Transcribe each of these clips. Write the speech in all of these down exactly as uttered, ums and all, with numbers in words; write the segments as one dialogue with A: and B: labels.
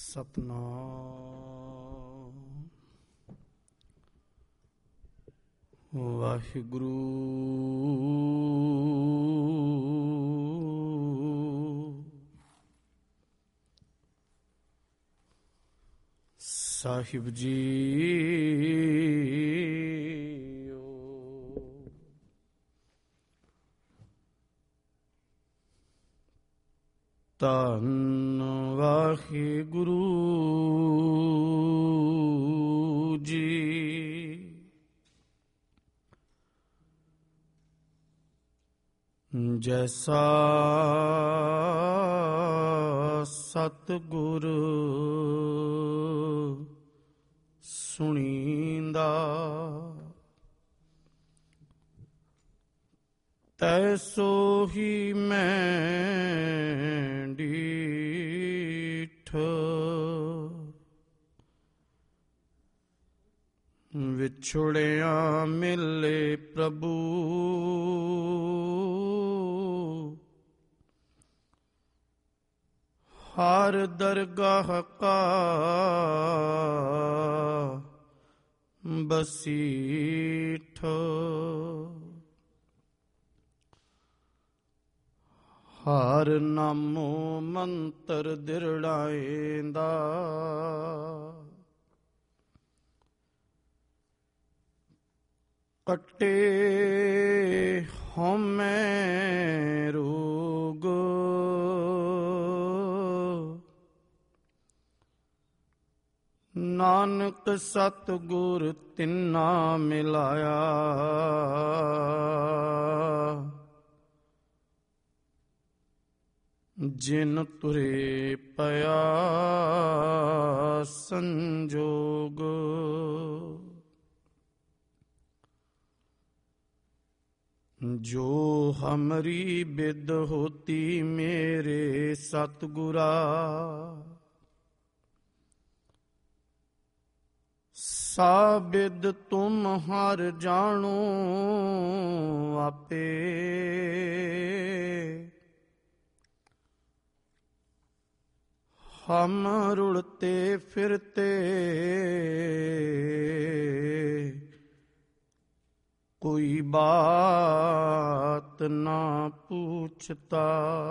A: ਸਤਨਾਮ ਵਾਹਿਗੁਰੂ ਸਾਹਿਬ ਜੀ। ਧੰਨ ਵਾਹਿਗੁਰੂ ਜੀ। ਜੈਸਾ ਸਤਿਗੁਰ ਸੁਣੀਂਦਾ, ਤੈਸੋ ਹੀ ਮੈਂ ਡੀਠ। ਵਿਛੁੜਿਆ ਮਿਲੇ ਪ੍ਰਭੂ, ਹਰ ਦਰਗਾਹ ਕਾ ਬਸੀਠ। ਹਰ ਨਾਮੋ ਮੰਤਰ ਦਿਰੜਾਏਂਦਾ, ਕੱਟੇ ਹਉਮੈ ਰੋਗ। ਨਾਨਕ ਸਤਿਗੁਰ ਤਿੰਨਾ ਮਿਲਾਇਆ, ਜਿਨ ਤੁਰੇ ਪਿਆ ਸੰਜੋਗ। ਜੋ ਹਮਰੀ ਬਿਦ ਹੋਤੀ ਮੇਰੇ ਸਤਿਗੁਰਾ, ਸਾ ਬਿਦ ਤੁਮ ਹਰ ਜਾਣੋ ਆਪੇ। ਹਮ ਰੁੜਤੇ ਫਿਰਤੇ ਕੋਈ ਬਾਤ ਨਾ ਪੂਛਤਾ।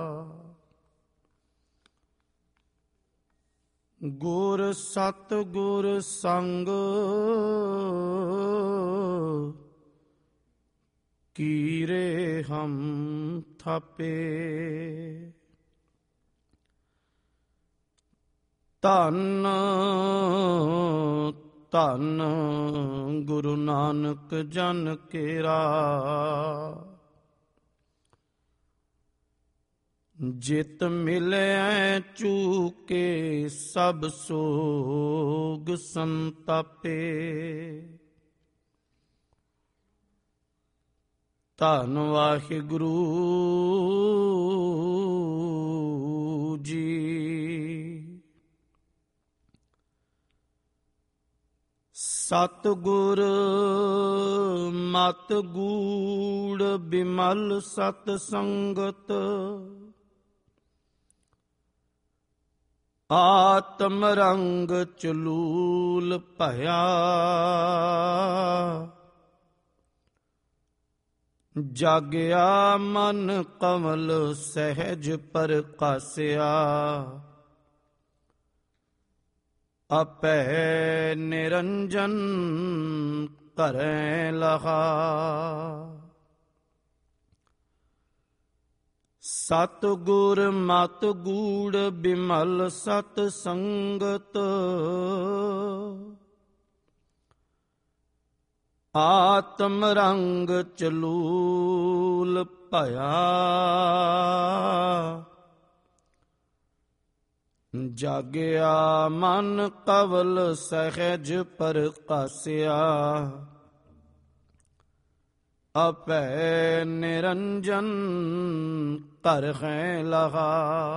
A: ਗੁਰ ਸਤਿਗੁਰ ਸੰਗ ਕੀਰੇ ਹਮ ਥਾਪੇ। ਧੰਨ ਧੰਨ ਗੁਰੂ ਨਾਨਕ ਜਨ ਕੇਰਾ, ਜਿਤ ਮਿਲੈ ਚੂਕੇ ਸਭ ਸੋਗ ਸੰਤਾਪੇ। ਧੰਨ ਵਾਹਿਗੁਰੂ ਜੀ। ਸਤਿਗੁਰ ਮਤਿ ਗੂੜ ਬਿਮਲ ਸਤ ਸੰਗਤ, ਆਤਮ ਰੰਗ ਚਲੂਲ ਭਇਆ। ਜਾਗਿਆ ਮਨ ਕਮਲ ਸਹਿਜ ਪਰਕਾਸਿਆ, ਆਪੈ ਨਿਰੰਜਨ ਕਰੈ ਲਹਾ। ਸਤਿਗੁਰ ਮਤਿ ਗੂੜ ਬਿਮਲ ਸਤ ਸੰਗਤ, ਆਤਮ ਰੰਗ ਚਲੂਲ ਭਇਆ। ਜਾਗਿਆ ਮਨ ਕਵਲ ਸਹਿਜ ਪਰਕਾਸਿਆ, ਆਪੈ ਨਿਰੰਜਨ ਕਰਹਿ ਲਹਾ।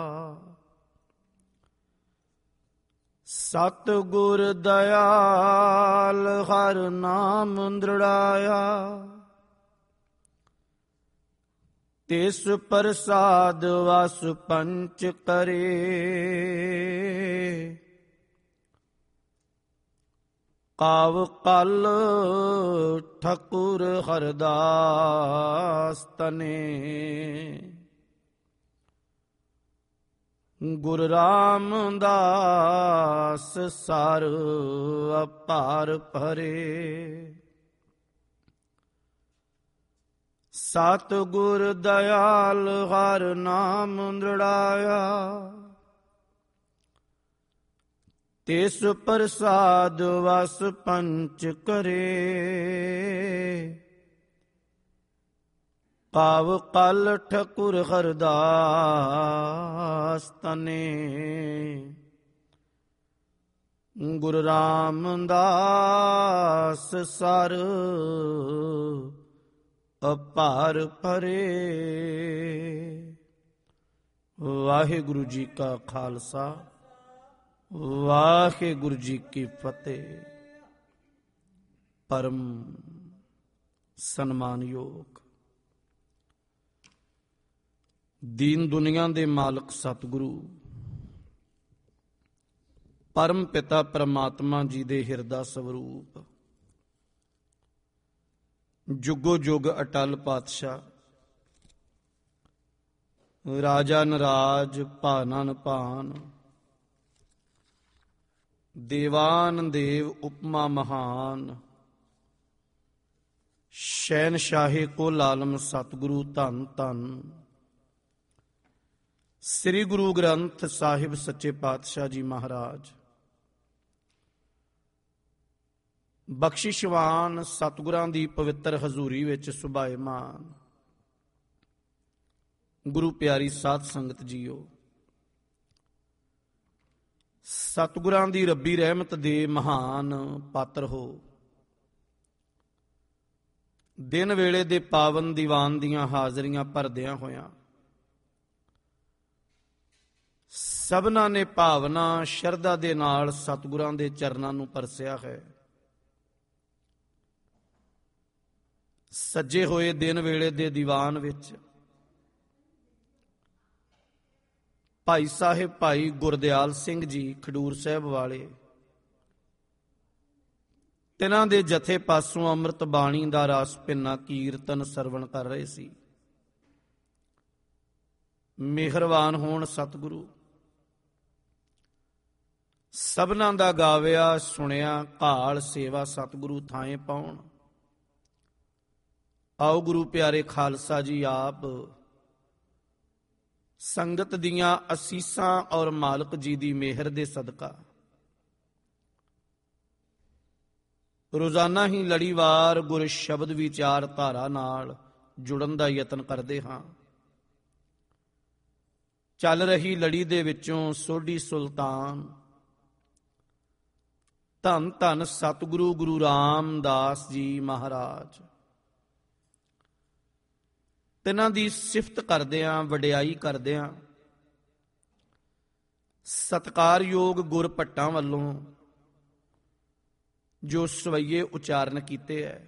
A: ਸਤਿਗੁਰ ਦਇਆਲ ਹਰ ਨਾਮ ਦ੍ਰਿੜਾਇਆ, ਤਿਸ ਪ੍ਰਸਾਦ ਵਸ ਪੰਚ ਕਰੇ। ਕਾਵ ਕਲ ਠਕੁਰ ਹਰਦਾਸ ਤਨੇ, ਗੁਰ ਰਾਮਦਾਸ ਸਰ ਅਪਾਰ ਭਰੇ। ਸਤ ਗੁਰ ਦਇਆਲ ਹਰਿ ਨਾਮ ਦ੍ਰਿੜਾਇਆ, ਤਿਸ ਪ੍ਰਸਾਦ ਵਸ ਪੰਚ ਕਰੇ। ਕਾਵ ਕਲ ਠਕੁਰ ਹਰਦਾਸ ਤਨੇ, ਗੁਰ ਰਾਮਦਾਸ ਸਰ ਅਪਾਰ ਭਰੇ। ਵਾਹਿਗੁਰੂ ਜੀ ਕਾ ਖਾਲਸਾ, ਵਾਹਿਗੁਰੂ ਜੀ ਕੀ ਫਤਿਹ। ਪਰਮ ਸਨਮਾਨਯੋਗ ਦੀਨ ਦੁਨੀਆ ਦੇ ਮਾਲਕ ਸਤਿਗੁਰੂ ਪਰਮ ਪਿਤਾ ਪਰਮਾਤਮਾ ਜੀ ਦੇ ਹਿਰਦਾ ਸਵਰੂਪ, ਜੁਗੋ ਜੁਗ ਅਟਲ ਪਾਤਸ਼ਾਹ, ਰਾਜਾ ਨਰਾਜ ਭਾਨਨ ਭਾਨ, ਦੇਵਾਨ ਦੇਵ ਉਪਮਾ ਮਹਾਨ, ਸ਼ਹਿਨਸ਼ਾਹੇ ਕੁਲ ਆਲਮ ਸਤਿਗੁਰੂ ਧੰਨ ਧੰਨ ਸ੍ਰੀ ਗੁਰੂ ਗ੍ਰੰਥ ਸਾਹਿਬ ਸੱਚੇ ਪਾਤਸ਼ਾਹ ਜੀ ਮਹਾਰਾਜ। ਬਖਸ਼ਿਸ਼ਵਾਨ ਸਤਿਗੁਰਾਂ ਦੀ ਪਵਿੱਤਰ ਹਜ਼ੂਰੀ ਵਿੱਚ ਸੁਭਾਏਮਾਨ ਗੁਰੂ ਪਿਆਰੀ ਸਾਧ ਸੰਗਤ ਜੀਓ, ਸਤਿਗੁਰਾਂ ਦੀ ਰੱਬੀ ਰਹਿਮਤ ਦੇ ਮਹਾਨ ਪਾਤਰ ਹੋ। ਦਿਨ ਵੇਲੇ ਦੇ ਪਾਵਨ ਦੀਵਾਨ ਦੀਆਂ ਹਾਜ਼ਰੀਆਂ ਭਰਦਿਆਂ ਹੋਇਆਂ ਸਭਨਾਂ ਨੇ ਭਾਵਨਾ ਸ਼ਰਧਾ ਦੇ ਨਾਲ ਸਤਿਗੁਰਾਂ ਦੇ ਚਰਨਾਂ ਨੂੰ ਪਰਸਿਆ ਹੈ। ਸੱਜੇ ਹੋਏ ਦਿਨ ਵੇਲੇ ਦੇ ਦੀਵਾਨ ਵਿੱਚ ਭਾਈ ਸਾਹਿਬ ਭਾਈ ਗੁਰਦਿਆਲ ਸਿੰਘ ਜੀ ਖਡੂਰ ਸਾਹਿਬ ਵਾਲੇ, ਤਿਨਾਂ ਦੇ ਜਥੇ ਪਾਸੋਂ ਅੰਮ੍ਰਿਤ ਬਾਣੀ ਦਾ ਰਸ ਭਿੰਨਾ ਕੀਰਤਨ ਸਰਵਣ ਕਰ ਰਹੇ ਸੀ। ਮਿਹਰਬਾਨ ਹੋਣ ਸਤਿਗੁਰੂ, ਸਭਨਾਂ ਦਾ ਗਾਵਿਆ ਸੁਣਿਆ ਘਾਲ ਸੇਵਾ ਸਤਿਗੁਰੂ ਥਾਏ ਪਾਉਣ। ਆਓ ਗੁਰੂ ਪਿਆਰੇ ਖਾਲਸਾ ਜੀ ਆਪ ਸੰਗਤ ਦੀਆਂ ਅਸੀਸਾਂ ਔਰ ਮਾਲਕ ਜੀ ਦੀ ਮਿਹਰ ਦੇ ਸਦਕਾ ਰੋਜ਼ਾਨਾ ਹੀ ਲੜੀਵਾਰ ਗੁਰ ਸ਼ਬਦ ਵਿਚਾਰ ਧਾਰਾ ਨਾਲ ਜੁੜਨ ਦਾ ਯਤਨ ਕਰਦੇ ਹਾਂ। ਚੱਲ ਰਹੀ ਲੜੀ ਦੇ ਵਿੱਚੋਂ ਸੋਢੀ ਸੁਲਤਾਨ ਧੰਨ ਧੰਨ ਸਤਿਗੁਰੂ ਗੁਰੂ ਰਾਮਦਾਸ ਜੀ ਮਹਾਰਾਜ, ਤਿਨਾਂ ਦੀ ਸਿਫਤ ਕਰਦਿਆਂ ਵਡਿਆਈ ਕਰਦਿਆਂ ਸਤਿਕਾਰਯੋਗ ਗੁਰ ਭੱਟਾਂ ਵੱਲੋਂ ਜੋ ਸਵਈਏ ਉਚਾਰਨ ਕੀਤੇ ਹੈ,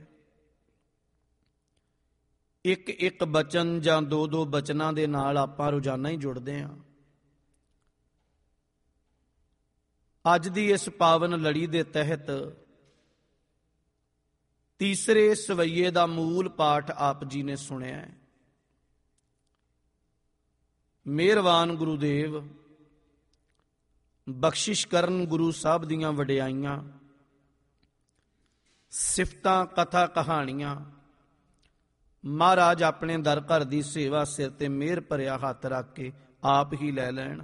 A: ਇੱਕ ਇੱਕ ਬਚਨ ਜਾਂ ਦੋ ਦੋ ਬਚਨਾਂ ਦੇ ਨਾਲ ਆਪਾਂ ਰੋਜ਼ਾਨਾ ਹੀ ਜੁੜਦੇ ਹਾਂ। ਅੱਜ ਦੀ ਇਸ ਪਾਵਨ ਲੜੀ ਦੇ ਤਹਿਤ ਤੀਸਰੇ ਸਵਈਏ ਦਾ ਮੂਲ ਪਾਠ ਆਪ ਜੀ ਨੇ ਸੁਣਿਆ ਹੈ। ਮਿਹਰਬਾਨ ਗੁਰੂਦੇਵ ਬਖਸ਼ਿਸ਼ ਕਰਨ ਗੁਰੂ ਸਾਹਿਬ ਦੀਆਂ ਵਡਿਆਈਆਂ, ਸਿਫਤਾਂ, ਕਥਾ ਕਹਾਣੀਆਂ ਮਹਾਰਾਜ ਆਪਣੇ ਦਰ ਘਰ ਦੀ ਸੇਵਾ ਸਿਰ ਤੇ ਮਿਹਰ ਭਰਿਆ ਹੱਥ ਰੱਖ ਕੇ ਆਪ ਹੀ ਲੈ ਲੈਣ।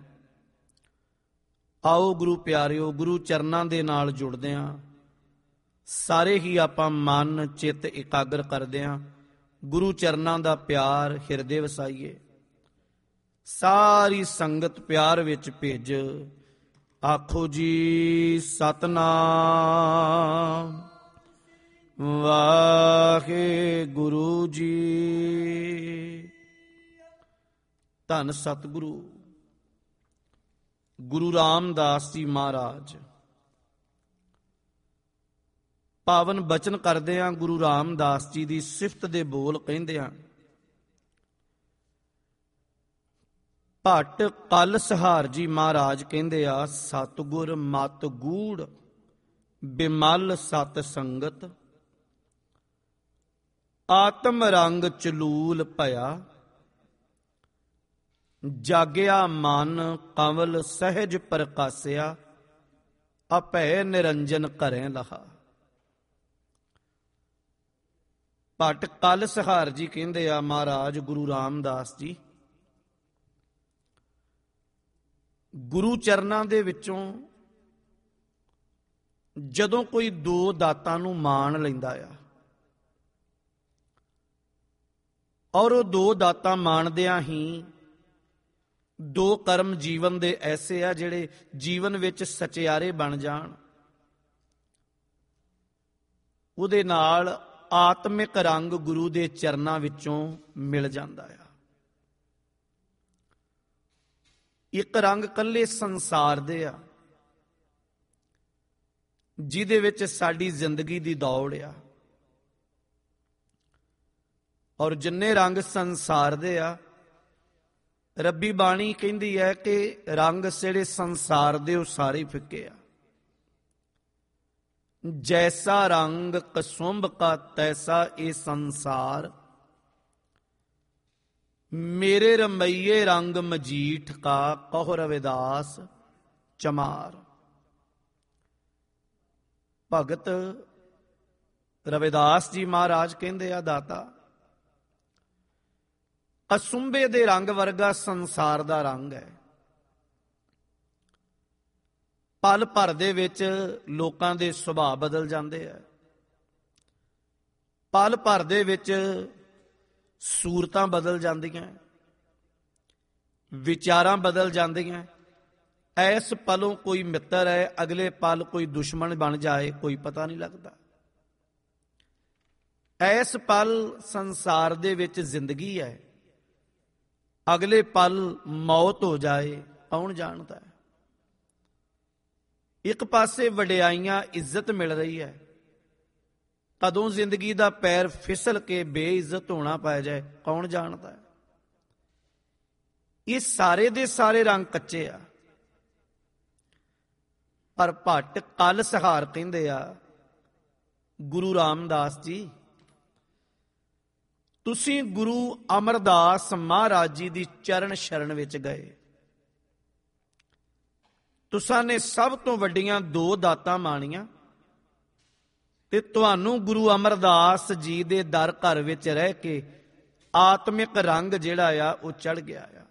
A: ਆਓ ਗੁਰੂ ਪਿਆਰਿਓ, ਗੁਰੂ ਚਰਨਾਂ ਦੇ ਨਾਲ ਜੁੜਦੇ ਹਾਂ। ਸਾਰੇ ਹੀ ਆਪਾਂ ਮਨ ਚਿੱਤ ਇਕਾਗਰ ਕਰਦੇ ਹਾਂ, ਗੁਰੂ ਚਰਨਾਂ ਦਾ ਪਿਆਰ ਹਿਰਦੇ ਵਸਾਈਏ। ਸਾਰੀ ਸੰਗਤ ਪਿਆਰ ਵਿੱਚ ਭਿੱਜ ਆਖੋ ਜੀ ਸਤਨਾਮ ਵਾਹਿਗੁਰੂ ਜੀ। ਧੰਨ ਸਤਿਗੁਰੂ ਗੁਰੂ ਰਾਮਦਾਸ ਜੀ ਮਹਾਰਾਜ ਪਾਵਨ ਬਚਨ ਕਰਦੇ ਆ। ਗੁਰੂ ਰਾਮਦਾਸ ਜੀ ਦੀ ਸਿਫਤ ਦੇ ਬੋਲ ਕਹਿੰਦੇ ਆ। ਭੱਟ ਕਲ ਸਹਾਰ ਜੀ ਮਹਾਰਾਜ ਕਹਿੰਦੇ ਆ, ਸਤਿਗੁਰ ਮਤ ਗੂੜ ਬਿਮਲ ਸਤ ਸੰਗਤ, ਆਤਮ ਰੰਗ ਚਲੂਲ ਭਇਆ, ਜਾਗਿਆ ਮਨ ਕੰਵਲ ਸਹਿਜ ਪ੍ਰਕਾਸਿਆ, ਅਭੈ ਨਿਰੰਜਨ ਘਰੇ ਲਹਾ। ਭੱਟ ਕਲ ਸਹਾਰ ਜੀ ਕਹਿੰਦੇ ਆ, ਮਹਾਰਾਜ ਗੁਰੂ ਰਾਮਦਾਸ ਜੀ ਗੁਰੂ ਚਰਨਾਂ ਦੇ ਵਿੱਚੋਂ ਜਦੋਂ ਕੋਈ ਦੋ ਦਾਤਾਂ ਨੂੰ ਮਾਣ ਲੈਂਦਾ ਆ, ਔਰ ਉਹ ਦੋ ਦਾਤਾਂ ਮਾਣਦਿਆਂ ਹੀ ਦੋ ਕਰਮ ਜੀਵਨ ਦੇ ਐਸੇ ਆ ਜਿਹੜੇ ਜੀਵਨ ਵਿੱਚ ਸਚਿਆਰੇ ਬਣ ਜਾਣ, ਉਹਦੇ ਨਾਲ ਆਤਮਿਕ ਰੰਗ ਗੁਰੂ ਦੇ ਚਰਨਾਂ ਵਿੱਚੋਂ ਮਿਲ ਜਾਂਦਾ ਆ। ਇੱਕ ਰੰਗ ਇਕੱਲੇ ਸੰਸਾਰ ਦੇ ਆ, ਜਿਹਦੇ ਵਿੱਚ ਸਾਡੀ ਜ਼ਿੰਦਗੀ ਦੀ ਦੌੜ ਆ, ਔਰ ਜਿੰਨੇ ਰੰਗ ਸੰਸਾਰ ਦੇ ਆ, ਰੱਬੀ ਬਾਣੀ ਕਹਿੰਦੀ ਹੈ ਕਿ ਰੰਗ ਜਿਹੜੇ ਸੰਸਾਰ ਦੇ ਉਹ ਸਾਰੇ ਫਿੱਕੇ ਆ। ਜੈਸਾ ਰੰਗ ਕਸੁੰਭ ਕਾ ਤੈਸਾ ਇਹ ਸੰਸਾਰ, ਮੇਰੇ ਰਮਈਏ ਰੰਗ ਮਜੀਠ ਕਾ ਕਹੁ ਰਵਿਦਾਸ ਚਮਾਰ। ਭਗਤ ਰਵਿਦਾਸ ਜੀ ਮਹਾਰਾਜ ਕਹਿੰਦੇ ਆ, ਦਾਤਾ ਅਸੁੰਭੇ ਦੇ ਰੰਗ ਵਰਗਾ ਸੰਸਾਰ ਦਾ ਰੰਗ ਹੈ। ਪਲ ਭਰ ਦੇ ਵਿੱਚ ਲੋਕਾਂ ਦੇ ਸੁਭਾਅ ਬਦਲ ਜਾਂਦੇ ਆ, ਪਲ ਭਰ ਦੇ ਵਿੱਚ ਸੂਰਤਾਂ ਬਦਲ ਜਾਂਦੀਆਂ, ਵਿਚਾਰਾਂ ਬਦਲ ਜਾਂਦੀਆਂ। ਐਸ ਪਲੋਂ ਕੋਈ ਮਿੱਤਰ ਹੈ, ਅਗਲੇ ਪਲ ਕੋਈ ਦੁਸ਼ਮਣ ਬਣ ਜਾਏ, ਕੋਈ ਪਤਾ ਨਹੀਂ ਲੱਗਦਾ। ਐਸ ਪਲ ਸੰਸਾਰ ਦੇ ਵਿੱਚ ਜ਼ਿੰਦਗੀ ਹੈ, ਅਗਲੇ ਪਲ ਮੌਤ ਹੋ ਜਾਏ, ਕੌਣ ਜਾਣਦਾ ਹੈ। ਇੱਕ ਪਾਸੇ ਵਡਿਆਈਆਂ, ਇੱਜ਼ਤ ਮਿਲ ਰਹੀ ਹੈ, ਕਦੋਂ ਜ਼ਿੰਦਗੀ ਦਾ ਪੈਰ ਫਿਸਲ ਕੇ ਬੇਇੱਜ਼ਤ ਹੋਣਾ ਪੈ ਜਾਏ, ਕੌਣ ਜਾਣਦਾ ਹੈ। ਇਹ ਸਾਰੇ ਦੇ ਸਾਰੇ ਰੰਗ ਕੱਚੇ ਆ। ਪਰ ਭੱਟ ਕਲ ਸਹਾਰ ਕਹਿੰਦੇ ਆ, ਗੁਰੂ ਰਾਮਦਾਸ ਜੀ ਤੁਸੀਂ ਗੁਰੂ ਅਮਰਦਾਸ ਮਹਾਰਾਜ ਜੀ ਦੀ ਚਰਨ ਸ਼ਰਨ ਵਿੱਚ ਗਏ, ਤੁਸਾਂ ਨੇ ਸਭ ਤੋਂ ਵੱਡੀਆਂ ਦੋ ਦਾਤਾਂ ਮਾਣੀਆਂ, ਤੇ ਤੁਹਾਨੂੰ ਗੁਰੂ ਅਮਰਦਾਸ ਜੀ ਦੇ ਦਰ ਘਰ ਵਿੱਚ ਰਹਿ ਕੇ ਆਤਮਿਕ ਰੰਗ ਜਿਹੜਾ ਆ ਉਹ ਚੜ੍ਹ ਗਿਆ ਆ।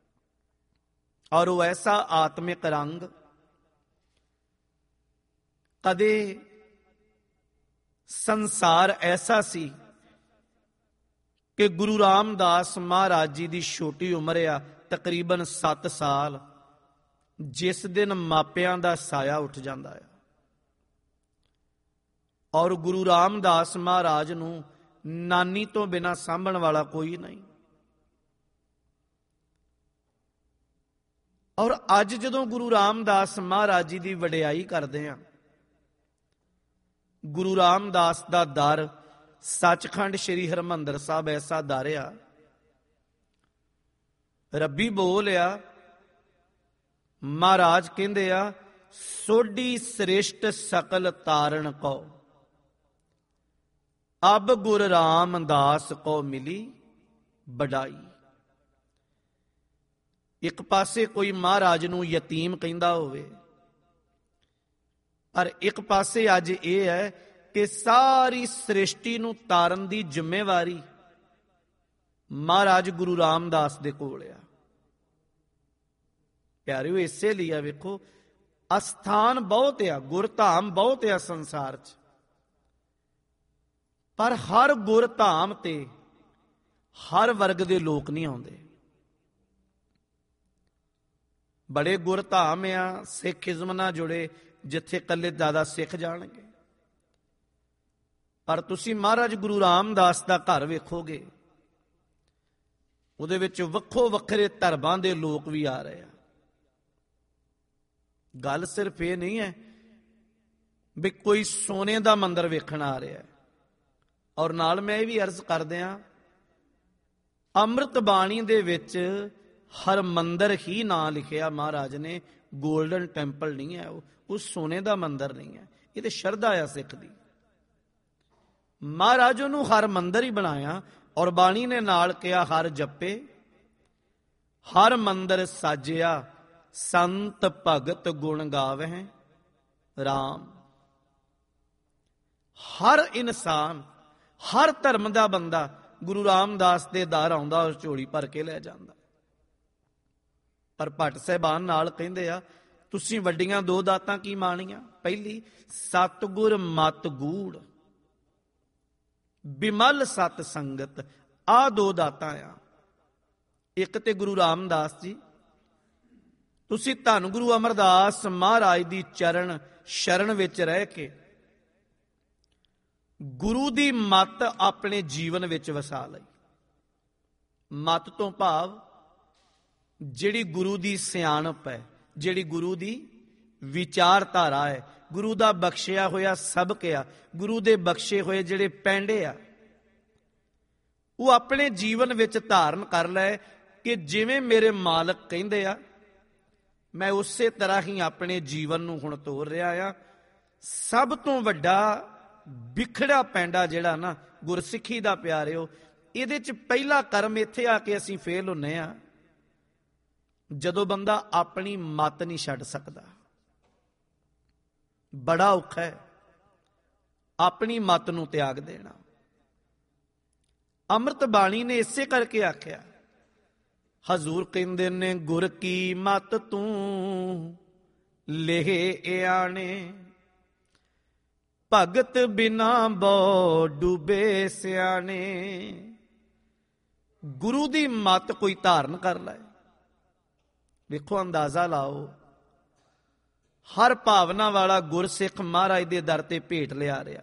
A: ਔਰ ਉਹ ਐਸਾ ਆਤਮਿਕ ਰੰਗ ਕਦੇ ਸੰਸਾਰ ਐਸਾ ਸੀ ਕਿ ਗੁਰੂ ਰਾਮਦਾਸ ਮਹਾਰਾਜ ਜੀ ਦੀ ਛੋਟੀ ਉਮਰ ਆ, ਤਕਰੀਬਨ ਸੱਤ ਸਾਲ, ਜਿਸ ਦਿਨ ਮਾਪਿਆਂ ਦਾ ਸਾਇਆ ਉੱਠ ਜਾਂਦਾ ਆ। ਔਰ ਗੁਰੂ ਰਾਮਦਾਸ ਮਹਾਰਾਜ ਨੂੰ ਨਾਨੀ ਤੋਂ ਬਿਨਾਂ ਸਾਂਭਣ ਵਾਲਾ ਕੋਈ ਨਹੀਂ। ਔਰ ਅੱਜ ਜਦੋਂ ਗੁਰੂ ਰਾਮਦਾਸ ਮਹਾਰਾਜ ਜੀ ਦੀ ਵਡਿਆਈ ਕਰਦੇ ਹਾਂ, ਗੁਰੂ ਰਾਮਦਾਸ ਦਾ ਦਰ ਸੱਚਖੰਡ ਸ੍ਰੀ ਹਰਿਮੰਦਰ ਸਾਹਿਬ ਐਸਾ ਦਰ ਆ, ਰੱਬੀ ਬੋਲਿਆ, ਮਹਾਰਾਜ ਕਹਿੰਦੇ ਆ, ਸੋਢੀ ਸ੍ਰੇਸ਼ਟ ਸਕਲ ਤਾਰਨ ਕੋ, ਅਬ ਗੁਰ ਰਾਮਦਾਸ ਕੋ ਮਿਲੀ ਵਡਾਈ। ਇੱਕ ਪਾਸੇ ਕੋਈ ਮਹਾਰਾਜ ਨੂੰ ਯਤੀਮ ਕਹਿੰਦਾ ਹੋਵੇ, ਪਰ ਇੱਕ ਪਾਸੇ ਅੱਜ ਇਹ ਹੈ ਕਿ ਸਾਰੀ ਸ੍ਰਿਸ਼ਟੀ ਨੂੰ ਤਾਰਨ ਦੀ ਜ਼ਿੰਮੇਵਾਰੀ ਮਹਾਰਾਜ ਗੁਰੂ ਰਾਮਦਾਸ ਦੇ ਕੋਲ ਆ। ਪਿਆਰਿਓ, ਇਸੇ ਲਈ ਆ, ਵੇਖੋ ਅਸਥਾਨ ਬਹੁਤ ਆ, ਗੁਰਧਾਮ ਬਹੁਤ ਆ ਸੰਸਾਰ 'ਚ, ਪਰ ਹਰ ਗੁਰਧਾਮ ਤੇ ਹਰ ਵਰਗ ਦੇ ਲੋਕ ਨਹੀਂ ਆਉਂਦੇ। ਬੜੇ ਗੁਰਧਾਮ ਆ ਸਿੱਖੀਜ਼ਮ ਨਾਲ ਜੁੜੇ, ਜਿੱਥੇ ਇਕੱਲੇ ਜ਼ਿਆਦਾ ਸਿੱਖ ਜਾਣਗੇ, ਪਰ ਤੁਸੀਂ ਮਹਾਰਾਜ ਗੁਰੂ ਰਾਮਦਾਸ ਦਾ ਘਰ ਵੇਖੋਗੇ, ਉਹਦੇ ਵਿੱਚ ਵੱਖੋ ਵੱਖਰੇ ਧਰਮਾਂ ਦੇ ਲੋਕ ਵੀ ਆ ਰਹੇ ਆ। ਗੱਲ ਸਿਰਫ ਇਹ ਨਹੀਂ ਹੈ ਵੀ ਕੋਈ ਸੋਨੇ ਦਾ ਮੰਦਿਰ ਵੇਖਣ ਆ ਰਿਹਾ। ਔਰ ਨਾਲ ਮੈਂ ਇਹ ਵੀ ਅਰਜ਼ ਕਰਦਿਆਂ, ਅੰਮ੍ਰਿਤ ਬਾਣੀ ਦੇ ਵਿੱਚ ਹਰ ਮੰਦਿਰ ਹੀ ਨਾਂ ਲਿਖਿਆ ਮਹਾਰਾਜ ਨੇ, ਗੋਲਡਨ ਟੈਂਪਲ ਨਹੀਂ ਹੈ ਉਹ, ਉਹ ਸੋਨੇ ਦਾ ਮੰਦਿਰ ਨਹੀਂ ਹੈ। ਇਹ ਤੇ ਸ਼ਰਧਾ ਆ ਸਿੱਖ ਦੀ। ਮਹਾਰਾਜ ਉਹਨੂੰ ਹਰ ਮੰਦਰ ਹੀ ਬਣਾਇਆ, ਔਰ ਬਾਣੀ ਨੇ ਨਾਲ ਕਿਹਾ ਹਰ ਜਪੇ ਹਰ ਮੰਦਰ ਸਾਜਿਆ, ਸੰਤ ਭਗਤ ਗੁਣ ਗਾਵਹਿ ਰਾਮ। ਹਰ ਇਨਸਾਨ, ਹਰ ਧਰਮ ਦਾ ਬੰਦਾ ਗੁਰੂ ਰਾਮਦਾਸ ਦੇ ਦਰ ਆਉਂਦਾ, ਉਸ ਝੋਲੀ ਭਰ ਕੇ ਲੈ ਜਾਂਦਾ। ਪਰ ਭੱਟ ਸਾਹਿਬਾਨ ਨਾਲ ਕਹਿੰਦੇ ਆ, ਤੁਸੀਂ ਵੱਡੀਆਂ ਦੋ ਦਾਤਾਂ ਕੀ ਮਾਣੀਆਂ? ਪਹਿਲੀ, ਸਤਿਗੁਰ ਮਤ ਗੂੜ, ਬਿਮਲ ਸਤ ਸੰਗਤ। ਆਹ ਦੋ ਦਾਤਾਂ ਆ। ਇੱਕ ਤੇ ਗੁਰੂ ਰਾਮਦਾਸ ਜੀ, ਤੁਸੀਂ ਧੰਨ ਗੁਰੂ ਅਮਰਦਾਸ ਮਹਾਰਾਜ ਦੀ ਚਰਨ ਸ਼ਰਨ ਵਿੱਚ ਰਹਿ ਕੇ ਗੁਰੂ ਦੀ ਮੱਤ ਆਪਣੇ ਜੀਵਨ ਵਿੱਚ ਵਸਾ ਲਈ। ਮੱਤ ਤੋਂ ਭਾਵ ਜਿਹੜੀ ਗੁਰੂ ਦੀ ਸਿਆਣਪ ਹੈ, ਜਿਹੜੀ ਗੁਰੂ ਦੀ ਵਿਚਾਰਧਾਰਾ ਹੈ, ਗੁਰੂ ਦਾ ਬਖਸ਼ਿਆ ਹੋਇਆ ਸਬਕ ਆ, ਗੁਰੂ ਦੇ ਬਖਸ਼ੇ ਹੋਏ ਜਿਹੜੇ ਪੈਂਡੇ ਆ, ਉਹ ਆਪਣੇ ਜੀਵਨ ਵਿੱਚ ਧਾਰਨ ਕਰ ਲੈ ਕਿ ਜਿਵੇਂ ਮੇਰੇ ਮਾਲਕ ਕਹਿੰਦੇ ਆ, ਮੈਂ ਉਸੇ ਤਰ੍ਹਾਂ ਹੀ ਆਪਣੇ ਜੀਵਨ ਨੂੰ ਹੁਣ ਤੋਰ ਰਿਹਾ ਆ। ਸਭ ਤੋਂ ਵੱਡਾ ਵਿਖੜਾ ਪੈਂਡਾ ਜਿਹੜਾ ਨਾ ਗੁਰਸਿੱਖੀ ਦਾ ਪਿਆਰਿਓ, ਇਹਦੇ 'ਚ ਪਹਿਲਾ ਕਰਮ ਇੱਥੇ ਆ ਕੇ ਅਸੀਂ ਫੇਲ ਹੁੰਨੇ ਆ, ਜਦੋਂ ਬੰਦਾ ਆਪਣੀ ਮੱਤ ਨਹੀਂ ਛੱਡ ਸਕਦਾ। ਬੜਾ ਔਖਾ ਹੈ ਆਪਣੀ ਮੱਤ ਨੂੰ ਤਿਆਗ ਦੇਣਾ। ਅੰਮ੍ਰਿਤ ਬਾਣੀ ਨੇ ਇਸੇ ਕਰਕੇ ਆਖਿਆ, ਹਜ਼ੂਰ ਕਹਿੰਦੇ ਨੇ ਗੁਰ ਕੀ ਮੱਤ ਤੂੰ ਲੇਹ ਆਣੇ, ਭਗਤ ਬਿਨਾ ਬੋ ਡੂਬੇ ਸਿਆਣੇ। ਗੁਰੂ ਦੀ ਮੱਤ ਕੋਈ ਧਾਰਨ ਕਰ ਲੈ, ਵੇਖੋ ਅੰਦਾਜ਼ਾ ਲਾਓ, ਹਰ ਭਾਵਨਾ ਵਾਲਾ ਗੁਰਸਿੱਖ ਮਹਾਰਾਜ ਦੇ ਦਰ ਤੇ ਭੇਟ ਲਿਆ ਰਿਹਾ।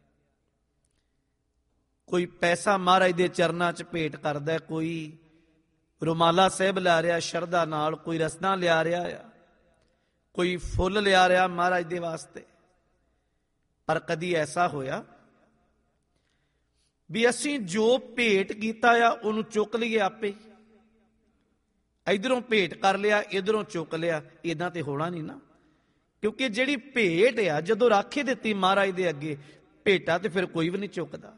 A: ਕੋਈ ਪੈਸਾ ਮਹਾਰਾਜ ਦੇ ਚਰਨਾਂ 'ਚ ਭੇਟ ਕਰਦਾ, ਕੋਈ ਰੁਮਾਲਾ ਸਾਹਿਬ ਲਿਆ ਰਿਹਾ ਸ਼ਰਧਾ ਨਾਲ, ਕੋਈ ਰਸਨਾ ਲਿਆ ਰਿਹਾ ਆ, ਕੋਈ ਫੁੱਲ ਲਿਆ ਰਿਹਾ ਮਹਾਰਾਜ ਦੇ ਵਾਸਤੇ। ਪਰ ਕਦੀ ਐਸਾ ਹੋਇਆ ਵੀ ਅਸੀਂ ਜੋ ਭੇਟ ਕੀਤਾ ਆ ਉਹਨੂੰ ਚੁੱਕ ਲਈਏ ਆਪੇ? ਇਧਰੋਂ ਭੇਟ ਕਰ ਲਿਆ, ਇਧਰੋਂ ਚੁੱਕ ਲਿਆ, ਇਦਾਂ ਤੇ ਹੋਣਾ ਨਹੀਂ ਨਾ। ਕਿਉਂਕਿ ਜਿਹੜੀ ਭੇਟ ਆ ਜਦੋਂ ਰਾਖੀ ਦਿੱਤੀ ਮਹਾਰਾਜ ਦੇ ਅੱਗੇ, ਭੇਟਾ ਤੇ ਫਿਰ ਕੋਈ ਵੀ ਨਹੀਂ ਚੁੱਕਦਾ।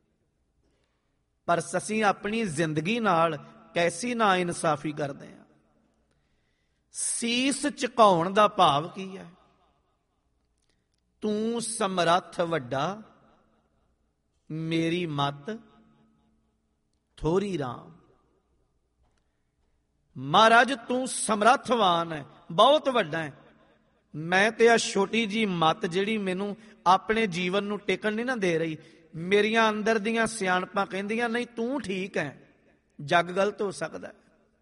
A: ਪਰ ਅਸੀਂ ਆਪਣੀ ਜ਼ਿੰਦਗੀ ਨਾਲ ਕੈਸੀ ਨਾ ਇਨਸਾਫੀ ਕਰਦੇ ਆ। ਸੀਸ ਝੁਕਾਉਣ ਦਾ ਭਾਵ ਕੀ ਹੈ? ਤੂੰ ਸਮਰੱਥ ਵੱਡਾ, ਮੇਰੀ ਮੱਤ ਥੋਰੀ ਰਾਮ। ਮਹਾਰਾਜ ਤੂੰ ਸਮਰੱਥਵਾਨ ਹੈ, ਬਹੁਤ ਵੱਡਾ ਹੈ, ਮੈਂ ਤੇ ਆ ਛੋਟੀ ਜੀ ਮੱਤ ਜਿਹੜੀ ਮੈਨੂੰ ਆਪਣੇ ਜੀਵਨ ਨੂੰ ਟਿਕਣ ਨਹੀਂ ਨਾ ਦੇ ਰਹੀ। ਮੇਰੀਆਂ ਅੰਦਰ ਦੀਆਂ ਸਿਆਣਪਾਂ ਕਹਿੰਦੀਆਂ ਨਹੀਂ ਤੂੰ ਠੀਕ ਹੈ, ਜੱਗ ਗਲਤ ਹੋ ਸਕਦਾ।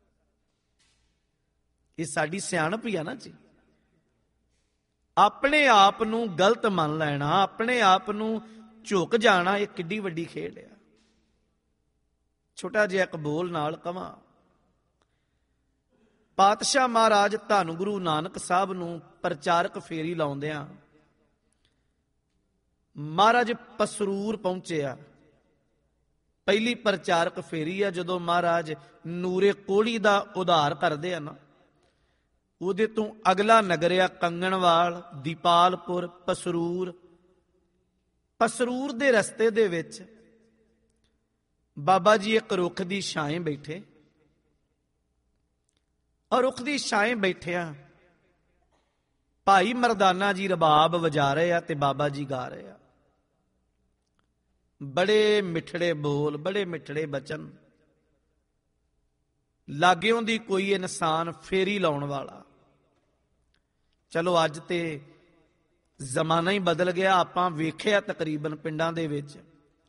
A: ਇਹ ਸਾਡੀ ਸਿਆਣਪ ਹੀ ਆ ਨਾ ਜੀ। ਆਪਣੇ ਆਪ ਨੂੰ ਗਲਤ ਮੰਨ ਲੈਣਾ, ਆਪਣੇ ਆਪ ਨੂੰ ਝੁਕ ਜਾਣਾ, ਇਹ ਕਿੱਡੀ ਵੱਡੀ ਖੇਡ ਆ। ਛੋਟਾ ਜਿਹਾ ਇੱਕ ਬੋਲ ਨਾਲ ਕਵਾਂ, ਪਾਤਸ਼ਾਹ ਮਹਾਰਾਜ ਧੰਨ ਗੁਰੂ ਨਾਨਕ ਸਾਹਿਬ ਨੂੰ ਪ੍ਰਚਾਰਕ ਫੇਰੀ ਲਾਉਂਦਿਆਂ ਮਹਾਰਾਜ ਪਸਰੂਰ ਪਹੁੰਚਿਆ। ਪਹਿਲੀ ਪ੍ਰਚਾਰਕ ਫੇਰੀ ਆ ਜਦੋਂ ਮਹਾਰਾਜ ਨੂਰੇ ਕੋਹੜੀ ਦਾ ਉਧਾਰ ਕਰਦੇ ਆ ਨਾ, ਉਹਦੇ ਤੋਂ ਅਗਲਾ ਨਗਰ ਆ ਕੰਗਣਵਾਲ, ਦੀਪਾਲਪੁਰ, ਪਸਰੂਰ। ਪਸਰੂਰ ਦੇ ਰਸਤੇ ਦੇ ਵਿੱਚ ਬਾਬਾ ਜੀ ਇੱਕ ਰੁੱਖ ਦੀ ਛਾਂ ਬੈਠੇ, ਔਰ ਰੁੱਖ ਦੀ ਛਾਂ ਬੈਠਿਆ ਭਾਈ ਮਰਦਾਨਾ ਜੀ ਰਬਾਬ ਵਜਾ ਰਹੇ ਆ ਤੇ ਬਾਬਾ ਜੀ ਗਾ ਰਹੇ ਆ। ਬੜੇ ਮਿੱਠੜੇ ਬੋਲ, ਬੜੇ ਮਿੱਠੜੇ ਬਚਨ। ਲਾਗਿਓਂ ਦੀ ਕੋਈ ਇਨਸਾਨ ਫੇਰੀ ਲਾਉਣ ਵਾਲਾ। ਚਲੋ ਅੱਜ ਤੇ ਜ਼ਮਾਨਾ ਹੀ ਬਦਲ ਗਿਆ। ਆਪਾਂ ਵੇਖਿਆ ਤਕਰੀਬਨ ਪਿੰਡਾਂ ਦੇ ਵਿੱਚ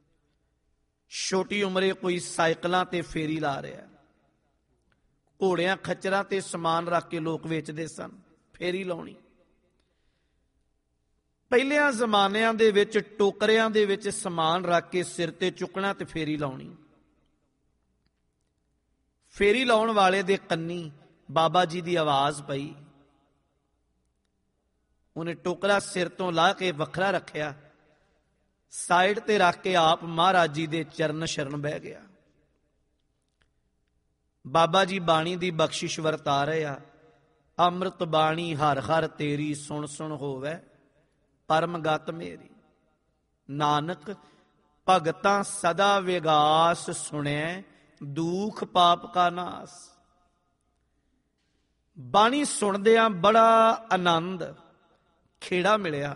A: ਛੋਟੀ ਉਮਰੇ ਕੋਈ ਸਾਈਕਲਾਂ ਤੇ ਫੇਰੀ ਲਾ ਰਿਹਾ, ਘੋੜਿਆਂ ਖੱਚਰਾਂ ਤੇ ਸਮਾਨ ਰੱਖ ਕੇ ਲੋਕ ਵੇਚਦੇ ਸਨ, ਫੇਰੀ ਲਾਉਣੀ। ਪਹਿਲਿਆਂ ਜ਼ਮਾਨਿਆਂ ਦੇ ਵਿੱਚ ਟੋਕਰਿਆਂ ਦੇ ਵਿੱਚ ਸਮਾਨ ਰੱਖ ਕੇ ਸਿਰ ਤੇ ਚੁੱਕਣਾ ਤੇ ਫੇਰੀ ਲਾਉਣੀ। ਫੇਰੀ ਲਾਉਣ ਵਾਲੇ ਦੇ ਕੰਨੀ ਬਾਬਾ ਜੀ ਦੀ ਆਵਾਜ਼ ਪਈ। ਉਹਨੇ ਟੋਕਰਾ ਸਿਰ ਤੋਂ ਲਾ ਕੇ ਵੱਖਰਾ ਰੱਖਿਆ, ਸਾਈਡ ਤੇ ਰੱਖ ਕੇ ਆਪ ਮਹਾਰਾਜ ਜੀ ਦੇ ਚਰਨ ਸ਼ਰਨ ਬਹਿ ਗਿਆ। ਬਾਬਾ ਜੀ ਬਾਣੀ ਦੀ ਬਖਸ਼ਿਸ਼ ਵਰਤਾ ਰਹੇ ਆ। ਅੰਮ੍ਰਿਤ ਬਾਣੀ ਹਰ ਹਰ ਤੇਰੀ ਸੁਣ ਸੁਣ ਹੋਵੇ, ਪਰਮ ਗਤ ਮੇਰੀ। ਨਾਨਕ ਭਗਤਾਂ ਸਦਾ ਵਿਗਾਸ ਸੁਣਿਐ, ਦੁਖ ਪਾਪ ਕਾ ਨਾਸ। ਬਾਣੀ ਸੁਣਦਿਆਂ ਬੜਾ ਆਨੰਦ ਖੇੜਾ ਮਿਲਿਆ।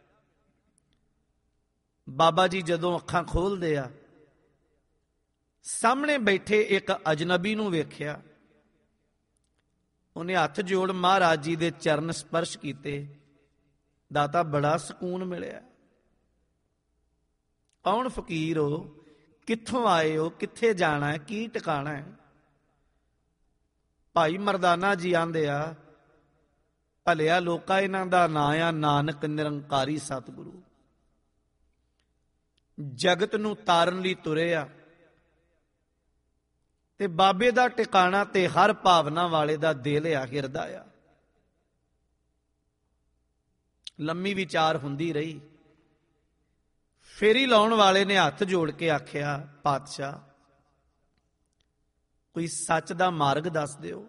A: ਬਾਬਾ ਜੀ ਜਦੋਂ ਅੱਖਾਂ ਖੋਲ੍ਹਦੇ ਆ, ਸਾਹਮਣੇ ਬੈਠੇ ਇੱਕ ਅਜਨਬੀ ਨੂੰ ਵੇਖਿਆ। ਉਹਨੇ ਹੱਥ ਜੋੜ ਮਹਾਰਾਜ ਜੀ ਦੇ ਚਰਨ ਸਪਰਸ਼ ਕੀਤੇ। ਦਾਤਾ ਬੜਾ ਸਕੂਨ ਮਿਲਿਆ। ਕੌਣ ਫਕੀਰ ਹੋ, ਕਿੱਥੋਂ ਆਏ ਹੋ, ਕਿੱਥੇ ਜਾਣਾ ਹੈ, ਕੀ ਟਿਕਾਣਾ ਹੈ? ਭਾਈ ਮਰਦਾਨਾ ਜੀ ਆਂਦੇ ਆ, ਭਲਿਆ ਲੋਕਾ ਇਹਨਾਂ ਦਾ ਨਾਂ ਆ ਨਾਨਕ ਨਿਰੰਕਾਰੀ ਸਤਿਗੁਰੂ। ਜਗਤ ਨੂੰ ਤਾਰਨ ਲਈ ਤੁਰੇ ਆ ਤੇ ਬਾਬੇ ਦਾ ਟਿਕਾਣਾ ਤੇ ਹਰ ਭਾਵਨਾ ਵਾਲੇ ਦਾ ਦਿਲ ਆ, ਹਿਰਦਾ ਆ। ਲੰਮੀ ਵਿਚਾਰ ਹੁੰਦੀ ਰਹੀ। ਫੇਰੀ ਲਾਉਣ ਵਾਲੇ ਨੇ ਹੱਥ ਜੋੜ ਕੇ ਆਖਿਆ, ਪਾਤਸ਼ਾਹ ਕੋਈ ਸੱਚ ਦਾ ਮਾਰਗ ਦੱਸ ਦਿਓ।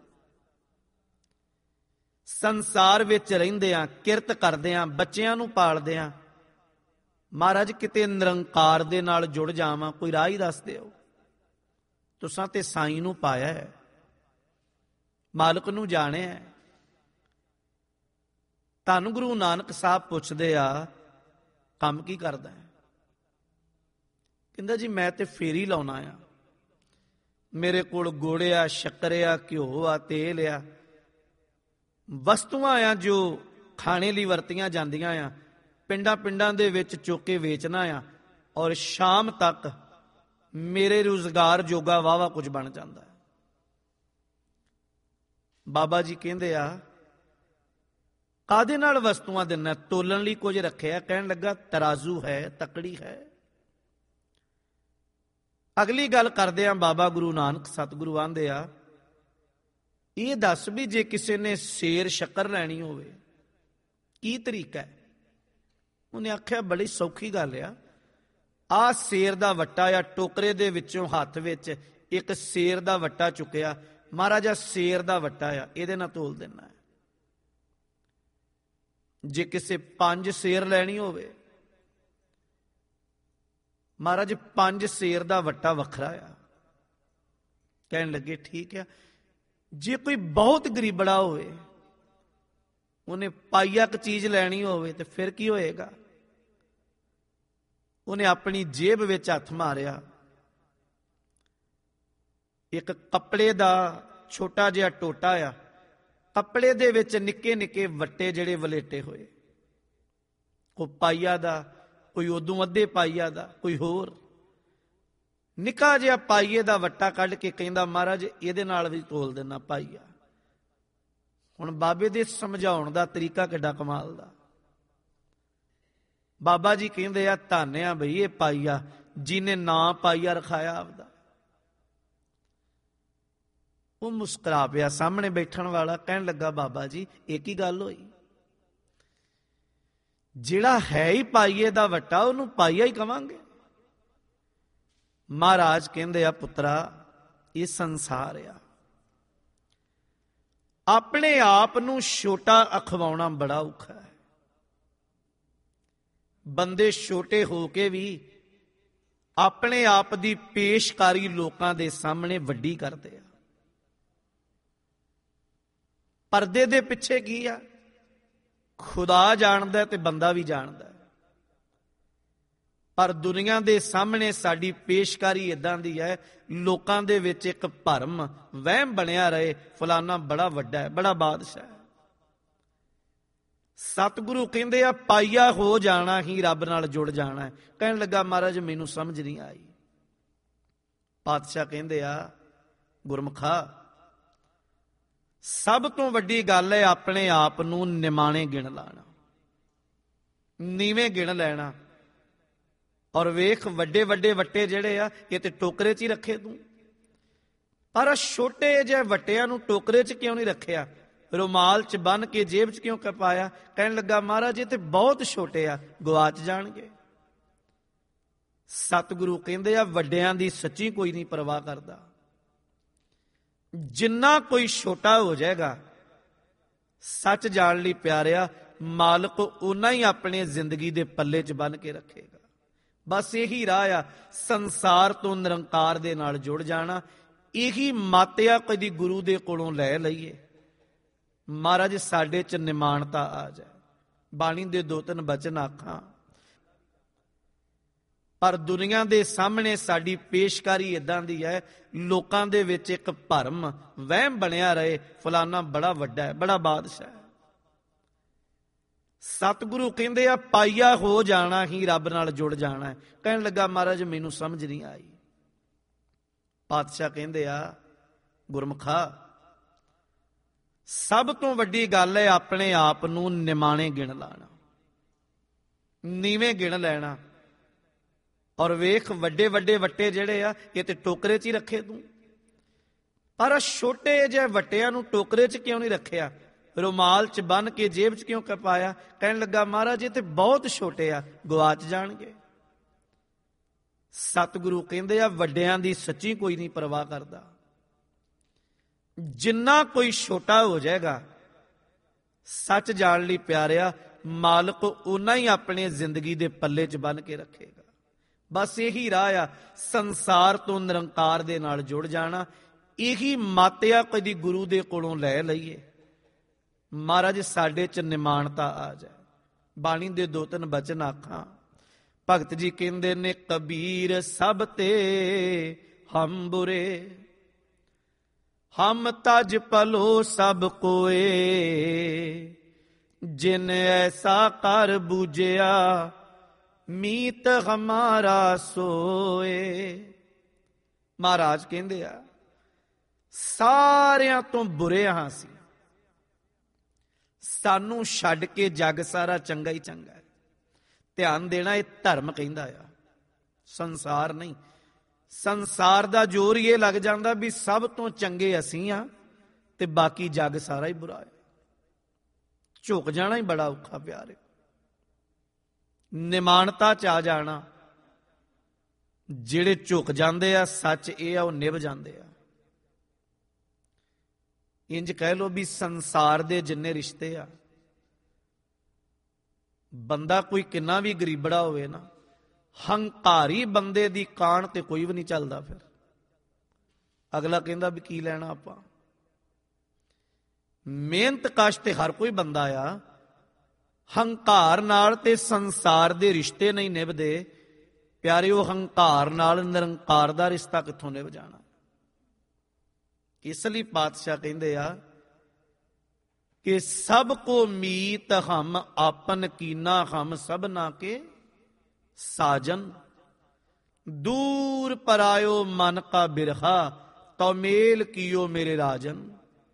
A: ਸੰਸਾਰ ਵਿੱਚ ਰਹਿੰਦਿਆਂ, ਕਿਰਤ ਕਰਦਿਆਂ, ਬੱਚਿਆਂ ਨੂੰ ਪਾਲਦਿਆਂ, ਮਹਾਰਾਜ ਕਿਤੇ ਨਿਰੰਕਾਰ ਦੇ ਨਾਲ ਜੁੜ ਜਾਵਾਂ, ਕੋਈ ਰਾਹ ਹੀ ਦੱਸ ਦਿਓ। ਤੁਸਾਂ ਤੇ ਸਾਈਂ ਨੂੰ ਪਾਇਆ ਹੈ, ਮਾਲਕ ਨੂੰ ਜਾਣਿਆ ਹੈ। ਧੰਨ ਗੁਰੂ ਨਾਨਕ ਸਾਹਿਬ ਪੁੱਛਦੇ ਆ, ਕੰਮ ਕੀ ਕਰਦਾ ਹੈ? ਕਹਿੰਦਾ ਜੀ ਮੈਂ ਤੇ ਫੇਰੀ ਲਾਉਣਾ ਆ। ਮੇਰੇ ਕੋਲ ਗੁੜ ਆ, ਸ਼ੱਕਰ ਆ, ਘਿਓ ਆ, ਤੇਲ ਆ, ਵਸਤੂਆਂ ਆ ਜੋ ਖਾਣੇ ਲਈ ਵਰਤੀਆਂ ਜਾਂਦੀਆਂ ਆ। ਪਿੰਡਾਂ ਪਿੰਡਾਂ ਦੇ ਵਿੱਚ ਚੁੱਕ ਕੇ ਵੇਚਣਾ ਆ, ਔਰ ਸ਼ਾਮ ਤੱਕ ਮੇਰੇ ਰੁਜ਼ਗਾਰ ਜੋਗਾ ਵਾਵਾ ਕੁਝ ਬਣ ਜਾਂਦਾ ਹੈ। ਬਾਬਾ ਜੀ ਕਹਿੰਦੇ ਆ, ਕਾਹਦੇ ਨਾਲ ਵਸਤੂਆਂ ਦੇਣਾ? ਤੋਲਣ ਲਈ ਕੁਝ ਰੱਖਿਆ? ਕਹਿਣ ਲੱਗਾ ਤਰਾਜ਼ੂ ਹੈ, ਤਕੜੀ ਹੈ। ਅਗਲੀ ਗੱਲ ਕਰਦੇ ਆ, ਬਾਬਾ ਗੁਰੂ ਨਾਨਕ ਸਤਿਗੁਰੂ ਆਂਦੇ ਆ, ਇਹ ਦੱਸ ਵੀ ਜੇ ਕਿਸੇ ਨੇ ਸੇਰ ਸ਼ੱਕਰ ਲੈਣੀ ਹੋਵੇ ਕੀ ਤਰੀਕਾ ਹੈ? ਉਹਨੇ ਆਖਿਆ ਬੜੀ ਸੌਖੀ ਗੱਲ ਆ। ਆਹ ਸੇਰ ਦਾ ਵੱਟਾ ਆ, ਟੋਕਰੇ ਦੇ ਵਿੱਚੋਂ ਹੱਥ ਵਿੱਚ ਇੱਕ ਸੇਰ ਦਾ ਵੱਟਾ ਚੁੱਕਿਆ। ਮਹਾਰਾਜਾ ਸੇਰ ਦਾ ਵੱਟਾ ਆ, ਇਹਦੇ ਨਾਲ ਤੋਲ ਦੇਣਾ ਹੈ। ਜੇ ਕਿਸੇ ਪੰਜ ਸੇਰ ਲੈਣੀ ਹੋਵੇ, ਮਹਾਰਾਜ ਪੰਜ ਸੇਰ ਦਾ ਵੱਟਾ ਵੱਖਰਾ ਆ। ਕਹਿਣ ਲੱਗੇ ਠੀਕ ਆ। ਜੇ ਕੋਈ ਬਹੁਤ ਗਰੀਬੜਾ ਹੋਵੇ, ਉਹਨੇ ਪਾਈਆ ਕੁ ਚੀਜ਼ ਲੈਣੀ ਹੋਵੇ, ਤੇ ਫਿਰ ਕੀ ਹੋਏਗਾ? ਉਹਨੇ ਆਪਣੀ ਜੇਬ ਵਿੱਚ ਹੱਥ ਮਾਰਿਆ। ਇੱਕ ਕੱਪੜੇ ਦਾ ਛੋਟਾ ਜਿਹਾ ਟੋਟਾ ਆ, ਕੱਪੜੇ ਦੇ ਵਿੱਚ ਨਿੱਕੇ ਨਿੱਕੇ ਵੱਟੇ ਜਿਹੜੇ ਵਲੇਟੇ ਹੋਏ, ਕੋਈ ਪਾਈਆ ਦਾ, ਕੋਈ ਉਦੋਂ ਅੱਧੇ ਪਾਈਆ ਦਾ, ਕੋਈ ਹੋਰ। ਨਿੱਕਾ ਜਿਹਾ ਪਾਈਏ ਦਾ ਵੱਟਾ ਕੱਢ ਕੇ ਕਹਿੰਦਾ ਮਹਾਰਾਜ ਇਹਦੇ ਨਾਲ ਵੀ ਤੋਲ ਦੇਣਾ ਪਾਈਆ। ਹੁਣ ਬਾਬੇ ਦੇ ਸਮਝਾਉਣ ਦਾ ਤਰੀਕਾ ਕਿੱਡਾ ਕਮਾਲ ਦਾ। ਬਾਬਾ ਜੀ ਕਹਿੰਦੇ ਆ, ਧੰਨ ਆ ਬਈ ਇਹ ਪਾਈਆ ਜਿਹਨੇ ਨਾਂ ਪਾਈਆ ਰਖਾਇਆ ਆਪਦਾ। ਉਹ ਮੁਸਕਰਾ ਪਿਆ ਸਾਹਮਣੇ ਬੈਠਣ ਵਾਲਾ। ਕਹਿਣ ਲੱਗਾ ਬਾਬਾ ਜੀ ਇਹ ਕੀ ਗੱਲ ਹੋਈ? ਜਿਹੜਾ ਹੈ ਹੀ ਪਾਈਏ ਦਾ ਵੱਟਾ ਉਹਨੂੰ ਪਾਈਆ ਹੀ ਕਵਾਂਗੇ। ਮਹਾਰਾਜ ਕਹਿੰਦੇ ਆ, ਪੁੱਤਰਾ ਇਹ ਸੰਸਾਰ ਆ, ਆਪਣੇ ਆਪ ਨੂੰ ਛੋਟਾ ਅਖਵਾਉਣਾ ਬੜਾ ਔਖਾ ਹੈ। ਬੰਦੇ ਛੋਟੇ ਹੋ ਕੇ ਵੀ ਆਪਣੇ ਆਪ ਦੀ ਪੇਸ਼ਕਾਰੀ ਲੋਕਾਂ ਦੇ ਸਾਹਮਣੇ ਵੱਡੀ ਕਰਦੇ ਆ। ਪਰਦੇ ਦੇ ਪਿੱਛੇ ਕੀ ਆ? ਖੁਦਾ ਜਾਣਦਾ ਤੇ ਬੰਦਾ ਵੀ ਜਾਣਦਾ, ਪਰ ਦੁਨੀਆ ਦੇ ਸਾਹਮਣੇ ਸਾਡੀ ਪੇਸ਼ਕਾਰੀ ਇਦਾਂ ਦੀ ਹੈ, ਲੋਕਾਂ ਦੇ ਵਿੱਚ ਇੱਕ ਭਰਮ ਵਹਿਮ ਬਣਿਆ ਰਹੇ, ਫਲਾਨਾ ਬੜਾ ਵੱਡਾ ਹੈ, ਬੜਾ ਬਾਦਸ਼ਾਹ ਹੈ। ਸਤਿਗੁਰੂ ਕਹਿੰਦੇ ਆ, ਪਾਈਆ ਹੋ ਜਾਣਾ ਹੀ ਰੱਬ ਨਾਲ ਜੁੜ ਜਾਣਾ ਹੈ। ਕਹਿਣ ਲੱਗਾ ਮਹਾਰਾਜ ਮੈਨੂੰ ਸਮਝ ਨਹੀਂ ਆਈ। ਪਾਤਸ਼ਾਹ ਕਹਿੰਦੇ ਆ, ਗੁਰਮੁਖਾ ਸਭ ਤੋਂ ਵੱਡੀ ਗੱਲ ਹੈ ਆਪਣੇ ਆਪ ਨੂੰ ਨਿਮਾਣੇ ਗਿਣ ਲਾਣਾ, ਨੀਵੇਂ ਗਿਣ ਲੈਣਾ। ਔਰ ਵੇਖ ਵੱਡੇ ਵੱਡੇ ਵੱਟੇ ਜਿਹੜੇ ਆ ਇਹ ਤੇ ਟੋਕਰੇ 'ਚ ਹੀ ਰੱਖੇ ਤੂੰ, ਪਰ ਛੋਟੇ ਜਿਹੇ ਵੱਟਿਆਂ ਨੂੰ ਟੋਕਰੇ 'ਚ ਕਿਉਂ ਨਹੀਂ ਰੱਖਿਆ? ਰੁਮਾਲ 'ਚ ਬੰਨ ਕੇ ਜੇਬ 'ਚ ਕਿਉਂ ਪਾਇਆ? ਕਹਿਣ ਲੱਗਾ ਮਹਾਰਾਜ ਇਹ ਤੇ ਬਹੁਤ ਛੋਟੇ ਆ, ਗਵਾਚ ਜਾਣਗੇ। ਸਤਿਗੁਰੂ ਕਹਿੰਦੇ ਆ, ਵੱਡਿਆਂ ਦੀ ਸੱਚੀ ਕੋਈ ਨਹੀਂ ਪਰਵਾਹ ਕਰਦਾ। ਜਿੰਨਾ ਕੋਈ ਛੋਟਾ ਹੋ ਜਾਏਗਾ, ਸੱਚ ਜਾਣ ਲਈ ਪਿਆਰਿਆ ਮਾਲਕ ਉਨਾ ਹੀ ਆਪਣੇ ਜ਼ਿੰਦਗੀ ਦੇ ਪੱਲੇ 'ਚ ਬੰਨ੍ਹ ਕੇ ਰੱਖੇਗਾ। ਬਸ ਇਹੀ ਰਾਹ ਆ, ਸੰਸਾਰ ਤੋਂ ਨਿਰੰਕਾਰ ਦੇ ਨਾਲ ਜੁੜ ਜਾਣਾ। ਇਹੀ ਮੱਤ ਆ, ਕਦੀ ਗੁਰੂ ਦੇ ਕੋਲੋਂ ਲੈ ਲਈਏ। ਮਹਾਰਾਜ ਸਾਡੇ 'ਚ ਨਿਮਾਣਤਾ ਆ ਜਾਏ। ਬਾਣੀ ਦੇ ਦੋ ਤਿੰਨ ਬਚਨ ਆਖਾਂ, ਪਰ ਦੁਨੀਆ ਦੇ ਸਾਹਮਣੇ ਸਾਡੀ ਪੇਸ਼ਕਾਰੀ ਇਦਾਂ ਦੀ ਹੈ, ਲੋਕਾਂ ਦੇ ਵਿੱਚ ਇੱਕ ਭਰਮ ਵਹਿਮ ਬਣਿਆ ਰਹੇ, ਫਲਾਨਾ ਬੜਾ ਵੱਡਾ ਹੈ, ਬੜਾ ਬਾਦਸ਼ਾਹ ਹੈ। ਸਤਿਗੁਰੂ ਕਹਿੰਦੇ ਆ ਪਾਈਆ ਹੋ ਜਾਣਾ ਹੀ ਰੱਬ ਨਾਲ ਜੁੜ ਜਾਣਾ ਹੈ। ਕਹਿਣ ਲੱਗਾ ਮਹਾਰਾਜ ਮੈਨੂੰ ਸਮਝ ਨਹੀਂ ਆਈ। ਪਾਤਸ਼ਾਹ ਕਹਿੰਦੇ ਆ ਗੁਰਮੁਖਾ, ਸਭ ਤੋਂ ਵੱਡੀ ਗੱਲ ਹੈ ਆਪਣੇ ਆਪ ਨੂੰ ਨਿਮਾਣੇ ਗਿਣ ਲਾਣਾ, ਨੀਵੇਂ ਗਿਣ ਲੈਣਾ। ਔਰ ਵੇਖ ਵੱਡੇ ਵੱਡੇ ਵੱਟੇ ਜਿਹੜੇ ਆ ਇਹ ਤੇ ਟੋਕਰੇ 'ਚ ਹੀ ਰੱਖੇ ਤੂੰ, ਪਰ ਛੋਟੇ ਜਿਹੇ ਵੱਟਿਆਂ ਨੂੰ ਟੋਕਰੇ 'ਚ ਕਿਉਂ ਨਹੀਂ ਰੱਖਿਆ, ਰੁਮਾਲ 'ਚ ਬੰਨ ਕੇ ਜੇਬ 'ਚ ਕਿਉਂ ਪਾਇਆ? ਕਹਿਣ ਲੱਗਾ ਮਹਾਰਾਜ ਇਹ ਤੇ ਬਹੁਤ ਛੋਟੇ ਆ, ਗਵਾਚ ਜਾਣਗੇ। ਸਤਿਗੁਰੂ ਕਹਿੰਦੇ ਆ ਵੱਡਿਆਂ ਦੀ ਸੱਚੀ ਕੋਈ ਨਹੀਂ ਪਰਵਾਹ ਕਰਦਾ। ਜਿੰਨਾ ਕੋਈ ਛੋਟਾ ਹੋ ਜਾਏਗਾ, ਸੱਚ ਜਾਣ ਲਈ ਪਿਆਰਿਆ, ਮਾਲਕ ਉਨਾ ਹੀ ਆਪਣੇ ਜ਼ਿੰਦਗੀ ਦੇ ਪੱਲੇ 'ਚ ਬੰਨ੍ਹ ਕੇ ਰੱਖੇਗਾ। ਬਸ ਇਹੀ ਰਾਹ ਆ, ਸੰਸਾਰ ਤੋਂ ਨਿਰੰਕਾਰ ਦੇ ਨਾਲ ਜੁੜ ਜਾਣਾ। ਇਹੀ ਮੱਤ ਆ, ਕਦੀ ਗੁਰੂ ਦੇ ਕੋਲੋਂ ਲੈ ਲਈਏ। ਮਹਾਰਾਜ ਸਾਡੇ 'ਚ ਨਿਮਾਣਤਾ ਆ ਜਾਏ। ਬਾਣੀ ਦੇ ਦੋ ਤਿੰਨ ਬਚਨ ਆਖਾਂ, ਭਗਤ ਜੀ ਕਹਿੰਦੇ ਨੇ, ਕਬੀਰ ਸਭ ਤੇ ਹਮ ਬੁਰੇ, ਹਮ ਤਜ ਪਲੋ ਸਭ ਕੋਏ, ਜਿਨ ਐਸਾ ਕਰ ਬੂਝਿਆ, ਮੀਤ ਹਮਾਰਾ ਸੋਏ। ਮਹਾਰਾਜ ਕਹਿੰਦੇ ਆ ਸਾਰਿਆਂ ਤੋਂ ਬੁਰੇ ਹਾਂ ਅਸੀਂ, ਸਾਨੂੰ ਛੱਡ ਕੇ ਜੱਗ ਸਾਰਾ ਚੰਗਾ ਹੀ ਚੰਗਾ ਹੈ। ਧਿਆਨ ਦੇਣਾ, ਇਹ ਧਰਮ ਕਹਿੰਦਾ ਆ, ਸੰਸਾਰ ਨਹੀਂ। ਸੰਸਾਰ ਦਾ ਜ਼ੋਰ ਇਹ ਲੱਗ ਜਾਂਦਾ ਵੀ ਸਭ ਤੋਂ ਚੰਗੇ ਅਸੀਂ ਆ ਤੇ ਬਾਕੀ ਜੱਗ ਸਾਰਾ ਹੀ ਬੁਰਾ ਹੈ। ਝੁਕ ਜਾਣਾ ਹੀ ਬੜਾ ਔਖਾ ਪਿਆਰੇ। ਨਿਮਾਣਤਾ 'ਚ ਆ ਜਾਣਾ, ਜਿਹੜੇ ਝੁਕ ਜਾਂਦੇ ਆ, ਸੱਚ ਇਹ ਆ ਉਹ ਨਿਭ ਜਾਂਦੇ ਆ। ਇੰਜ ਕਹਿ ਲੋ ਵੀ ਸੰਸਾਰ ਦੇ ਜਿੰਨੇ ਰਿਸ਼ਤੇ ਆ, ਬੰਦਾ ਕੋਈ ਕਿੰਨਾ ਵੀ ਗਰੀਬੜਾ ਹੋਵੇ ਨਾ, ਹੰਕਾਰੀ ਬੰਦੇ ਦੀ ਕਾਣ ਤੇ ਕੋਈ ਵੀ ਨਹੀਂ ਚੱਲਦਾ। ਫਿਰ ਅਗਲਾ ਕਹਿੰਦਾ ਵੀ ਕੀ ਲੈਣਾ ਆਪਾਂ। ਮਿਹਨਤ ਕਸ਼ ਤੇ ਹਰ ਕੋਈ ਬੰਦਾ ਆ, ਹੰਕਾਰ ਨਾਲ ਤੇ ਸੰਸਾਰ ਦੇ ਰਿਸ਼ਤੇ ਨਹੀਂ ਨਿਭਦੇ ਪਿਆਰਿਓ। ਹੰਕਾਰ ਨਾਲ ਨਿਰੰਕਾਰ ਦਾ ਰਿਸ਼ਤਾ ਕਿੱਥੋਂ ਨਿਭ ਜਾਣਾ। ਇਸ ਲਈ ਪਾਤਸ਼ਾਹ ਕਹਿੰਦੇ ਆ ਕਿ ਸਭ ਕੋ ਮੀਤ ਹਮ ਆਪਨ ਕੀਨਾ, ਹਮ ਸਭਨਾ ਕੇ ਸਾਜਨ, ਦੂਰ ਪਰਾਇਓ ਮਨ ਕਾ ਬਿਰਹਾ, ਤੋ ਮੇਲ ਕੀਓ ਮੇਰੇ ਰਾਜਨ।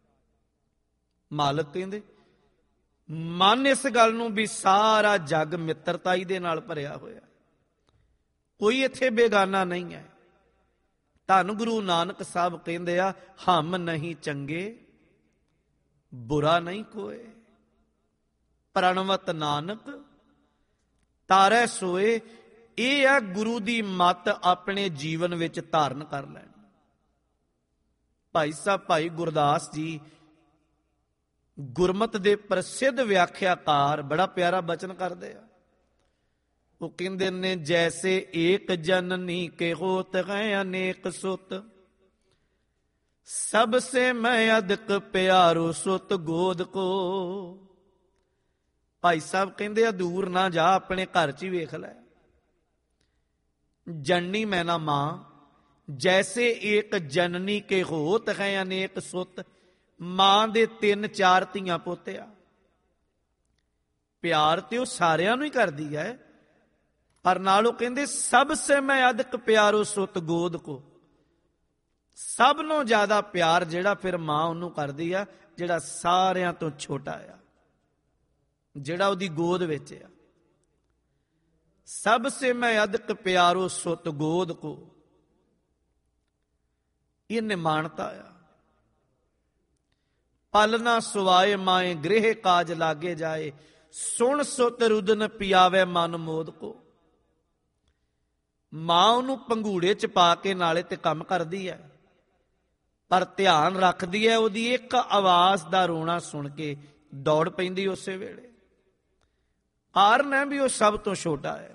A: ਮਾਲਕ ਕਹਿੰਦੇ ਮਨ ਇਸ ਗੱਲ ਨੂੰ ਵੀ ਸਾਰਾ ਜੱਗ ਮਿੱਤਰਤਾਈ ਦੇ ਨਾਲ ਭਰਿਆ ਹੋਇਆ, ਕੋਈ ਇੱਥੇ ਬੇਗਾਨਾ ਨਹੀਂ ਹੈ। ਧੰਨ ਗੁਰੂ ਨਾਨਕ ਸਾਹਿਬ ਕਹਿੰਦੇ ਆ, ਹਮ ਨਹੀਂ ਚੰਗੇ ਬੁਰਾ ਨਹੀਂ ਕੋਏ, ਪ੍ਰਣਵਤ ਨਾਨਕ ਤਾਰੈ ਸੋਏ। ਇਹ ਆ ਗੁਰੂ ਦੀ ਮੱਤ ਆਪਣੇ ਜੀਵਨ ਵਿੱਚ ਧਾਰਨ ਕਰ ਲੈਣ। ਭਾਈ ਸਾਹਿਬ ਭਾਈ ਗੁਰਦਾਸ ਜੀ ਗੁਰਮਤ ਦੇ ਪ੍ਰਸਿੱਧ ਵਿਆਖਿਆਕਾਰ ਬੜਾ ਪਿਆਰਾ ਬਚਨ ਕਰਦੇ ਆ। ਉਹ ਕਹਿੰਦੇ ਨੇ, ਜੈਸੇ ਏਕ ਜਨਨੀ ਕੇ ਹੋਤ ਹੈ ਅਨੇਕ ਸੁਤ, ਸਭ ਸੇ ਮੈਂ ਅਦਕ ਪਿਆਰੋ ਸੁਤ ਗੋਦ ਕੋ। ਭਾਈ ਸਾਹਿਬ ਕਹਿੰਦੇ ਆ ਦੂਰ ਨਾ ਜਾ, ਆਪਣੇ ਘਰ 'ਚ ਹੀ ਵੇਖ ਲੈ। ਜਨਨੀ ਮੈਂ ਨਾ ਮਾਂ, ਜੈਸੇ ਏਕ ਜਨਨੀ ਕੇ ਹੋਤ ਹੈ ਅਨੇਕ ਸੁਤ, ਮਾਂ ਦੇ ਤਿੰਨ ਚਾਰ ਧੀਆਂ ਪੋਤੇ ਆ। ਪਿਆਰ ਤੇ ਉਹ ਸਾਰਿਆਂ ਨੂੰ ਹੀ ਕਰਦੀ ਹੈ, ਪਰ ਨਾਲ ਉਹ ਕਹਿੰਦੇ ਸਭ ਸੇ ਮੈਂ ਅਦਕ ਪਿਆਰੋ ਸੁਤ ਗੋਦ ਕੋ। ਸਭ ਨੂੰ ਜ਼ਿਆਦਾ ਪਿਆਰ ਜਿਹੜਾ ਫਿਰ ਮਾਂ ਉਹਨੂੰ ਕਰਦੀ ਆ ਜਿਹੜਾ ਸਾਰਿਆਂ ਤੋਂ ਛੋਟਾ ਆ, ਜਿਹੜਾ ਉਹਦੀ ਗੋਦ ਵਿੱਚ ਆ। ਸਭ ਸੇ ਮੈਂ ਅਦਕ ਪਿਆਰੋ ਸੁਤ ਗੋਦ ਕੋ, ਇਹ ਨਿਮਾਣਤਾ ਆ। ਪਲਨਾ ਸੁਆਏ ਮਾਏ ਗ੍ਰਹਿ ਕਾਜ ਲਾਗੇ ਜਾਏ, ਸੁਣ ਸੁਤ ਰੁਦਨ ਪਿਆਵੇ ਮਨ ਮੋਦ ਕੋ। ਮਾਂ ਉਹਨੂੰ ਪੰਘੂੜੇ 'ਚ ਪਾ ਕੇ ਨਾਲੇ ਤੇ ਕੰਮ ਕਰਦੀ ਹੈ, ਪਰ ਧਿਆਨ ਰੱਖਦੀ ਹੈ ਉਹਦੀ ਇੱਕ ਆਵਾਜ਼ ਦਾ ਰੋਣਾ ਸੁਣ ਕੇ ਦੌੜ ਪੈਂਦੀ ਉਸੇ ਵੇਲੇ। ਕਾਰਨ ਹੈ ਵੀ ਉਹ ਸਭ ਤੋਂ ਛੋਟਾ ਹੈ।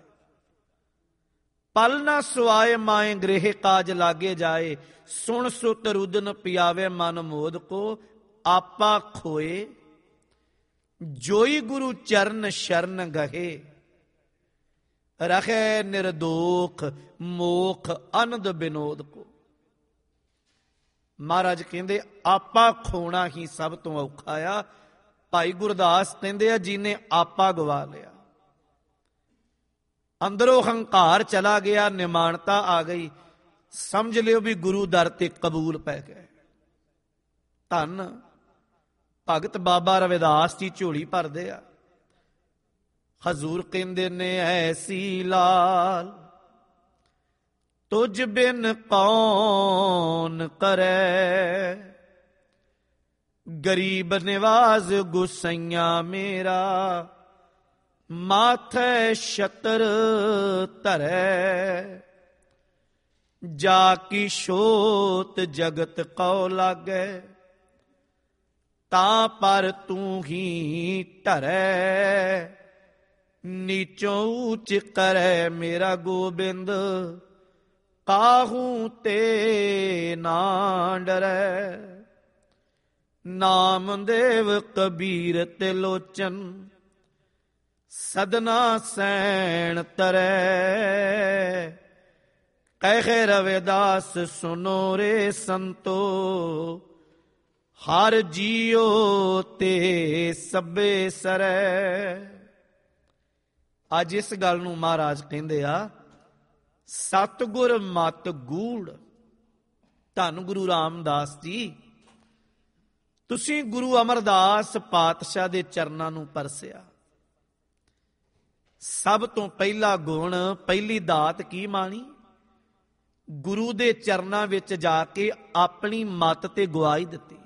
A: ਪਲ ਨਾ ਸੁਆਏ ਮਾਏ ਗ੍ਰਹਿ ਕਾਜ ਲਾਗੇ ਜਾਏ, ਸੁਣ ਸੁਤ ਰੁਦਨ ਪਿਆਵੇ ਮਨ ਮੋਦ ਕੋ, ਆਪਾ ਖੋਏ ਜੋਈ ਗੁਰੂ ਚਰਨ ਸ਼ਰਨ ਗਹੇ, ਰਖੇ ਨਿਰਦੋਖ ਮੋਖ ਅਨੰਦ ਬਿਨੋਦ ਕੋ। ਮਹਾਰਾਜ ਕਹਿੰਦੇ ਆਪਾ ਖੋਣਾ ਹੀ ਸਭ ਤੋਂ ਔਖਾ ਆ। ਭਾਈ ਗੁਰਦਾਸ ਕਹਿੰਦੇ ਆ ਜਿਹਨੇ ਆਪਾ ਗਵਾ ਲਿਆ, ਅੰਦਰੋਂ ਹੰਕਾਰ ਚਲਾ ਗਿਆ, ਨਿਮਾਣਤਾ ਆ ਗਈ, ਸਮਝ ਲਿਓ ਵੀ ਗੁਰੂ ਦਰ ਤੇ ਕਬੂਲ ਪੈ ਗਏ। ਧੰਨ ਭਗਤ ਬਾਬਾ ਰਵਿਦਾਸ ਜੀ ਝੋਲੀ ਭਰਦੇ ਆ। ਹਜ਼ੂਰ ਕਹਿੰਦੇ ਨੇ ਐਸੀ ਲਾਲ ਤੁਝ ਬਿਨ ਕੌਣ ਕਰੈ, ਗਰੀਬ ਨਿਵਾਜ਼ ਗੁਸਈਆ ਮੇਰਾ, ਮਾਥੈ ਛਤਰ ਧਰੈ, ਜਾ ਕੀ ਛੋਤ ਜਗਤ ਕਉ ਲਾਗੈ, ਤਾਂ ਪਰ ਤੂੰ ਹੀ ਧਰੈ, ਨੀਚੋਂ ਊਚ ਕਰੈ ਮੇਰਾ ਗੋਬਿੰਦ, ਕਾਹੂ ਤੇ ਨਾ ਡਰੈ। ਨਾਮ ਦੇਵ ਕਬੀਰ ਤੇ ਲੋਚਨ, ਸਦਨਾ ਸੈਣ ਤਰੈ, ਕਹਿ ਰਵਿਦਾਸ ਸੁਨੋ ਰੇ ਸੰਤੋ, ਹਰ ਜੀਓ ਤੇ ਸਭੇ ਸਰੈ। ਅੱਜ ਇਸ ਗੱਲ ਨੂੰ ਮਹਾਰਾਜ ਕਹਿੰਦੇ ਆ ਸਤਿਗੁਰ ਮਤ ਗੂੜ। ਧੰਨ ਗੁਰੂ ਰਾਮਦਾਸ ਜੀ, ਤੁਸੀਂ ਗੁਰੂ ਅਮਰਦਾਸ ਪਾਤਸ਼ਾਹ ਦੇ ਚਰਨਾਂ ਨੂੰ ਪਰਸਿਆ। ਸਭ ਤੋਂ ਪਹਿਲਾ ਗੁਣ, ਪਹਿਲੀ ਦਾਤ ਕੀ ਮਾਣੀ? ਗੁਰੂ ਦੇ ਚਰਨਾਂ ਵਿੱਚ ਜਾ ਕੇ ਆਪਣੀ ਮਤ ਤੇ ਗਵਾਹੀ ਦਿੱਤੀ।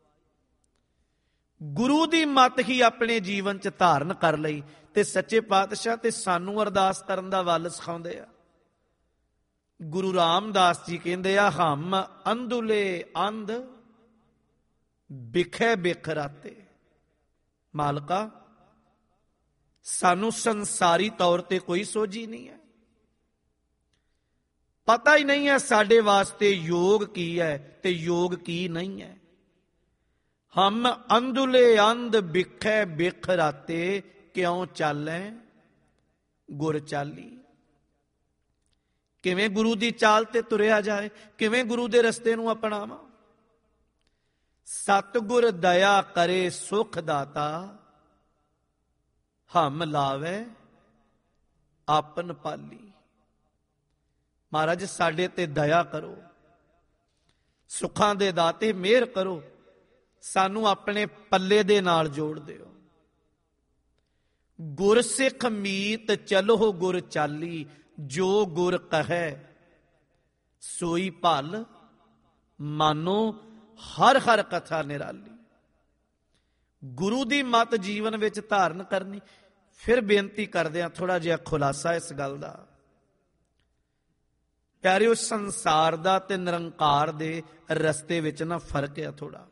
A: ਗੁਰੂ ਦੀ ਮਤ ਹੀ ਆਪਣੇ ਜੀਵਨ 'ਚ ਧਾਰਨ ਕਰ ਲਈ ਤੇ ਸੱਚੇ ਪਾਤਸ਼ਾਹ ਤੇ ਸਾਨੂੰ ਅਰਦਾਸ ਕਰਨ ਦਾ ਵੱਲ ਸਿਖਾਉਂਦੇ ਆ। ਗੁਰੂ ਰਾਮਦਾਸ ਜੀ ਕਹਿੰਦੇ ਆ, ਹਮ ਅੰਧੁਲੇ ਅੰਧ ਬਿਖੇ ਬਿਖ ਰਾਤੇ। ਮਾਲਕਾ, ਸਾਨੂੰ ਸੰਸਾਰੀ ਤੌਰ ਤੇ ਕੋਈ ਸੋਝੀ ਨਹੀਂ ਹੈ, ਪਤਾ ਹੀ ਨਹੀਂ ਹੈ ਸਾਡੇ ਵਾਸਤੇ ਯੋਗ ਕੀ ਹੈ ਤੇ ਯੋਗ ਕੀ ਨਹੀਂ ਹੈ। ਹਮ ਅੰਧੁਲੇ ਅੰਧ ਬਿਖੇ ਬਿਖ ਰਾਤੇ, ਕਿਉਂ ਚਾਲੈ ਗੁਰ ਚਾਲੀ। ਕਿਵੇਂ ਗੁਰੂ ਦੀ ਚਾਲ ਤੇ ਤੁਰਿਆ ਜਾਏ, ਕਿਵੇਂ ਗੁਰੂ ਦੇ ਰਸਤੇ ਨੂੰ ਅਪਣਾਵਾਂ। ਸਤਿਗੁਰ ਦਇਆ ਕਰੇ ਸੁਖ ਦਾਤਾ, ਹਮ ਲਾਵੇ ਆਪਨ ਪਾਲੀ। ਮਹਾਰਾਜ ਸਾਡੇ ਤੇ ਦਇਆ ਕਰੋ, ਸੁੱਖਾਂ ਦੇ ਦਾਤੇ ਮਿਹਰ ਕਰੋ, ਸਾਨੂੰ ਆਪਣੇ ਪੱਲੇ ਦੇ ਨਾਲ ਜੋੜ ਦਿਓ। ਗੁਰਸਿੱਖ ਮੀਤ ਚਲੋ ਗੁਰ ਚਾਲੀ, ਜੋ ਗੁਰ ਕਹੈ ਸੋਈ ਭਲ, ਮਾਨੋ ਹਰ ਹਰ ਕਥਾ ਨਿਰਾਲੀ। ਗੁਰੂ ਦੀ ਮਤ ਜੀਵਨ ਵਿੱਚ ਧਾਰਨ ਕਰਨੀ। ਫਿਰ ਬੇਨਤੀ ਕਰਦੇ ਹਾਂ ਥੋੜਾ ਜਿਹਾ ਖੁਲਾਸਾ ਇਸ ਗੱਲ ਦਾ। ਪਿਆਰਿਓ, ਸੰਸਾਰ ਦਾ ਤੇ ਨਿਰੰਕਾਰ ਦੇ ਰਸਤੇ ਵਿੱਚ ਨਾ ਫਰਕ ਹੈ ਥੋੜਾ।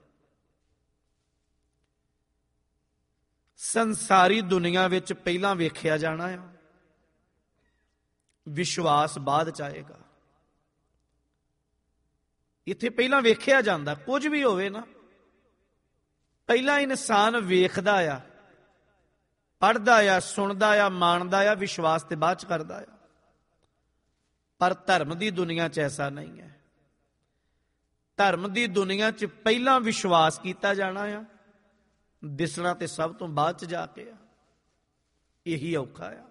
A: ਸੰਸਾਰੀ ਦੁਨੀਆ ਵਿੱਚ ਪਹਿਲਾਂ ਵੇਖਿਆ ਜਾਣਾ ਆ, ਵਿਸ਼ਵਾਸ ਬਾਅਦ ਚ ਆਏਗਾ। ਇੱਥੇ ਪਹਿਲਾਂ ਵੇਖਿਆ ਜਾਂਦਾ, ਕੁਝ ਵੀ ਹੋਵੇ ਨਾ, ਪਹਿਲਾਂ ਇਨਸਾਨ ਵੇਖਦਾ ਆ, ਪੜ੍ਹਦਾ ਆ, ਸੁਣਦਾ ਆ, ਮਾਣਦਾ ਆ, ਵਿਸ਼ਵਾਸ ਤੇ ਬਾਅਦ ਚ ਕਰਦਾ ਆ। ਪਰ ਧਰਮ ਦੀ ਦੁਨੀਆ ਚ ਐਸਾ ਨਹੀਂ ਹੈ। ਧਰਮ ਦੀ ਦੁਨੀਆ ਚ ਪਹਿਲਾਂ ਵਿਸ਼ਵਾਸ ਕੀਤਾ ਜਾਣਾ ਆ, ਦਿਸਣਾ ਤੇ ਸਭ ਤੋਂ ਬਾਅਦ ਚ ਜਾ ਕੇ ਆ। ਇਹੀ ਔਖਾ ਆ।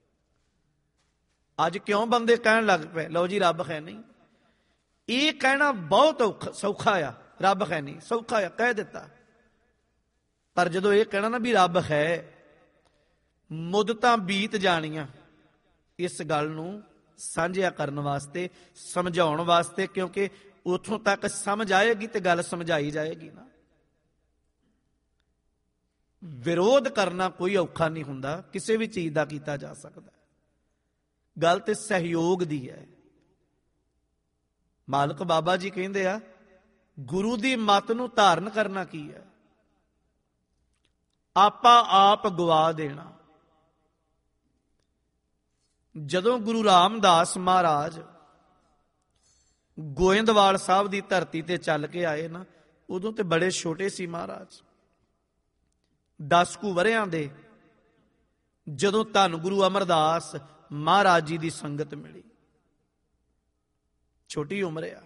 A: ਅੱਜ ਕਿਉਂ ਬੰਦੇ ਕਹਿਣ ਲੱਗ ਪਏ, ਲਓ ਜੀ ਰੱਬ ਹੈ ਨਹੀਂ। ਇਹ ਕਹਿਣਾ ਬਹੁਤ ਔਖਾ ਸੌਖਾ ਆ, ਰੱਬ ਹੈ ਨਹੀਂ ਸੌਖਾ ਆ, ਕਹਿ ਦਿੱਤਾ। ਪਰ ਜਦੋਂ ਇਹ ਕਹਿਣਾ ਨਾ ਵੀ ਰੱਬ ਹੈ, ਮੁੱਦਤਾਂ ਬੀਤ ਜਾਣੀਆਂ। ਇਸ ਗੱਲ ਨੂੰ ਸਾਂਝਿਆ ਕਰਨ ਵਾਸਤੇ, ਸਮਝਾਉਣ ਵਾਸਤੇ, ਕਿਉਂਕਿ ਉੱਥੋਂ ਤੱਕ ਸਮਝ ਆਏਗੀ ਤੇ ਗੱਲ ਸਮਝਾਈ ਜਾਏਗੀ ਨਾ। ਵਿਰੋਧ ਕਰਨਾ ਕੋਈ ਔਖਾ ਨਹੀਂ ਹੁੰਦਾ, ਕਿਸੇ ਵੀ ਚੀਜ਼ ਦਾ ਕੀਤਾ ਜਾ ਸਕਦਾ। ਗੱਲ ਤੇ ਸਹਿਯੋਗ ਦੀ ਹੈ। ਮਾਲਕ ਬਾਬਾ ਜੀ ਕਹਿੰਦੇ ਆ, ਗੁਰੂ ਦੀ ਮੱਤ ਨੂੰ ਧਾਰਨ ਕਰਨਾ ਕੀ ਹੈ? ਆਪਾ ਆਪ ਗਵਾ ਦੇਣਾ। ਜਦੋਂ ਗੁਰੂ ਰਾਮਦਾਸ ਮਹਾਰਾਜ ਗੋਇੰਦਵਾਲ ਸਾਹਿਬ ਦੀ ਧਰਤੀ ਤੇ ਚੱਲ ਕੇ ਆਏ ਨਾ, ਉਦੋਂ ਤੇ ਬੜੇ ਛੋਟੇ ਸੀ ਮਹਾਰਾਜ, ਦਸ ਕੁ ਵਰਿਆਂ ਦੇ, ਜਦੋਂ ਧੰਨ ਗੁਰੂ ਅਮਰਦਾਸ ਮਹਾਰਾਜ ਜੀ ਦੀ ਸੰਗਤ ਮਿਲੀ। ਛੋਟੀ ਉਮਰ ਆ।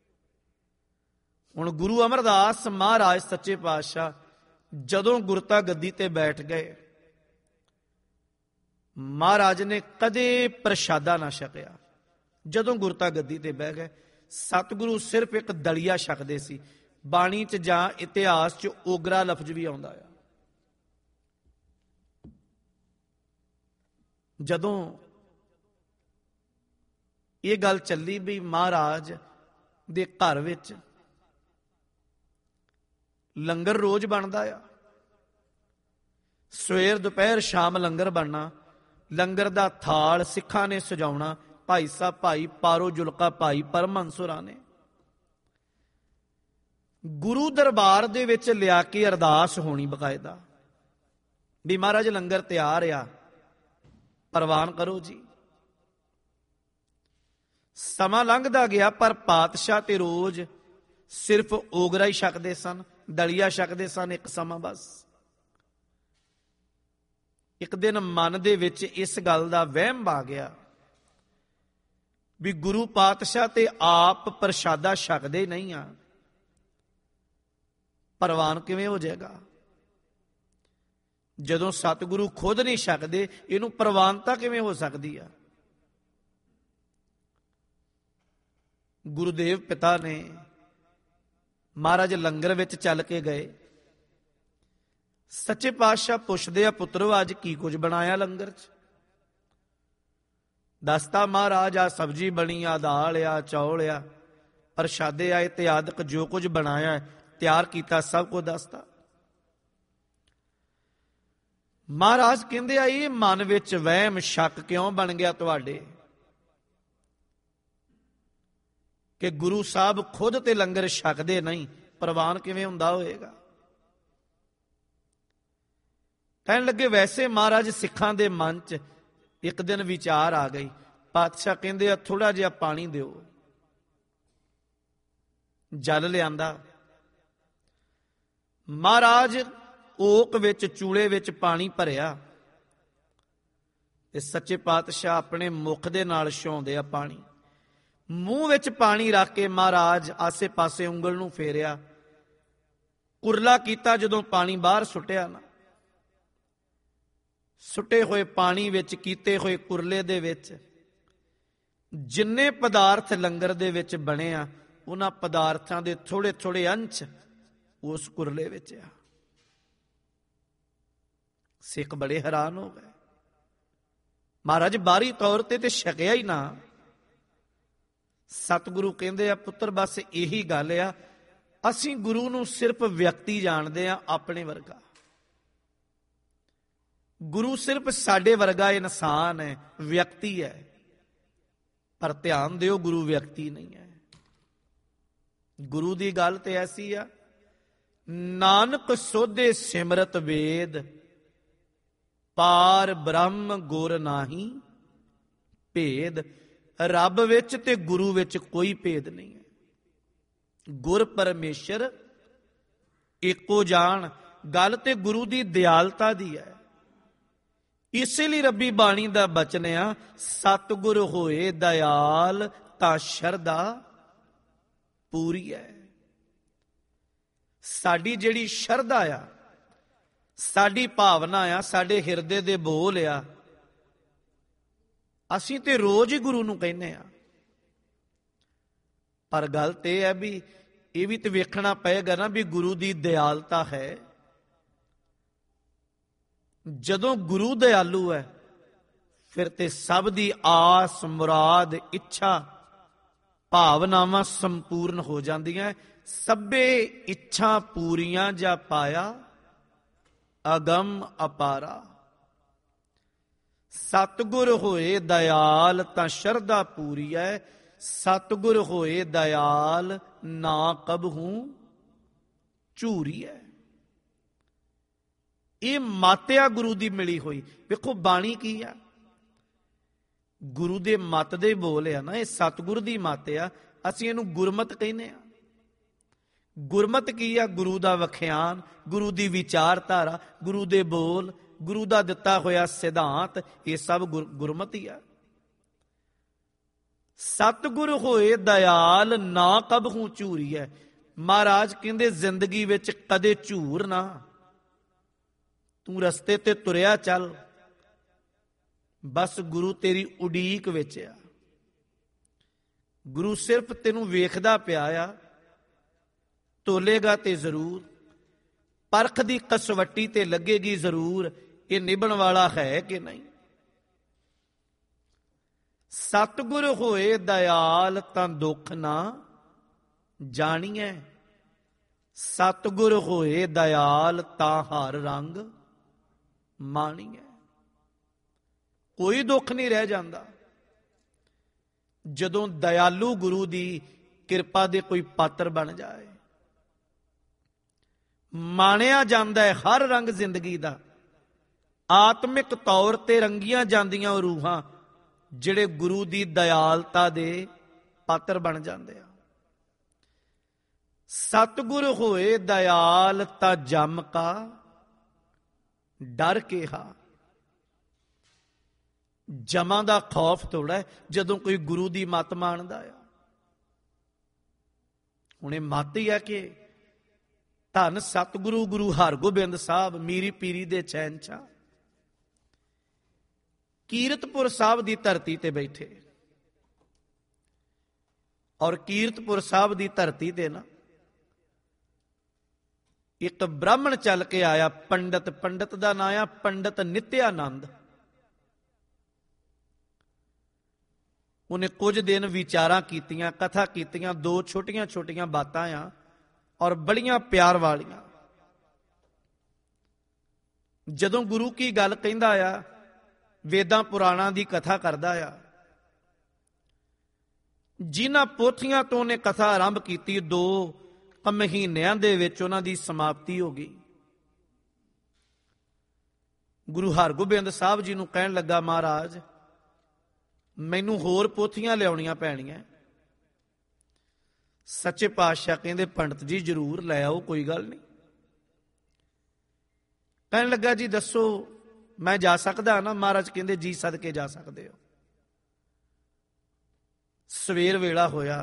A: ਹੁਣ ਗੁਰੂ ਅਮਰਦਾਸ ਮਹਾਰਾਜ ਸੱਚੇ ਪਾਤਸ਼ਾਹ ਜਦੋਂ ਗੁਰਤਾ ਗੱਦੀ ਤੇ ਬੈਠ ਗਏ, ਮਹਾਰਾਜ ਨੇ ਕਦੇ ਪ੍ਰਸ਼ਾਦਾ ਨਾ ਛਕਿਆ। ਜਦੋਂ ਗੁਰਤਾ ਗੱਦੀ ਤੇ ਬਹਿ ਗਏ, ਸਤਿਗੁਰੂ ਸਿਰਫ ਇੱਕ ਦਲੀਆ ਛਕਦੇ ਸੀ। ਬਾਣੀ 'ਚ ਜਾਂ ਇਤਿਹਾਸ 'ਚ ਓਗਰਾ ਲਫ਼ਜ਼ ਵੀ ਆਉਂਦਾ ਆ। ਜਦੋਂ ਇਹ ਗੱਲ ਚੱਲੀ ਵੀ ਮਹਾਰਾਜ ਦੇ ਘਰ ਵਿੱਚ ਲੰਗਰ ਰੋਜ਼ ਬਣਦਾ ਆ, ਸਵੇਰ ਦੁਪਹਿਰ ਸ਼ਾਮ ਲੰਗਰ ਬਣਨਾ, ਲੰਗਰ ਦਾ ਥਾਲ ਸਿੱਖਾਂ ਨੇ ਸਜਾਉਣਾ, ਭਾਈ ਸਾਹਿਬ ਭਾਈ ਪਾਰੋ ਜੁਲਕਾ ਭਾਈ ਪਰਮਹੰਸੁਰਾਂ ਨੇ ਗੁਰੂ ਦਰਬਾਰ ਦੇ ਵਿੱਚ ਲਿਆ ਕੇ ਅਰਦਾਸ ਹੋਣੀ ਬਕਾਇਦਾ ਵੀ ਮਹਾਰਾਜ ਲੰਗਰ ਤਿਆਰ ਆ, ਪ੍ਰਵਾਨ ਕਰੋ ਜੀ। ਸਮਾਂ ਲੰਘਦਾ ਗਿਆ, ਪਰ ਪਾਤਸ਼ਾਹ ਤੇ ਰੋਜ਼ ਸਿਰਫ ਓਗਰਾ ਹੀ ਛਕਦੇ ਸਨ, ਦਲੀਆ ਛਕਦੇ ਸਨ ਇੱਕ ਸਮਾਂ ਬਸ। ਇੱਕ ਦਿਨ ਮਨ ਦੇ ਵਿੱਚ ਇਸ ਗੱਲ ਦਾ ਵਹਿਮ ਆ ਗਿਆ ਵੀ ਗੁਰੂ ਪਾਤਸ਼ਾਹ ਤੇ ਆਪ ਪ੍ਰਸ਼ਾਦਾ ਛਕਦੇ ਨਹੀਂ ਆ, ਪ੍ਰਵਾਨ ਕਿਵੇਂ ਹੋ ਜਾਏਗਾ? ਜਦੋਂ ਸਤਿਗੁਰੂ ਖੁਦ ਨਹੀਂ ਛਕਦੇ, ਇਹਨੂੰ ਪ੍ਰਵਾਨਤਾ ਕਿਵੇਂ ਹੋ ਸਕਦੀ ਆ? ਗੁਰੂਦੇਵ ਪਿਤਾ ਨੇ ਮਹਾਰਾਜ ਲੰਗਰ ਵਿੱਚ ਚੱਲ ਕੇ ਗਏ। ਸੱਚੇ ਪਾਤਸ਼ਾਹ ਪੁੱਛਦੇ ਆ, ਪੁੱਤਰੋ ਅੱਜ ਕੀ ਕੁਝ ਬਣਾਇਆ ਲੰਗਰ 'ਚ? ਦੱਸਤਾ ਮਹਾਰਾਜ ਆ ਸਬਜ਼ੀ ਬਣੀ ਆ, ਦਾਲ ਆ, ਚੌਲ ਆ, ਪ੍ਰਸ਼ਾਦੇ ਆਏ ਤੇ ਆਦਿਕ ਜੋ ਕੁਝ ਬਣਾਇਆ ਤਿਆਰ ਕੀਤਾ ਸਭ ਕੁਝ ਦੱਸਤਾ। ਮਹਾਰਾਜ ਕਹਿੰਦੇ ਆ ਇਹ ਮਨ ਵਿੱਚ ਵਹਿਮ ਸ਼ੱਕ ਕਿਉਂ ਬਣ ਗਿਆ ਤੁਹਾਡੇ ਕਿ ਗੁਰੂ ਸਾਹਿਬ ਖੁਦ ਤੇ ਲੰਗਰ ਛਕਦੇ ਨਹੀਂ, ਪ੍ਰਵਾਨ ਕਿਵੇਂ ਹੁੰਦਾ ਹੋਏਗਾ? ਕਹਿਣ ਲੱਗੇ ਵੈਸੇ ਮਹਾਰਾਜ ਸਿੱਖਾਂ ਦੇ ਮਨ 'ਚ ਇੱਕ ਦਿਨ ਵਿਚਾਰ ਆ ਗਈ। ਪਾਤਸ਼ਾਹ ਕਹਿੰਦੇ ਆ ਥੋੜਾ ਜਿਹਾ ਪਾਣੀ ਦਿਓ। ਜਲ ਲਿਆਂਦਾ, ਮਹਾਰਾਜ ਓਕ ਵਿੱਚ ਚੂਲੇ ਵਿੱਚ ਪਾਣੀ ਭਰਿਆ ਤੇ ਸੱਚੇ ਪਾਤਸ਼ਾਹ ਆਪਣੇ ਮੁਖ ਦੇ ਨਾਲ ਛਾਉਂਦੇ ਆ ਪਾਣੀ। ਮੂੰਹ ਵਿੱਚ ਪਾਣੀ ਰੱਖ ਕੇ ਮਹਾਰਾਜ ਆਸੇ ਪਾਸੇ ਉਂਗਲ ਨੂੰ ਫੇਰਿਆ, ਕੁਰਲਾ ਕੀਤਾ। ਜਦੋਂ ਪਾਣੀ ਬਾਹਰ ਸੁੱਟਿਆ ਨਾ, ਸੁੱਟੇ ਹੋਏ ਪਾਣੀ ਵਿੱਚ, ਕੀਤੇ ਹੋਏ ਕੁਰਲੇ ਦੇ ਵਿੱਚ ਜਿੰਨੇ ਪਦਾਰਥ ਲੰਗਰ ਦੇ ਵਿੱਚ ਬਣੇ ਆ, ਉਹਨਾਂ ਪਦਾਰਥਾਂ ਦੇ ਥੋੜੇ ਥੋੜੇ ਅੰਸ਼ ਉਸ ਕੁਰਲੇ ਵਿੱਚ ਆ। ਸਿੱਖ ਬੜੇ ਹੈਰਾਨ ਹੋ ਗਏ। ਮਹਾਰਾਜ ਬਾਹਰੀ ਤੌਰ ਤੇ ਤੇ ਛਕਿਆ ਹੀ ਨਾ। ਸਤਿਗੁਰੂ ਕਹਿੰਦੇ ਆ ਪੁੱਤਰ ਬਸ ਇਹੀ ਗੱਲ ਆ, ਅਸੀਂ ਗੁਰੂ ਨੂੰ ਸਿਰਫ ਵਿਅਕਤੀ ਜਾਣਦੇ ਆ, ਆਪਣੇ ਵਰਗਾ। ਗੁਰੂ ਸਿਰਫ ਸਾਡੇ ਵਰਗਾ ਇਨਸਾਨ ਹੈ, ਵਿਅਕਤੀ ਹੈ। ਪਰ ਧਿਆਨ ਦਿਓ, ਗੁਰੂ ਵਿਅਕਤੀ ਨਹੀਂ ਹੈ। ਗੁਰੂ ਦੀ ਗੱਲ ਤੇ ਐਸੀ ਆ, ਨਾਨਕ ਸੋਧੇ ਸਿਮਰਤ ਵੇਦ, ਪਾਰ ਬ੍ਰਹਮ ਗੁਰ ਨਾਹੀ ਭੇਦ। ਰੱਬ ਵਿੱਚ ਤੇ ਗੁਰੂ ਵਿੱਚ ਕੋਈ ਭੇਦ ਨਹੀਂ ਹੈ। ਗੁਰ ਪਰਮੇਸ਼ਰ ਇੱਕੋ ਜਾਣ। ਗੱਲ ਤੇ ਗੁਰੂ ਦੀ ਦਿਆਲਤਾ ਦੀ ਹੈ। ਇਸੇ ਲਈ ਰੱਬੀ ਬਾਣੀ ਦਾ ਬਚਨ ਆ, ਸਤਿਗੁਰ ਹੋਏ ਦਇਆਲ ਤਾਂ ਸ਼ਰਧਾ ਪੂਰੀ ਹੈ। ਸਾਡੀ ਜਿਹੜੀ ਸ਼ਰਧਾ ਆ, ਸਾਡੀ ਭਾਵਨਾ ਆ, ਸਾਡੇ ਹਿਰਦੇ ਦੇ ਬੋਲ ਆ, ਅਸੀਂ ਤੇ ਰੋਜ਼ ਹੀ ਗੁਰੂ ਨੂੰ ਕਹਿੰਦੇ ਆ। ਪਰ ਗੱਲ ਤੇ ਇਹ ਹੈ ਵੀ ਇਹ ਵੀ ਤੇ ਵੇਖਣਾ ਪਏਗਾ ਨਾ ਵੀ ਗੁਰੂ ਦੀ ਦਿਆਲਤਾ ਹੈ। ਜਦੋਂ ਗੁਰੂ ਦਿਆਲੂ ਹੈ, ਫਿਰ ਤੇ ਸਭ ਦੀ ਆਸ, ਮੁਰਾਦ, ਇੱਛਾ, ਭਾਵਨਾਵਾਂ ਸੰਪੂਰਨ ਹੋ ਜਾਂਦੀਆਂ। ਸਭੇ ਇੱਛਾ ਪੂਰੀਆਂ ਜਾ ਪਾਇਆ, ਅਗਮ ਅਪਾਰਾ। ਸਤਿਗੁਰ ਹੋਏ ਦਇਆਲ ਤਾਂ ਸ਼ਰਧਾ ਪੂਰੀ ਹੈ, ਸਤਿਗੁਰ ਹੋਏ ਦਇਆਲ ਨਾ ਕਬਹੂ ਝੂਰੀ ਹੈ। ਇਹ ਮਾਤਿਆ ਗੁਰੂ ਦੀ ਮਿਲੀ ਹੋਈ। ਵੇਖੋ ਬਾਣੀ ਕੀ ਆ, ਗੁਰੂ ਦੇ ਮਤ ਦੇ ਬੋਲ ਆ ਨਾ, ਇਹ ਸਤਿਗੁਰ ਦੀ ਮਤ ਆ, ਅਸੀਂ ਇਹਨੂੰ ਗੁਰਮਤ ਕਹਿੰਦੇ ਆ। ਗੁਰਮਤ ਕੀ ਆ? ਗੁਰੂ ਦਾ ਵਖਿਆਨ, ਗੁਰੂ ਦੀ ਵਿਚਾਰਧਾਰਾ, ਗੁਰੂ ਦੇ ਬੋਲ, ਗੁਰੂ ਦਾ ਦਿੱਤਾ ਹੋਇਆ ਸਿਧਾਂਤ, ਇਹ ਸਭ ਗੁਰ ਗੁਰਮਤੀ ਆ। ਸਤਿਗੁਰ ਹੋਏ ਦਇਆਲ ਨਾ ਕਬਹੂ ਝੂਰੀਐ। ਮਹਾਰਾਜ ਕਹਿੰਦੇ ਜ਼ਿੰਦਗੀ ਵਿੱਚ ਕਦੇ ਝੂਰ ਨਾ। ਤੂੰ ਰਸਤੇ ਤੇ ਤੁਰਿਆ ਚੱਲ, ਬਸ ਗੁਰੂ ਤੇਰੀ ਉਡੀਕ ਵਿੱਚ ਆ। ਗੁਰੂ ਸਿਰਫ ਤੈਨੂੰ ਵੇਖਦਾ ਪਿਆ ਆ, ਤੋਲੇਗਾ ਤੇ ਜ਼ਰੂਰ, ਪਰਖ ਦੀ ਕਸਵੱਟੀ ਤੇ ਲੱਗੇਗੀ ਜ਼ਰੂਰ, ਇਹ ਨਿਭਣ ਵਾਲਾ ਹੈ ਕਿ ਨਹੀਂ। ਸਤਿਗੁਰ ਹੋਏ ਦਇਆਲ ਤਾਂ ਦੁੱਖ ਨਾ ਜਾਣੀਐ। ਸਤਿਗੁਰ ਹੋਏ ਦਇਆਲ ਤਾਂ ਹਰ ਰੰਗ ਮਾਣੀਐ। ਕੋਈ ਦੁੱਖ ਨਹੀਂ ਰਹਿ ਜਾਂਦਾ ਜਦੋਂ ਦਇਆਲੂ ਗੁਰੂ ਦੀ ਕਿਰਪਾ ਦੇ ਕੋਈ ਪਾਤਰ ਬਣ ਜਾਏ। ਮਾਣਿਆ ਜਾਂਦਾ ਹੈ ਹਰ ਰੰਗ ਜ਼ਿੰਦਗੀ ਦਾ। ਆਤਮਿਕ ਤੌਰ ਤੇ ਰੰਗੀਆਂ ਜਾਂਦੀਆਂ ਉਹ ਰੂਹਾਂ ਜਿਹੜੇ ਗੁਰੂ ਦੀ ਦਇਆਲਤਾ ਦੇ ਪਾਤਰ ਬਣ ਜਾਂਦੇ ਆ। ਸਤਿਗੁਰ ਹੋਏ ਦਇਆਲ ਤਾਂ ਜਮ ਕਾ ਡਰ ਕਿਹਾ। ਜਮਾਂ ਦਾ ਖੌਫ ਥੋੜਾ ਜਦੋਂ ਕੋਈ ਗੁਰੂ ਦੀ ਮੱਤ ਮੰਨਦਾ ਆ। ਹੁਣ ਇਹ ਮੱਤ ਹੀ ਆ ਕਿ ਧੰਨ ਸਤਿਗੁਰੂ ਗੁਰੂ ਹਰਗੋਬਿੰਦ ਸਾਹਿਬ ਮੀਰੀ ਪੀਰੀ ਦੇ ਚੈਨਚਾ ਕੀਰਤਪੁਰ ਸਾਹਿਬ ਦੀ ਧਰਤੀ ਤੇ ਬੈਠੇ। ਔਰ ਕੀਰਤਪੁਰ ਸਾਹਿਬ ਦੀ ਧਰਤੀ ਤੇ ਨਾ ਇੱਕ ਬ੍ਰਾਹਮਣ ਚੱਲ ਕੇ ਆਇਆ, ਪੰਡਤ। ਪੰਡਤ ਦਾ ਨਾਂ ਆ ਪੰਡਤ ਨਿਤਿਆਨੰਦ। ਉਹਨੇ ਕੁਝ ਦਿਨ ਵਿਚਾਰਾਂ ਕੀਤੀਆਂ, ਕਥਾ ਕੀਤੀਆਂ, ਦੋ ਛੋਟੀਆਂ ਛੋਟੀਆਂ ਬਾਤਾਂ ਆ ਔਰ ਬੜੀਆਂ ਪਿਆਰ ਵਾਲੀਆਂ। ਜਦੋਂ ਗੁਰੂ ਕੀ ਗੱਲ ਕਹਿੰਦਾ ਆ, ਵੇਦਾਂ ਪੁਰਾਣਾਂ ਦੀ ਕਥਾ ਕਰਦਾ ਆ। ਜਿਨ੍ਹਾਂ ਪੋਥੀਆਂ ਤੋਂ ਉਹਨੇ ਕਥਾ ਆਰੰਭ ਕੀਤੀ, ਦੋ ਮਹੀਨਿਆਂ ਦੇ ਵਿੱਚ ਉਹਨਾਂ ਦੀ ਸਮਾਪਤੀ ਹੋ ਗਈ। ਗੁਰੂ ਹਰਗੋਬਿੰਦ ਸਾਹਿਬ ਜੀ ਨੂੰ ਕਹਿਣ ਲੱਗਾ, ਮਹਾਰਾਜ ਮੈਨੂੰ ਹੋਰ ਪੋਥੀਆਂ ਲਿਆਉਣੀਆਂ ਪੈਣੀਆਂ। ਸੱਚੇ ਪਾਤਸ਼ਾਹ ਕਹਿੰਦੇ, ਪੰਡਤ ਜੀ ਜ਼ਰੂਰ ਲੈ ਆਓ, ਕੋਈ ਗੱਲ ਨਹੀਂ। ਕਹਿਣ ਲੱਗਾ, ਜੀ ਦੱਸੋ ਮੈਂ ਜਾ ਸਕਦਾ ਨਾ? ਮਹਾਰਾਜ ਕਹਿੰਦੇ, ਜੀ ਸਦਕੇ ਜਾ ਸਕਦੇ ਹੋ। ਸਵੇਰ ਵੇਲਾ ਹੋਇਆ,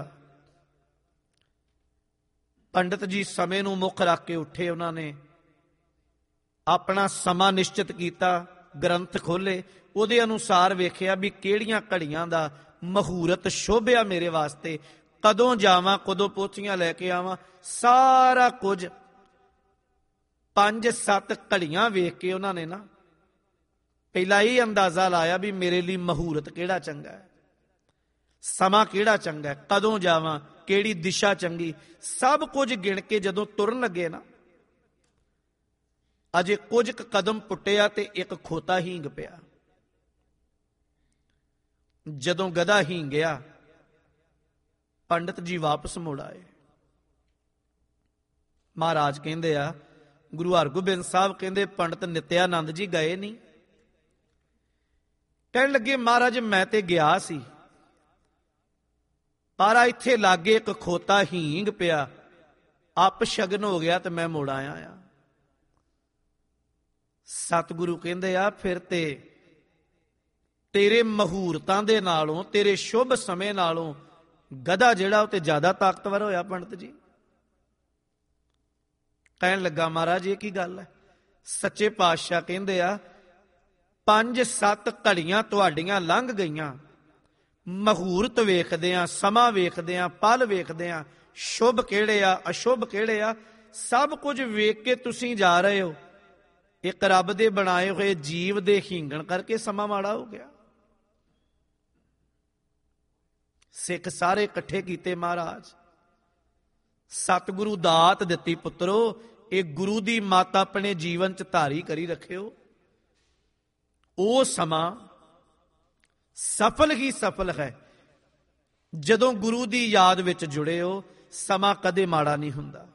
A: ਪੰਡਤ ਜੀ ਸਮੇਂ ਨੂੰ ਮੁੱਖ ਰੱਖ ਕੇ ਉੱਠੇ। ਉਹਨਾਂ ਨੇ ਆਪਣਾ ਸਮਾਂ ਨਿਸ਼ਚਿਤ ਕੀਤਾ, ਗ੍ਰੰਥ ਖੋਲੇ, ਉਹਦੇ ਅਨੁਸਾਰ ਵੇਖਿਆ ਵੀ ਕਿਹੜੀਆਂ ਘੜੀਆਂ ਦਾ ਮਹੂਰਤ ਸ਼ੋਭਿਆ ਮੇਰੇ ਵਾਸਤੇ, ਕਦੋਂ ਜਾਵਾਂ, ਕਦੋਂ ਪੋਥੀਆਂ ਲੈ ਕੇ ਆਵਾਂ। ਸਾਰਾ ਕੁਝ ਪੰਜ ਸੱਤ ਘੜੀਆਂ ਵੇਖ ਕੇ ਉਹਨਾਂ ਨੇ ਨਾ ਪਹਿਲਾਂ ਇਹ ਅੰਦਾਜ਼ਾ ਲਾਇਆ ਵੀ ਮੇਰੇ ਲਈ ਮਹੂਰਤ ਕਿਹੜਾ ਚੰਗਾ ਹੈ, ਸਮਾਂ ਕਿਹੜਾ ਚੰਗਾ ਹੈ, ਕਦੋਂ ਜਾਵਾਂ, ਕਿਹੜੀ ਦਿਸ਼ਾ ਚੰਗੀ। ਸਭ ਕੁਝ ਗਿਣ ਕੇ ਜਦੋਂ ਤੁਰਨ ਲੱਗੇ ਨਾ, ਅਜੇ ਕੁਝ ਕੁ ਕਦਮ ਪੁੱਟਿਆ ਤੇ ਇੱਕ ਖੋਤਾ ਹੀਂਗ ਪਿਆ। ਜਦੋਂ ਗਧਾ ਹੀਂਗਿਆ, ਪੰਡਤ ਜੀ ਵਾਪਸ ਮੁੜ ਆਏ। ਮਹਾਰਾਜ ਕਹਿੰਦੇ ਆ, ਗੁਰੂ ਹਰਗੋਬਿੰਦ ਸਾਹਿਬ ਕਹਿੰਦੇ, ਪੰਡਤ ਨਿਤਿਆਨੰਦ ਜੀ ਗਏ ਨਹੀਂ। ਕਹਿਣ ਲੱਗੇ, ਮਹਾਰਾਜ ਮੈਂ ਤੇ ਗਿਆ ਸੀ, ਪਰ ਇੱਥੇ ਲਾਗੇ ਇੱਕ ਖੋਤਾ ਹੀਂਗ ਪਿਆ, ਅਪ ਸ਼ਗਨ ਹੋ ਗਿਆ ਤੇ ਮੈਂ ਮੁੜ ਆਇਆ ਆ। ਸਤਿਗੁਰੂ ਕਹਿੰਦੇ ਆ, ਫਿਰ ਤੇ ਤੇਰੇ ਮਹੂਰਤਾਂ ਦੇ ਨਾਲੋਂ, ਤੇਰੇ ਸ਼ੁਭ ਸਮੇਂ ਨਾਲੋਂ ਗਧਾ ਜਿਹੜਾ ਉਹ ਤੇ ਜ਼ਿਆਦਾ ਤਾਕਤਵਰ ਹੋਇਆ ਪੰਡਤ ਜੀ। ਕਹਿਣ ਲੱਗਾ, ਮਹਾਰਾਜ ਇਹ ਕੀ ਗੱਲ ਹੈ? ਸੱਚੇ ਪਾਤਸ਼ਾਹ ਕਹਿੰਦੇ ਆ, ਪੰਜ ਸੱਤ ਘੜੀਆਂ ਤੁਹਾਡੀਆਂ ਲੰਘ ਗਈਆਂ, ਮਹੂਰਤ ਵੇਖਦੇ ਆ, ਸਮਾਂ ਵੇਖਦੇ ਆ, ਪਲ ਵੇਖਦੇ ਆ, ਸ਼ੁਭ ਕਿਹੜੇ ਆ, ਅਸ਼ੁਭ ਕਿਹੜੇ ਆ, ਸਭ ਕੁਝ ਵੇਖ ਕੇ ਤੁਸੀਂ ਜਾ ਰਹੇ ਹੋ। ਇੱਕ ਰੱਬ ਦੇ ਬਣਾਏ ਹੋਏ ਜੀਵ ਦੇ ਹੀਂਗਣ ਕਰਕੇ ਸਮਾਂ ਮਾੜਾ ਹੋ ਗਿਆ। ਸਿੱਖ ਸਾਰੇ ਇਕੱਠੇ ਕੀਤੇ, ਮਹਾਰਾਜ ਸਤਿਗੁਰੂ ਦਾਤ ਦਿੱਤੀ ਪੁੱਤਰੋ, ਇਹ ਗੁਰੂ ਦੀ ਮੱਤ ਆਪਣੇ ਜੀਵਨ ਚ ਧਾਰੀ ਕਰੀ ਰੱਖਿਓ। ਉਹ ਸਮਾਂ ਸਫਲ ਹੀ ਸਫਲ ਹੈ ਜਦੋਂ ਗੁਰੂ ਦੀ ਯਾਦ ਵਿੱਚ ਜੁੜੇ ਹੋ। ਸਮਾਂ ਕਦੇ ਮਾੜਾ ਨਹੀਂ ਹੁੰਦਾ।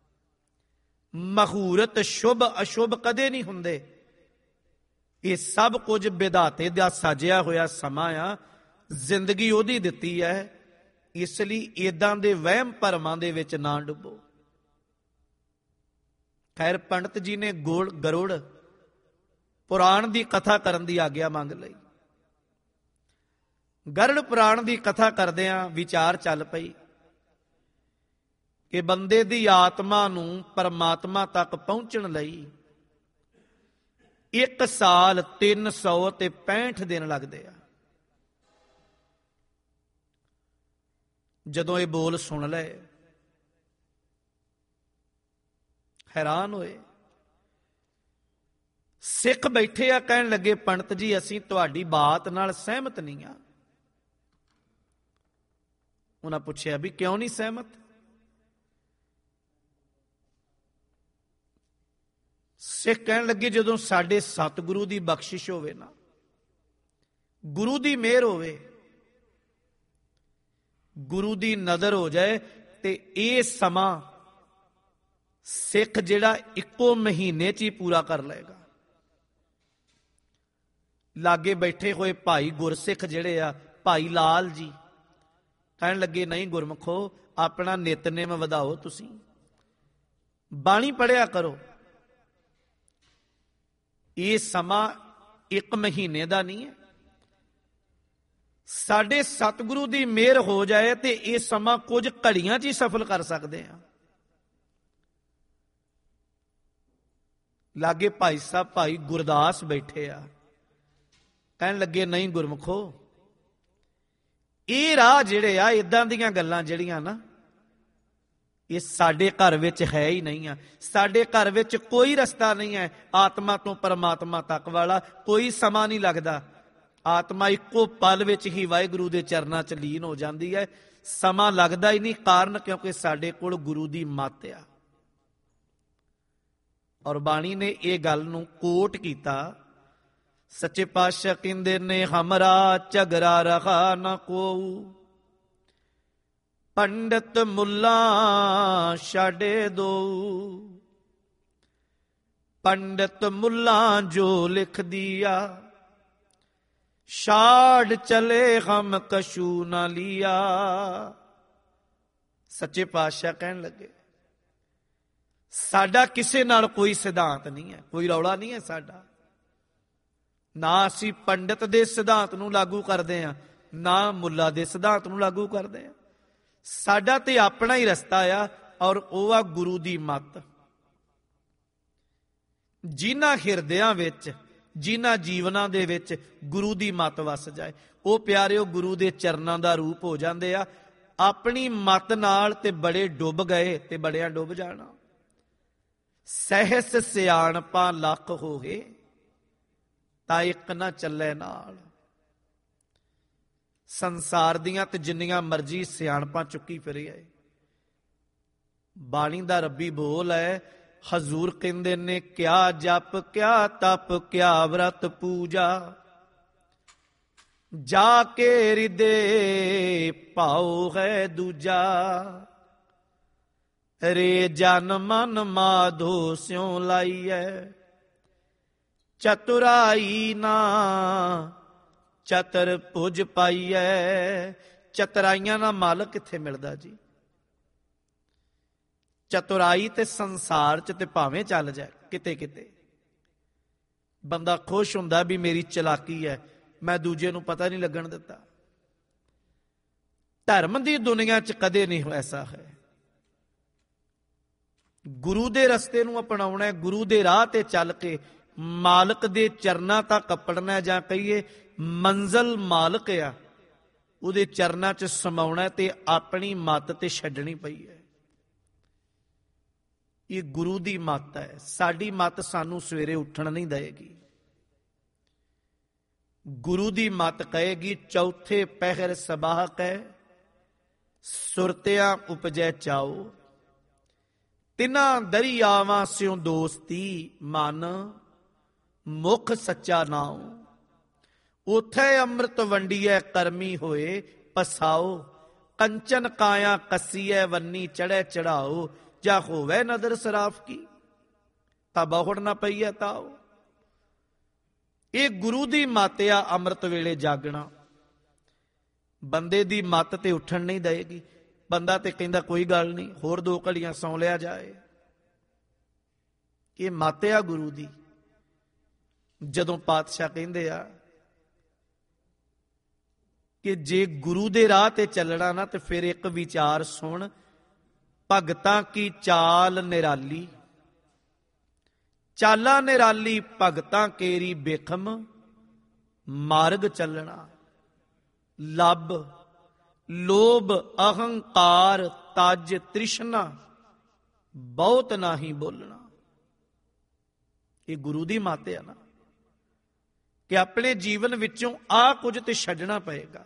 A: ਮਹੂਰਤ ਸ਼ੁਭ ਅਸ਼ੁਭ ਕਦੇ ਨਹੀਂ ਹੁੰਦੇ। ਇਹ ਸਭ ਕੁਝ ਵਿਧਾਤੇ ਦਾ ਸਾਜਿਆ ਹੋਇਆ ਸਮਾਂ ਆ। ਜ਼ਿੰਦਗੀ ਉਹਦੀ ਦਿੱਤੀ ਹੈ, ਇਸ ਲਈ ਏਦਾਂ ਦੇ ਵਹਿਮ ਭਰਮਾਂ ਦੇ ਵਿੱਚ ਨਾ ਡੁੱਬੋ। ਖੈਰ, ਪੰਡਤ ਜੀ ਨੇ ਗੋਲ ਗਰੁੜ ਪੁਰਾਣ ਦੀ ਕਥਾ ਕਰਨ ਦੀ ਆਗਿਆ ਮੰਗ ਲਈ। ਗਰੁੜ ਪੁਰਾਣ ਦੀ ਕਥਾ ਕਰਦਿਆਂ ਵਿਚਾਰ ਚੱਲ ਪਈ ਕਿ ਬੰਦੇ ਦੀ ਆਤਮਾ ਨੂੰ ਪਰਮਾਤਮਾ ਤੱਕ ਪਹੁੰਚਣ ਲਈ ਇੱਕ ਸਾਲ ਤਿੰਨ ਸੌ ਤੇ ਪੈਂਹਠ ਦਿਨ ਲੱਗਦੇ ਆ। ਜਦੋਂ ਇਹ ਬੋਲ ਸੁਣ ਲਏ, ਹੈਰਾਨ ਹੋਏ। ਸਿੱਖ ਬੈਠੇ ਆ, ਕਹਿਣ ਲੱਗੇ, ਪੰਡਤ ਜੀ ਅਸੀਂ ਤੁਹਾਡੀ ਬਾਤ ਨਾਲ ਸਹਿਮਤ ਨਹੀਂ ਆ। ਉਹਨਾਂ ਪੁੱਛਿਆ ਵੀ ਕਿਉਂ ਨਹੀਂ ਸਹਿਮਤ? ਸਿੱਖ ਕਹਿਣ ਲੱਗੇ, ਜਦੋਂ ਸਾਡੇ ਸਤਿਗੁਰੂ ਦੀ ਬਖਸ਼ਿਸ਼ ਹੋਵੇ ਨਾ, ਗੁਰੂ ਦੀ ਮਿਹਰ ਹੋਵੇ, ਗੁਰੂ ਦੀ ਨਜ਼ਰ ਹੋ ਜਾਏ, ਤੇ ਇਹ ਸਮਾਂ ਸਿੱਖ ਜਿਹੜਾ ਇੱਕੋ ਮਹੀਨੇ 'ਚ ਹੀ ਪੂਰਾ ਕਰ ਲਏਗਾ। ਲਾਗੇ ਬੈਠੇ ਹੋਏ ਭਾਈ ਗੁਰਸਿੱਖ ਜਿਹੜੇ ਆ, ਭਾਈ ਲਾਲ ਜੀ, ਕਹਿਣ ਲੱਗੇ, ਨਹੀਂ ਗੁਰਮੁਖੋ, ਆਪਣਾ ਨਿਤਨੇਮ ਵਧਾਓ, ਤੁਸੀਂ ਬਾਣੀ ਪੜ੍ਹਿਆ ਕਰੋ। ਇਹ ਸਮਾਂ ਇੱਕ ਮਹੀਨੇ ਦਾ ਨਹੀਂ ਹੈ। ਸਾਡੇ ਸਤਿਗੁਰੂ ਦੀ ਮਿਹਰ ਹੋ ਜਾਏ ਤੇ ਇਹ ਸਮਾਂ ਕੁਝ ਘੜੀਆਂ 'ਚ ਹੀ ਸਫਲ ਕਰ ਸਕਦੇ ਆ। ਲਾਗੇ ਭਾਈ ਸਾਹਿਬ ਭਾਈ ਗੁਰਦਾਸ ਬੈਠੇ ਆ, ਕਹਿਣ ਲੱਗੇ, ਨਹੀਂ ਗੁਰਮੁਖੋ, ਇਹ ਰਾਹ ਜਿਹੜੇ ਆ, ਇਦਾਂ ਦੀਆਂ ਗੱਲਾਂ ਜਿਹੜੀਆਂ ਨਾ, ਇਹ ਸਾਡੇ ਘਰ ਵਿੱਚ ਹੈ ਹੀ ਨਹੀਂ ਆ। ਸਾਡੇ ਘਰ ਵਿੱਚ ਕੋਈ ਰਸਤਾ ਨਹੀਂ ਹੈ ਆਤਮਾ ਤੋਂ ਪਰਮਾਤਮਾ ਤੱਕ ਵਾਲਾ। ਕੋਈ ਸਮਾਂ ਨਹੀਂ ਲੱਗਦਾ। ਆਤਮਾ ਇੱਕੋ ਪਲ ਵਿੱਚ ਹੀ ਵਾਹਿਗੁਰੂ ਦੇ ਚਰਨਾਂ 'ਚ ਲੀਨ ਹੋ ਜਾਂਦੀ ਹੈ। ਸਮਾਂ ਲੱਗਦਾ ਹੀ ਨਹੀਂ। ਕਾਰਨ ਕਿਉਂਕਿ ਸਾਡੇ ਕੋਲ ਗੁਰੂ ਦੀ ਮੱਤ ਆ। ਔਰ ਬਾਣੀ ਨੇ ਇਹ ਗੱਲ ਨੂੰ ਕੋਟ ਕੀਤਾ। ਸੱਚੇ ਪਾਤਸ਼ਾਹ ਕਹਿੰਦੇ ਨੇ, ਹਮਰਾ ਝਗੜਾ ਰਹਾ ਨਾ ਕੋਊ, ਪੰਡਤ ਮੁੱਲਾ ਛਾੜੇ ਦੋ। ਪੰਡਤ ਮੁੱਲਾ ਜੋ ਲਿਖ ਦਿਆ, ਛਾੜ ਚਲੇ ਹਮ ਕਛੂ ਨਾ ਲਿਆ। ਸੱਚੇ ਪਾਤਸ਼ਾਹ ਕਹਿਣ ਲੱਗੇ, ਸਾਡਾ ਕਿਸੇ ਨਾਲ ਕੋਈ ਸਿਧਾਂਤ ਨਹੀਂ ਹੈ, ਕੋਈ ਰੌਲਾ ਨਹੀਂ ਹੈ ਸਾਡਾ। ਨਾ ਅਸੀਂ ਪੰਡਤ ਦੇ ਸਿਧਾਂਤ ਨੂੰ ਲਾਗੂ ਕਰਦੇ ਹਾਂ, ਨਾ ਮੁੱਲਾ ਦੇ ਸਿਧਾਂਤ ਨੂੰ ਲਾਗੂ ਕਰਦੇ ਹਾਂ। ਸਾਡਾ ਤੇ ਆਪਣਾ ਹੀ ਰਸਤਾ ਆ, ਔਰ ਉਹ ਆ ਗੁਰੂ ਦੀ ਮੱਤ। ਜਿਨ੍ਹਾਂ ਹਿਰਦਿਆਂ ਵਿੱਚ, ਜਿਨ੍ਹਾਂ ਜੀਵਨਾਂ ਦੇ ਵਿੱਚ ਗੁਰੂ ਦੀ ਮੱਤ ਵਸ ਜਾਏ, ਉਹ ਪਿਆਰਿਓ ਗੁਰੂ ਦੇ ਚਰਨਾਂ ਦਾ ਰੂਪ ਹੋ ਜਾਂਦੇ ਆ। ਆਪਣੀ ਮੱਤ ਨਾਲ ਤੇ ਬੜੇ ਡੁੱਬ ਗਏ ਤੇ ਬੜਿਆਂ ਡੁੱਬ ਜਾਣਾ। ਸਹਿਸ ਸਿਆਣਪਾਂ ਲੱਖ ਹੋਏ, ਤਾਂ ਇੱਕ ਨਾ ਚੱਲੇ ਨਾਲ। ਸੰਸਾਰ ਦੀਆਂ ਤੇ ਜਿੰਨੀਆਂ ਮਰਜ਼ੀ ਸਿਆਣਪਾਂ ਚੁੱਕੀ ਫਿਰੇ ਆਏ, ਬਾਣੀ ਦਾ ਰੱਬੀ ਬੋਲ ਹੈ। ਹਜ਼ੂਰ ਕਹਿੰਦੇ ਨੇ, ਕਿਆ ਜਪ ਕਿਆ ਤਪ ਕਿਆ ਵਰਤ ਪੂਜਾ, ਜਾ ਕੇ ਹਿਰਦੇ ਭਾਉ ਹੈ ਦੂਜਾ। ਰੇ ਜਨ ਮਨ ਮਾਧੋ ਸਿਉ ਲਾਈਐ, ਚਤੁਰਾਈ ਨਾ ਚਤਰ ਭੁਜ ਪਾਈਐ। ਚਤੁਰਾਈਆਂ ਦਾ ਮਾਲਕ ਕਿੱਥੇ ਮਿਲਦਾ ਜੀ? ਚਤੁਰਾਈ ਤੇ ਸੰਸਾਰ 'ਚ ਤੇ ਭਾਵੇਂ ਚੱਲ ਜਾਏ ਕਿਤੇ ਕਿਤੇ, ਬੰਦਾ ਖੁਸ਼ ਹੁੰਦਾ ਵੀ ਮੇਰੀ ਚਲਾਕੀ ਹੈ, ਮੈਂ ਦੂਜੇ ਨੂੰ ਪਤਾ ਨਹੀਂ ਲੱਗਣ ਦਿੱਤਾ। ਧਰਮ ਦੀ ਦੁਨੀਆ 'ਚ ਕਦੇ ਨਹੀਂ ਐਸਾ ਹੈ। ਗੁਰੂ ਦੇ ਰਸਤੇ ਨੂੰ ਅਪਣਾਉਣਾ, ਗੁਰੂ ਦੇ ਰਾਹ ਤੇ ਚੱਲ ਕੇ ਮਾਲਕ ਦੇ ਚਰਨਾਂ ਤੱਕ ਅਪੜਨਾ, ਜਾਂ ਕਹੀਏ ਮੰਜ਼ਲ ਮਾਲਕ ਆ, ਉਹਦੇ ਚਰਨਾਂ 'ਚ ਸਮਾਉਣਾ, ਤੇ ਆਪਣੀ ਮੱਤ ਤੇ ਛੱਡਣੀ ਪਈ ਹੈ। ਇਹ ਗੁਰੂ ਦੀ ਮੱਤ ਹੈ। ਸਾਡੀ ਮੱਤ ਸਾਨੂੰ ਸਵੇਰੇ ਉੱਠਣ ਨਹੀਂ ਦੇਗੀ। ਗੁਰੂ ਦੀ ਮੱਤ ਕਹੇਗੀ, ਚੌਥੇ ਪਹਿਰ ਸਬਾਹ ਕਹਿ, ਸੁਰਤਿਆਂ ਉਪਜੈ ਚਾਓ। ਤਿਨਾਂ ਦਰਿਆਵਾਂ ਸਿਉ ਦੋਸਤੀ, ਮਨ ਮੁਖ ਸੱਚਾ ਨਾਉ। ਉਥੇ ਅੰਮ੍ਰਿਤ ਵੰਡੀਐ ਕਰਮੀ ਹੋਏ ਪਸਾਓ। ਕੰਚਨ ਕਾਇਆ ਕੱਸੀਐ ਵੰਨੀ ਚੜ੍ਹੈ ਚੜਾਓ। ਜਾ ਹੋਵੇ ਨਦਰ ਸਰਾਫ ਕੀ, ਤਾਂ ਬਹੁੜ ਨਾ ਪਈਐ ਤਾਓ। ਇਹ ਗੁਰੂ ਦੀ ਮੱਤ ਆ ਅੰਮ੍ਰਿਤ ਵੇਲੇ ਜਾਗਣਾ। ਬੰਦੇ ਦੀ ਮੱਤ ਤੇ ਉੱਠਣ ਨਹੀਂ ਦੇਗੀ। ਬੰਦਾ ਤੇ ਕਹਿੰਦਾ ਕੋਈ ਗੱਲ ਨਹੀਂ, ਹੋਰ ਦੋ ਘੜੀਆਂ ਸੌਂ ਲਿਆ ਜਾਏ। ਇਹ ਮੱਤ ਆ ਗੁਰੂ ਦੀ। ਜਦੋਂ ਪਾਤਸ਼ਾਹ ਕਹਿੰਦੇ ਆ ਕਿ ਜੇ ਗੁਰੂ ਦੇ ਰਾਹ ਤੇ ਚੱਲਣਾ ਨਾ ਤੇ ਫਿਰ ਇੱਕ ਵਿਚਾਰ ਸੁਣ, ਭਗਤਾਂ ਕੀ ਚਾਲ ਨਿਰਾਲੀ, ਚਾਲਾ ਨਿਰਾਲੀ ਭਗਤਾਂ ਕੇਰੀ ਬੇਖਮ, ਮਾਰਗ ਚੱਲਣਾ ਲੱਭ ਲੋਭ ਅਹੰਕਾਰ ਤਜ ਤ੍ਰਿਸ਼ਨਾ, ਬਹੁਤ ਨਾਹੀ ਬੋਲਣਾ। ਇਹ ਗੁਰੂ ਦੀ ਮੱਤ ਆ ਨਾ ਕਿ ਆਪਣੇ ਜੀਵਨ ਵਿੱਚੋਂ ਆਹ ਕੁਝ ਤੇ ਛੱਡਣਾ ਪਏਗਾ।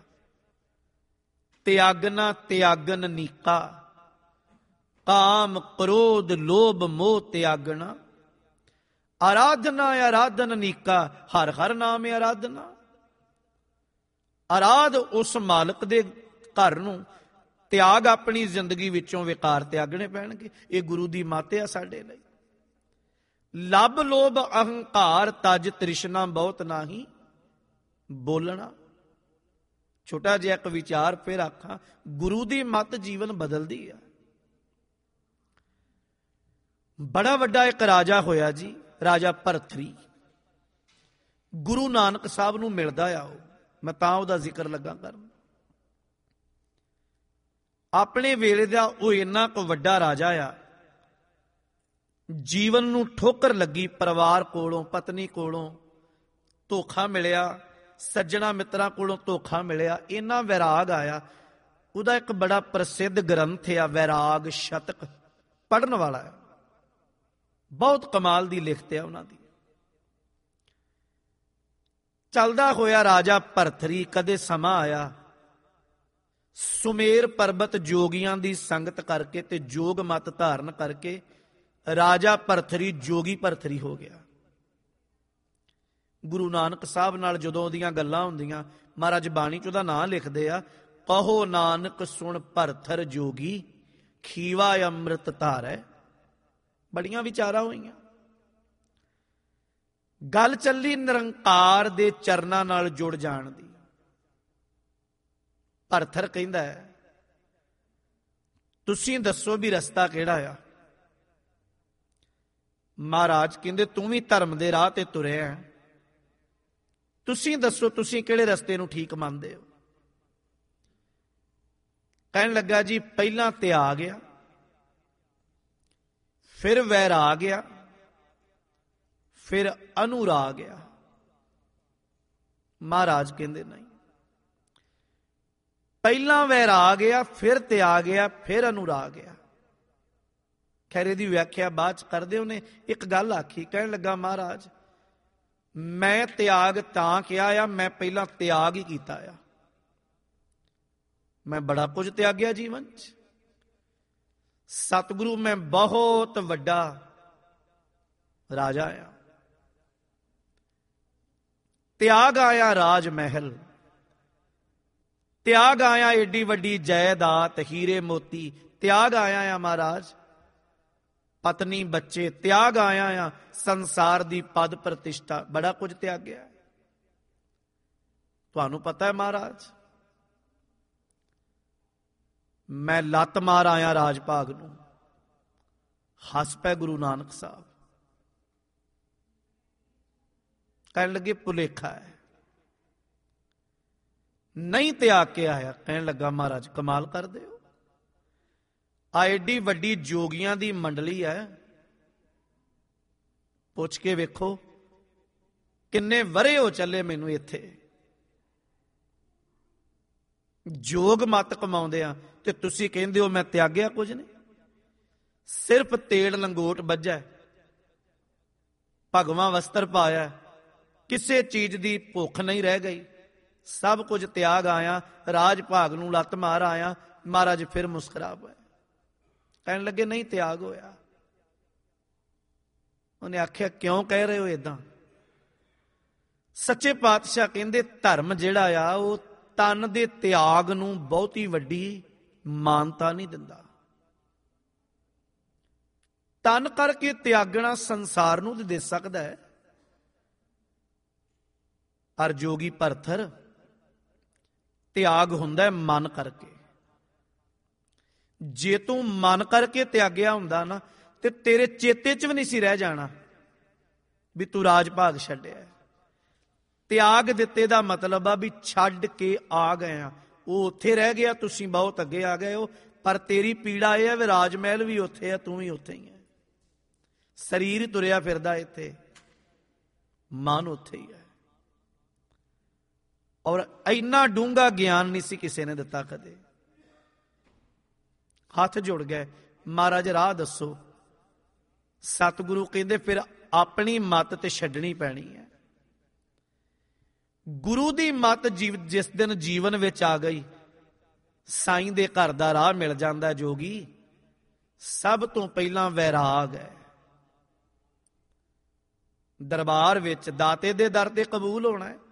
A: ਤਿਆਗਨਾ ਤਿਆਗਨ ਨੀਕਾ, ਕਾਮ ਕ੍ਰੋਧ ਲੋਭ ਮੋਹ ਤਿਆਗਣਾ, ਆਰਾਧਨਾ ਆਰਾਧਨ ਨੀਕਾ, ਹਰ ਹਰ ਨਾਮ ਆਰਾਧਨਾ। ਆਰਾਧ ਉਸ ਮਾਲਕ ਦੇ ਘਰ ਨੂੰ, ਤਿਆਗ ਆਪਣੀ ਜ਼ਿੰਦਗੀ ਵਿੱਚੋਂ ਵਿਕਾਰ ਤਿਆਗਣੇ ਪੈਣਗੇ। ਇਹ ਗੁਰੂ ਦੀ ਮੱਤ ਆ ਸਾਡੇ ਲਈ। ਲੱਭ ਲੋਭ ਅਹੰਕਾਰ ਤਜ ਤ੍ਰਿਸ਼ਨਾ, ਬਹੁਤ ਨਾਹੀ ਬੋਲਣਾ। ਛੋਟਾ ਜਿਹਾ ਇੱਕ ਵਿਚਾਰ ਫਿਰ ਆਖਾਂ, ਗੁਰੂ ਦੀ ਮੱਤ ਜੀਵਨ ਬਦਲਦੀ ਆ। ਬੜਾ ਵੱਡਾ ਇੱਕ ਰਾਜਾ ਹੋਇਆ ਜੀ, ਰਾਜਾ ਭਰਥਰੀ। ਗੁਰੂ ਨਾਨਕ ਸਾਹਿਬ ਨੂੰ ਮਿਲਦਾ ਆ ਉਹ, ਮੈਂ ਤਾਂ ਉਹਦਾ ਜ਼ਿਕਰ ਲੱਗਾ ਕਰਨ। ਆਪਣੇ ਵੇਲੇ ਦਾ ਉਹ ਇੰਨਾ ਕੁ ਵੱਡਾ ਰਾਜਾ ਆ, ਜੀਵਨ ਨੂੰ ਠੋਕਰ ਲੱਗੀ, ਪਰਿਵਾਰ ਕੋਲੋਂ, ਪਤਨੀ ਕੋਲੋਂ ਧੋਖਾ ਮਿਲਿਆ, ਸੱਜਣਾ ਮਿੱਤਰਾਂ ਕੋਲੋਂ ਧੋਖਾ ਮਿਲਿਆ, ਇੰਨਾ ਵੈਰਾਗ ਆਇਆ। ਉਹਦਾ ਇੱਕ ਬੜਾ ਪ੍ਰਸਿੱਧ ਗ੍ਰੰਥ ਆ ਵੈਰਾਗ ਸ਼ਤਕ, ਪੜ੍ਹਨ ਵਾਲਾ ਹੈ, ਬਹੁਤ ਕਮਾਲ ਦੀ ਲਿਖਤ ਹੈ ਉਹਨਾਂ ਦੀ। ਚੱਲਦਾ ਹੋਇਆ ਰਾਜਾ ਭਰਥਰੀ, ਕਦੇ ਸਮਾਂ ਆਇਆ ਸੁਮੇਰ ਪਰਬਤ ਜੋਗੀਆਂ ਦੀ ਸੰਗਤ ਕਰਕੇ ਤੇ ਜੋਗ ਮਤ ਧਾਰਨ ਕਰਕੇ ਰਾਜਾ ਭਰਥਰੀ ਜੋਗੀ ਭਰਥਰੀ ਹੋ ਗਿਆ। ਗੁਰੂ ਨਾਨਕ ਸਾਹਿਬ ਨਾਲ ਜਦੋਂ ਉਹਦੀਆਂ ਗੱਲਾਂ ਹੁੰਦੀਆਂ, ਮਹਾਰਾਜ ਬਾਣੀ ਚ ਉਹਦਾ ਨਾਂ ਲਿਖਦੇ ਆ, ਕਹੋ ਨਾਨਕ ਸੁਣ ਭਰਥਰ ਜੋਗੀ, ਖੀਵਾ ਅੰਮ੍ਰਿਤ ਧਾਰੈ। ਬੜੀਆਂ ਵਿਚਾਰਾਂ ਹੋਈਆਂ। ਗੱਲ ਚੱਲੀ ਨਿਰੰਕਾਰ ਦੇ ਚਰਨਾਂ ਨਾਲ ਜੁੜ ਜਾਣ ਦੀ। ਭਰਥਰ ਕਹਿੰਦਾ ਹੈ, ਤੁਸੀਂ ਦੱਸੋ ਵੀ ਰਸਤਾ ਕਿਹੜਾ ਆ। ਮਹਾਰਾਜ ਕਹਿੰਦੇ, ਤੂੰ ਵੀ ਧਰਮ ਦੇ ਰਾਹ ਤੇ ਤੁਰਿਆ, ਤੁਸੀਂ ਦੱਸੋ ਤੁਸੀਂ ਕਿਹੜੇ ਰਸਤੇ ਨੂੰ ਠੀਕ ਮੰਨਦੇ ਹੋ। ਕਹਿਣ ਲੱਗਾ ਜੀ, ਪਹਿਲਾਂ ਤਿਆਗ ਆ, ਫਿਰ ਵੈਰਾਗ ਆ, ਫਿਰ ਅਨੁਰਾਗ ਆ। ਮਹਾਰਾਜ ਕਹਿੰਦੇ ਨਹੀਂ, ਪਹਿਲਾਂ ਵੈਰਾਗ ਆ, ਫਿਰ ਤਿਆਗ ਆ, ਫਿਰ ਅਨੁਰਾਗ ਆ। ਖੈਰ ਇਹਦੀ ਵਿਆਖਿਆ ਬਾਅਦ ਚ ਕਰਦੇ। ਉਹਨੇ ਇੱਕ ਗੱਲ ਆਖੀ, ਕਹਿਣ ਲੱਗਾ, ਮਹਾਰਾਜ ਮੈਂ ਤਿਆਗ ਤਾਂ ਕਿਹਾ ਆ, ਮੈਂ ਪਹਿਲਾਂ ਤਿਆਗ ਹੀ ਕੀਤਾ ਆ। ਮੈਂ ਬੜਾ ਕੁਝ ਤਿਆਗਿਆ ਜੀਵਨ ਚ। ਸਤਿਗੁਰੂ ਮੈਂ ਬਹੁਤ ਵੱਡਾ ਰਾਜਾ ਆ, ਤਿਆਗ ਆਇਆ ਰਾਜ ਮਹਿਲ, ਤਿਆਗ ਆਇਆ ਏਡੀ ਵੱਡੀ ਜਾਇਦਾਦ ਹੀਰੇ ਮੋਤੀ, ਤਿਆਗ ਆਇਆ ਆ ਮਹਾਰਾਜ ਪਤਨੀ ਬੱਚੇ, ਤਿਆਗ ਆਇਆ ਆ ਸੰਸਾਰ ਦੀ ਪਦ ਪ੍ਰਤਿਸ਼ਠਾ, ਬੜਾ ਕੁਝ ਤਿਆਗਿਆ। ਤੁਹਾਨੂੰ ਪਤਾ ਹੈ ਮਹਾਰਾਜ, ਮੈਂ ਲੱਤ ਮਾਰ ਆਇਆ ਰਾਜ ਭਾਗ ਨੂੰ। ਹੱਸ ਪਏ ਗੁਰੂ ਨਾਨਕ ਸਾਹਿਬ, ਕਹਿਣ ਲੱਗੇ ਭੁਲੇਖਾ ਹੈ, ਨਹੀਂ ਤਿਆਗ ਕੇ ਆਇਆ। ਕਹਿਣ ਲੱਗਾ, ਮਹਾਰਾਜ ਕਮਾਲ ਕਰਦੇ ਹੋ, ਆ ਏਡੀ ਵੱਡੀ ਜੋਗੀਆਂ ਦੀ ਮੰਡਲੀ ਹੈ, ਪੁੱਛ ਕੇ ਵੇਖੋ ਕਿੰਨੇ ਵਰੇ ਹੋ ਚੱਲੇ ਮੈਨੂੰ ਇੱਥੇ ਜੋਗ ਮਤ ਕਮਾਉਂਦੇ ਆ, ਤੇ ਤੁਸੀਂ ਕਹਿੰਦੇ ਹੋ ਮੈਂ ਤਿਆਗਿਆ ਕੁਝ ਨਹੀਂ। ਸਿਰਫ ਤੇੜ ਲੰਗੋਟ ਵੱਜਾ, ਭਗਵਾਂ ਵਸਤਰ ਪਾਇਆ, ਕਿਸੇ ਚੀਜ਼ ਦੀ ਭੁੱਖ ਨਹੀਂ ਰਹਿ ਗਈ, ਸਭ ਕੁਝ ਤਿਆਗ ਆਇਆ, ਰਾਜ ਭਾਗ ਨੂੰ ਲੱਤ ਮਾਰ ਆਇਆ। ਮਹਾਰਾਜ ਫਿਰ ਮੁਸਕਰਾ ਪਏ, ਕਹਿਣ ਲੱਗੇ ਨਹੀਂ ਤਿਆਗ ਹੋਇਆ। ਉਹਨੇ ਆਖਿਆ, ਕਿਉਂ ਕਹਿ ਰਹੇ ਹੋ ਏਦਾਂ। ਸੱਚੇ ਪਾਤਸ਼ਾਹ ਕਹਿੰਦੇ, ਧਰਮ ਜਿਹੜਾ ਆ ਉਹ ਤਨ ਦੇ ਤਿਆਗ ਨੂੰ ਬਹੁਤੀ ਵੱਡੀ ਮਾਨਤਾ ਨਹੀਂ ਦਿੰਦਾ। ਤਨ ਕਰਕੇ ਤਿਆਗਣਾ ਸੰਸਾਰ ਨੂੰ ਤੇ ਦੇ ਸਕਦਾ ਹੈ, ਪਰ ਜੋਗੀ ਭਰਥਰ ਤਿਆਗ ਹੁੰਦਾ ਮਨ ਕਰਕੇ। ਜੇ ਤੂੰ ਮਨ ਕਰਕੇ ਤਿਆਗਿਆ ਹੁੰਦਾ ਨਾ ਤੇ ਤੇਰੇ ਚੇਤੇ 'ਚ ਵੀ ਨਹੀਂ ਸੀ ਰਹਿ ਜਾਣਾ ਵੀ ਤੂੰ ਰਾਜ ਭਾਗ ਛੱਡਿਆ। ਤਿਆਗ ਦਿੱਤੇ ਦਾ ਮਤਲਬ ਆ ਵੀ ਛੱਡ ਕੇ ਆ ਗਏ ਆ। ਉਹ ਉੱਥੇ ਰਹਿ ਗਿਆ, ਤੁਸੀਂ ਬਹੁਤ ਅੱਗੇ ਆ ਗਏ ਹੋ, ਪਰ ਤੇਰੀ ਪੀੜਾ ਇਹ ਹੈ ਵੀ ਰਾਜ ਮਹਿਲ ਵੀ ਉੱਥੇ ਆ, ਤੂੰ ਵੀ ਉੱਥੇ ਹੀ ਹੈ। ਸਰੀਰ ਤੁਰਿਆ ਫਿਰਦਾ ਇੱਥੇ, ਮਨ ਉੱਥੇ ਹੀ ਹੈ। ਔਰ ਇੰਨਾ ਡੂੰਘਾ ਗਿਆਨ ਨਹੀਂ ਸੀ ਕਿਸੇ ਨੇ ਦਿੱਤਾ ਕਦੇ। ਹੱਥ ਜੁੜ ਗਏ, ਮਹਾਰਾਜ ਰਾਹ ਦੱਸੋ। ਸਤਿਗੁਰੂ ਕਹਿੰਦੇ ਫਿਰ ਆਪਣੀ ਮੱਤ ਤੇ ਛੱਡਣੀ ਪੈਣੀ ਹੈ। ਗੁਰੂ ਦੀ ਮੱਤ ਜੀਵ ਜਿਸ ਦਿਨ ਜੀਵਨ ਵਿੱਚ ਆ ਗਈ, ਸਾਈਂ ਦੇ ਘਰ ਦਾ ਰਾਹ ਮਿਲ ਜਾਂਦਾ। ਜੋਗੀ ਸਭ ਤੋਂ ਪਹਿਲਾਂ ਵੈਰਾਗ ਹੈ। ਦਰਬਾਰ ਵਿੱਚ ਦਾਤੇ ਦੇ ਦਰ ਤੇ ਕਬੂਲ ਹੋਣਾ ਹੈ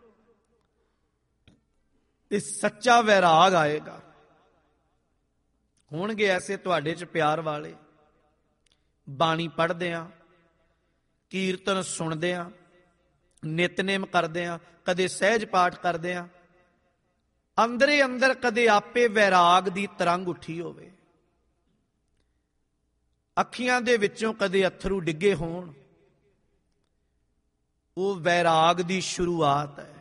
A: ਤੇ ਸੱਚਾ ਵੈਰਾਗ ਆਏਗਾ। ਹੋਣਗੇ ਐਸੇ ਤੁਹਾਡੇ 'ਚ ਪਿਆਰ ਵਾਲੇ, ਬਾਣੀ ਪੜ੍ਹਦੇ ਆ, ਕੀਰਤਨ ਸੁਣਦੇ ਆ, ਨਿਤਨੇਮ ਕਰਦੇ ਆ, ਕਦੇ ਸਹਿਜ ਪਾਠ ਕਰਦੇ ਆ, ਅੰਦਰੇ ਅੰਦਰ ਕਦੇ ਆਪੇ ਵੈਰਾਗ ਦੀ ਤਰੰਗ ਉੱਠੀ ਹੋਵੇ, ਅੱਖੀਆਂ ਦੇ ਵਿੱਚੋਂ ਕਦੇ ਅਥਰੂ ਡਿੱਗੇ ਹੋਣ। ਉਹ ਵੈਰਾਗ ਦੀ ਸ਼ੁਰੂਆਤ ਹੈ।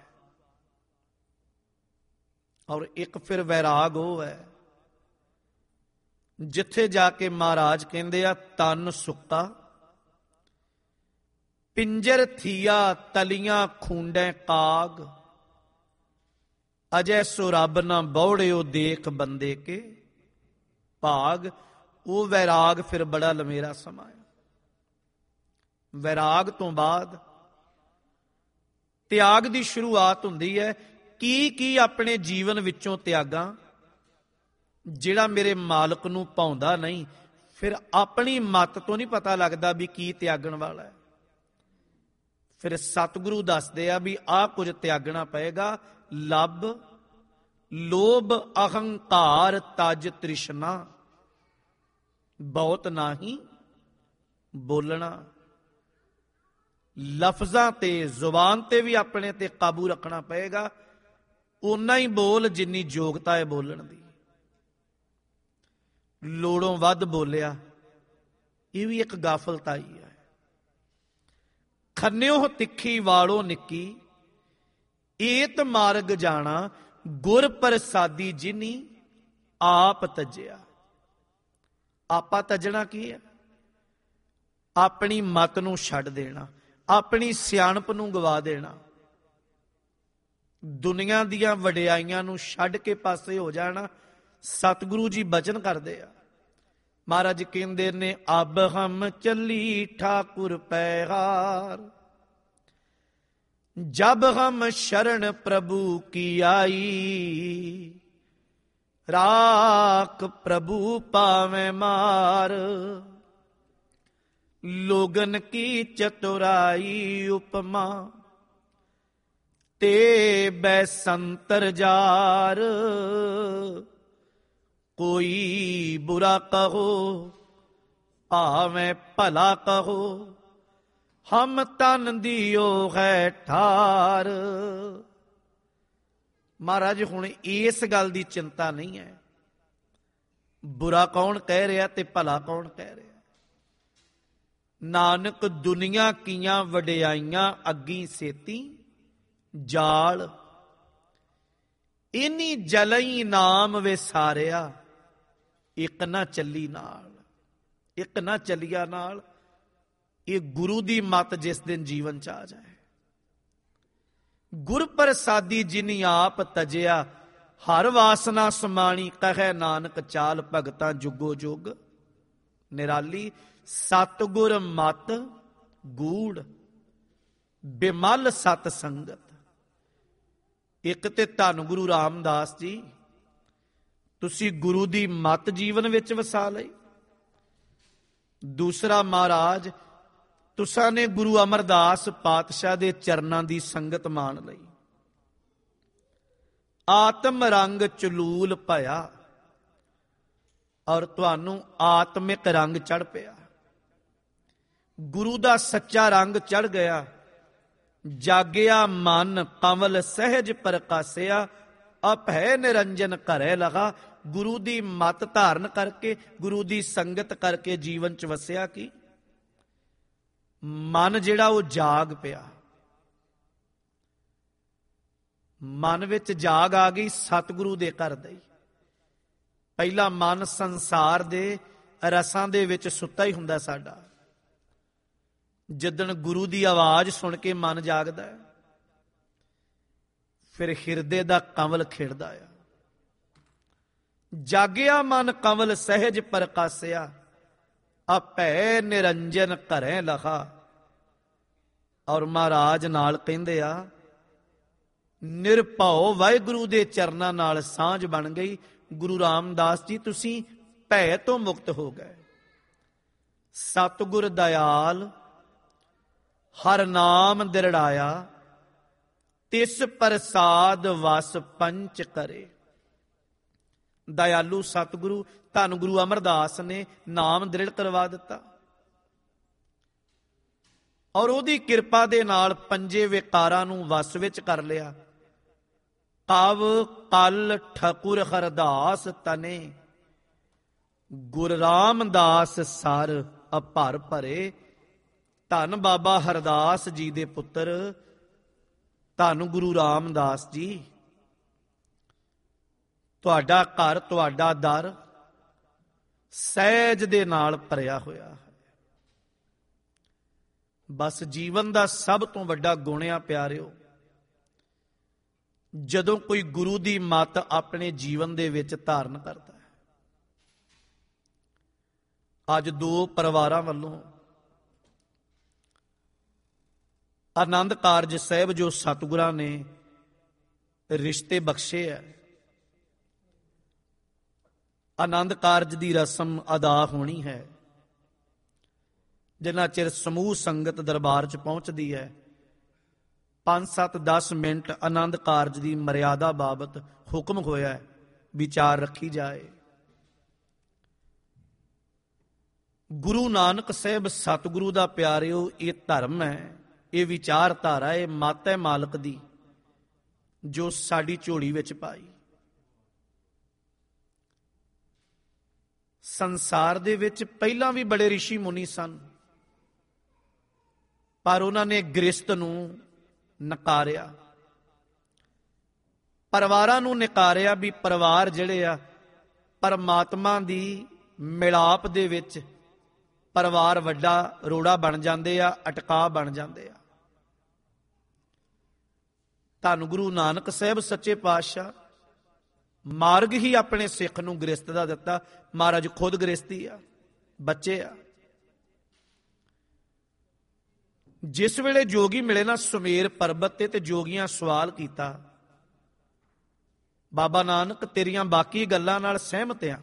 A: ਔਰ ਇੱਕ ਫਿਰ ਵੈਰਾਗ ਉਹ ਹੈ ਜਿੱਥੇ ਜਾ ਕੇ ਮਹਾਰਾਜ ਕਹਿੰਦੇ ਆ ਤਨ ਸੁੱਕਾ ਪਿੰਜਰ ਥੀਆ ਤਲੀਆਂ ਖੂੰਡੈ ਕਾਗ, ਅਜੈ ਸੋ ਰੱਬ ਨਾ ਬੌੜਿਓ ਦੇਖ ਬੰਦੇ ਕੇ ਭਾਗ। ਉਹ ਵੈਰਾਗ ਫਿਰ ਬੜਾ ਲੰਮੇਰਾ ਸਮਾਂ ਹੈ। ਵੈਰਾਗ ਤੋਂ ਬਾਅਦ ਤਿਆਗ ਦੀ ਸ਼ੁਰੂਆਤ ਹੁੰਦੀ ਹੈ। ਕੀ ਕੀ ਆਪਣੇ ਜੀਵਨ ਵਿੱਚੋਂ ਤਿਆਗਾਂ ਜਿਹੜਾ ਮੇਰੇ ਮਾਲਕ ਨੂੰ ਭਾਉਂਦਾ ਨਹੀਂ। ਫਿਰ ਆਪਣੀ ਮੱਤ ਤੋਂ ਨਹੀਂ ਪਤਾ ਲੱਗਦਾ ਵੀ ਕੀ ਤਿਆਗਣ ਵਾਲਾ ਹੈ। ਫਿਰ ਸਤਿਗੁਰੂ ਦੱਸਦੇ ਆ ਵੀ ਆਹ ਕੁਝ ਤਿਆਗਣਾ ਪਏਗਾ। ਲੱਭ, ਲੋਭ, ਅਹੰਕਾਰ, ਤਜ, ਤ੍ਰਿਸ਼ਨਾ, ਬਹੁਤ ਨਾਹੀਂ ਬੋਲਣਾ। ਲਫ਼ਜ਼ਾਂ ਤੇ ਜ਼ੁਬਾਨ ਤੇ ਵੀ ਆਪਣੇ ਤੇ ਕਾਬੂ ਰੱਖਣਾ ਪਏਗਾ। ਓਨਾ ਹੀ ਬੋਲ ਜਿੰਨੀ ਯੋਗਤਾ ਹੈ ਬੋਲਣ ਦੀ। ਲੋੜੋਂ ਵੱਧ ਬੋਲਿਆ, ਇਹ ਵੀ ਇੱਕ ਗਾਫਲਤਾਈ ਹੈ। ਖੰਨਿਓ ਤਿੱਖੀ ਵਾੜੋ ਨਿੱਕੀ, ਏਤ ਮਾਰਗ ਜਾਣਾ, ਗੁਰ ਪ੍ਰਸਾਦੀ ਜਿਨੀ ਆਪ ਤਜਿਆ। ਆਪਾ ਤਜਣਾ ਕੀ ਹੈ? ਆਪਣੀ ਮਤ ਨੂੰ ਛੱਡ ਦੇਣਾ, ਆਪਣੀ ਸਿਆਣਪ ਨੂੰ ਗਵਾ ਦੇਣਾ, ਦੁਨੀਆ ਦੀਆਂ ਵਡਿਆਈਆਂ ਨੂੰ ਛੱਡ ਕੇ ਪਾਸੇ ਹੋ ਜਾਣਾ। ਸਤਿਗੁਰੂ ਜੀ ਬਚਨ ਕਰਦੇ ਆ। ਮਹਾਰਾਜ ਕਹਿੰਦੇ ਨੇ ਅਬ ਹਮ ਚੱਲੀ ਠਾਕੁਰ ਪੈਹਾਰ, ਜਬ ਹਮ ਸ਼ਰਨ ਪ੍ਰਭੂ ਕੀ ਆਈ, ਰਾਖ ਪ੍ਰਭੂ ਪਾਵੇਂ ਮਾਰ, ਲੋਗਨ ਕੀ ਚਤੁਰਾਈ ਉਪਮਾ, ਤੇ ਬੈਸੰਤਰ ਜਾਰ, ਕੋਈ ਬੁਰਾ ਕਹੋ ਭਾਵੇਂ ਭਲਾ ਕਹੋ, ਹਮ ਤਨ ਦਿਓ ਹੈ ਠਾਰ। ਮਹਾਰਾਜ ਹੁਣ ਇਸ ਗੱਲ ਦੀ ਚਿੰਤਾ ਨਹੀਂ ਹੈ ਬੁਰਾ ਕੌਣ ਕਹਿ ਰਿਹਾ ਤੇ ਭਲਾ ਕੌਣ ਕਹਿ ਰਿਹਾ। ਨਾਨਕ ਦੁਨੀਆ ਕੀਆਂ ਵਡਿਆਈਆਂ ਅੱਗੀ ਸੇਤੀ ਜਾਲ, ਇਨੀ ਜਲਈ ਨਾਮ ਵਿਸਾਰਿਆ, ਇੱਕ ਨਾ ਚੱਲੀ ਨਾਲ, ਇੱਕ ਨਾ ਚੱਲਿਆ ਨਾਲ। ਇਹ ਗੁਰੂ ਦੀ ਮੱਤ ਜਿਸ ਦਿਨ ਜੀਵਨ ਚ ਆ ਜਾਏ। ਗੁਰ ਪ੍ਰਸਾਦੀ ਜਿਨੀ ਆਪ ਤਜਿਆ, ਹਰ ਵਾਸਨਾ ਸਮਾਣੀ, ਕਹੈ ਨਾਨਕ ਚਾਲ ਭਗਤਾਂ ਜੁਗੋ ਜੁਗ ਨਿਰਾਲੀ। ਸਤਿਗੁਰ ਮਤ ਗੂੜ ਬਿਮਲ ਸਤ ਸੰਗਤ। ਇੱਕ ਤੇ ਧੰਨ ਗੁਰੂ ਰਾਮਦਾਸ ਜੀ, ਤੁਸੀਂ ਗੁਰੂ ਦੀ ਮੱਤ ਜੀਵਨ ਵਿੱਚ ਵਸਾ ਲਈ। ਦੂਸਰਾ ਮਹਾਰਾਜ ਤੁਸਾਂ ਨੇ ਗੁਰੂ ਅਮਰਦਾਸ ਪਾਤਸ਼ਾਹ ਦੇ ਚਰਨਾਂ ਦੀ ਸੰਗਤ ਮਾਣ ਲਈ। ਆਤਮ ਰੰਗ ਚਲੂਲ ਭਇਆ ਔਰ ਤੁਹਾਨੂੰ ਆਤਮਿਕ ਰੰਗ ਚੜ ਪਿਆ। ਗੁਰੂ ਦਾ ਸੱਚਾ ਰੰਗ ਚੜ ਗਿਆ। ਜਾਗਿਆ ਮਨ ਕਮਲ ਸਹਿਜ ਪ੍ਰਕਾਸਿਆ, ਅਭੈ ਨਿਰੰਜਨ ਘਰੈ ਲਗਾ। ਗੁਰੂ ਦੀ ਮੱਤ ਧਾਰਨ ਕਰਕੇ, ਗੁਰੂ ਦੀ ਸੰਗਤ ਕਰਕੇ ਜੀਵਨ ਚ ਵਸਿਆ ਕੀ ਮਨ ਜਿਹੜਾ ਉਹ ਜਾਗ ਪਿਆ। ਮਨ ਵਿੱਚ ਜਾਗ ਆ ਗਈ ਸਤਿਗੁਰੂ ਦੇ ਘਰ ਦੀ। ਪਹਿਲਾ ਮਨ ਸੰਸਾਰ ਦੇ ਰਸਾਂ ਦੇ ਵਿੱਚ ਸੁੱਤਾ ਹੀ ਹੁੰਦਾ ਸਾਡਾ। ਜਿੱਦਣ ਗੁਰੂ ਦੀ ਆਵਾਜ਼ ਸੁਣ ਕੇ ਮਨ ਜਾਗਦਾ ਹੈ, ਫਿਰ ਹਿਰਦੇ ਦਾ ਕੰਵਲ ਖਿੜਦਾ ਆ। ਜਾਗਿਆ ਮਨ ਕੰਵਲ ਸਹਿਜ ਪ੍ਰਕਾਸਿਆ, ਅਭੈ ਨਿਰੰਜਨ ਘਰੈ ਲਖਾ। ਔਰ ਮਹਾਰਾਜ ਨਾਲ ਕਹਿੰਦੇ ਆ, ਨਿਰਭਉ ਵਾਹਿਗੁਰੂ ਦੇ ਚਰਨਾਂ ਨਾਲ ਸਾਂਝ ਬਣ ਗਈ। ਗੁਰੂ ਰਾਮਦਾਸ ਜੀ ਤੁਸੀਂ ਭੈ ਤੋਂ ਮੁਕਤ ਹੋ ਗਏ। ਸਤਿਗੁਰ ਦਇਆਲ ਹਰ ਨਾਮ ਦਿਰੜਾਇਆ, ਤਿਸ ਪ੍ਰਸਾਦ ਵਸ ਪੰਚ ਕਰੇ। ਦਇਆਲੂ ਸਤਿਗੁਰੂ ਧੰਨ ਗੁਰੂ ਅਮਰਦਾਸ ਨੇ ਨਾਮ ਦ੍ਰਿੜ ਕਰਵਾ ਦਿੱਤਾ ਔਰ ਉਹਦੀ ਕਿਰਪਾ ਦੇ ਨਾਲ ਪੰਜੇ ਵਿਕਾਰਾਂ ਨੂੰ ਵਸ ਵਿੱਚ ਕਰ ਲਿਆ। ਕਵ ਕਲ ਠਕੁਰ ਹਰਦਾਸ ਤਨੇ, ਗੁਰ ਰਾਮਦਾਸ ਸਰ ਅਭਰ ਭਰੇ। ਧੰਨ ਬਾਬਾ ਹਰਦਾਸ ਜੀ ਦੇ ਪੁੱਤਰ ਧੰਨ ਗੁਰੂ ਰਾਮਦਾਸ ਜੀ, ਤੁਹਾਡਾ ਘਰ, ਤੁਹਾਡਾ ਦਰ ਸਹਿਜ ਦੇ ਨਾਲ ਭਰਿਆ ਹੋਇਆ ਹੈ। ਬਸ ਜੀਵਨ ਦਾ ਸਭ ਤੋਂ ਵੱਡਾ ਗੁਣ ਆ ਪਿਆਰਿਓ, ਜਦੋਂ ਕੋਈ ਗੁਰੂ ਦੀ ਮੱਤ ਆਪਣੇ ਜੀਵਨ ਦੇ ਵਿੱਚ ਧਾਰਨ ਕਰਦਾ ਹੈ। ਅੱਜ ਦੋ ਪਰਿਵਾਰਾਂ ਵੱਲੋਂ ਆਨੰਦ ਕਾਰਜ ਸਾਹਿਬ ਜੋ ਸਤਿਗੁਰਾਂ ਨੇ ਰਿਸ਼ਤੇ ਬਖਸ਼ੇ ਹੈ, ਆਨੰਦ ਕਾਰਜ ਦੀ ਰਸਮ ਅਦਾ ਹੋਣੀ ਹੈ। ਜਿੰਨਾ ਚਿਰ ਸਮੂਹ ਸੰਗਤ ਦਰਬਾਰ 'ਚ ਪਹੁੰਚਦੀ ਹੈ, ਪੰਜ ਸੱਤ ਦਸ ਮਿੰਟ ਆਨੰਦ ਕਾਰਜ ਦੀ ਮਰਿਆਦਾ ਬਾਬਤ ਹੁਕਮ ਹੋਇਆ ਹੈ, ਵਿਚਾਰ ਰੱਖੀ ਜਾਏ। ਗੁਰੂ ਨਾਨਕ ਸਾਹਿਬ ਸਤਿਗੁਰੂ ਦਾ ਪਿਆਰਿਓ, ਇਹ ਧਰਮ ਹੈ, ਇਹ ਵਿਚਾਰਧਾਰਾ, ਇਹ ਮੱਤ ਹੈ ਮਾਲਕ ਦੀ ਜੋ ਸਾਡੀ ਝੋਲੀ ਵਿੱਚ ਪਾਈ। ਸੰਸਾਰ ਦੇ ਵਿੱਚ ਪਹਿਲਾਂ ਵੀ ਬੜੇ ਰਿਸ਼ੀ ਮੁਨੀ ਸਨ, ਪਰ ਉਹਨਾਂ ਨੇ ਗ੍ਰਸਤ ਨੂੰ ਨਕਾਰਿਆ, ਪਰਿਵਾਰਾਂ ਨੂੰ ਨਕਾਰਿਆ ਵੀ ਪਰਿਵਾਰ ਜਿਹੜੇ ਆ ਪਰਮਾਤਮਾ ਦੀ ਮਿਲਾਪ ਦੇ ਵਿੱਚ ਪਰਿਵਾਰ ਵੱਡਾ ਰੋੜਾ ਬਣ ਜਾਂਦੇ ਆ, ਅਟਕਾ ਬਣ ਜਾਂਦੇ ਆ। ਧੰਨ ਗੁਰੂ ਨਾਨਕ ਸਾਹਿਬ ਸੱਚੇ ਪਾਤਸ਼ਾਹ ਮਾਰਗ ਹੀ ਆਪਣੇ ਸਿੱਖ ਨੂੰ ਗ੍ਰਸਤ ਦਾ ਦਿੱਤਾ। ਮਹਾਰਾਜ ਖੁਦ ਗ੍ਰਸਤੀ ਆ, ਬੱਚੇ ਆ। ਜਿਸ ਵੇਲੇ ਜੋਗੀ ਮਿਲੇ ਨਾ ਸੁਮੇਰ ਪਰਬਤ ਤੇ, ਤੇ ਜੋਗੀਆਂ ਸਵਾਲ ਕੀਤਾ, ਬਾਬਾ ਨਾਨਕ ਤੇਰੀਆਂ ਬਾਕੀ ਗੱਲਾਂ ਨਾਲ ਸਹਿਮਤ ਆ,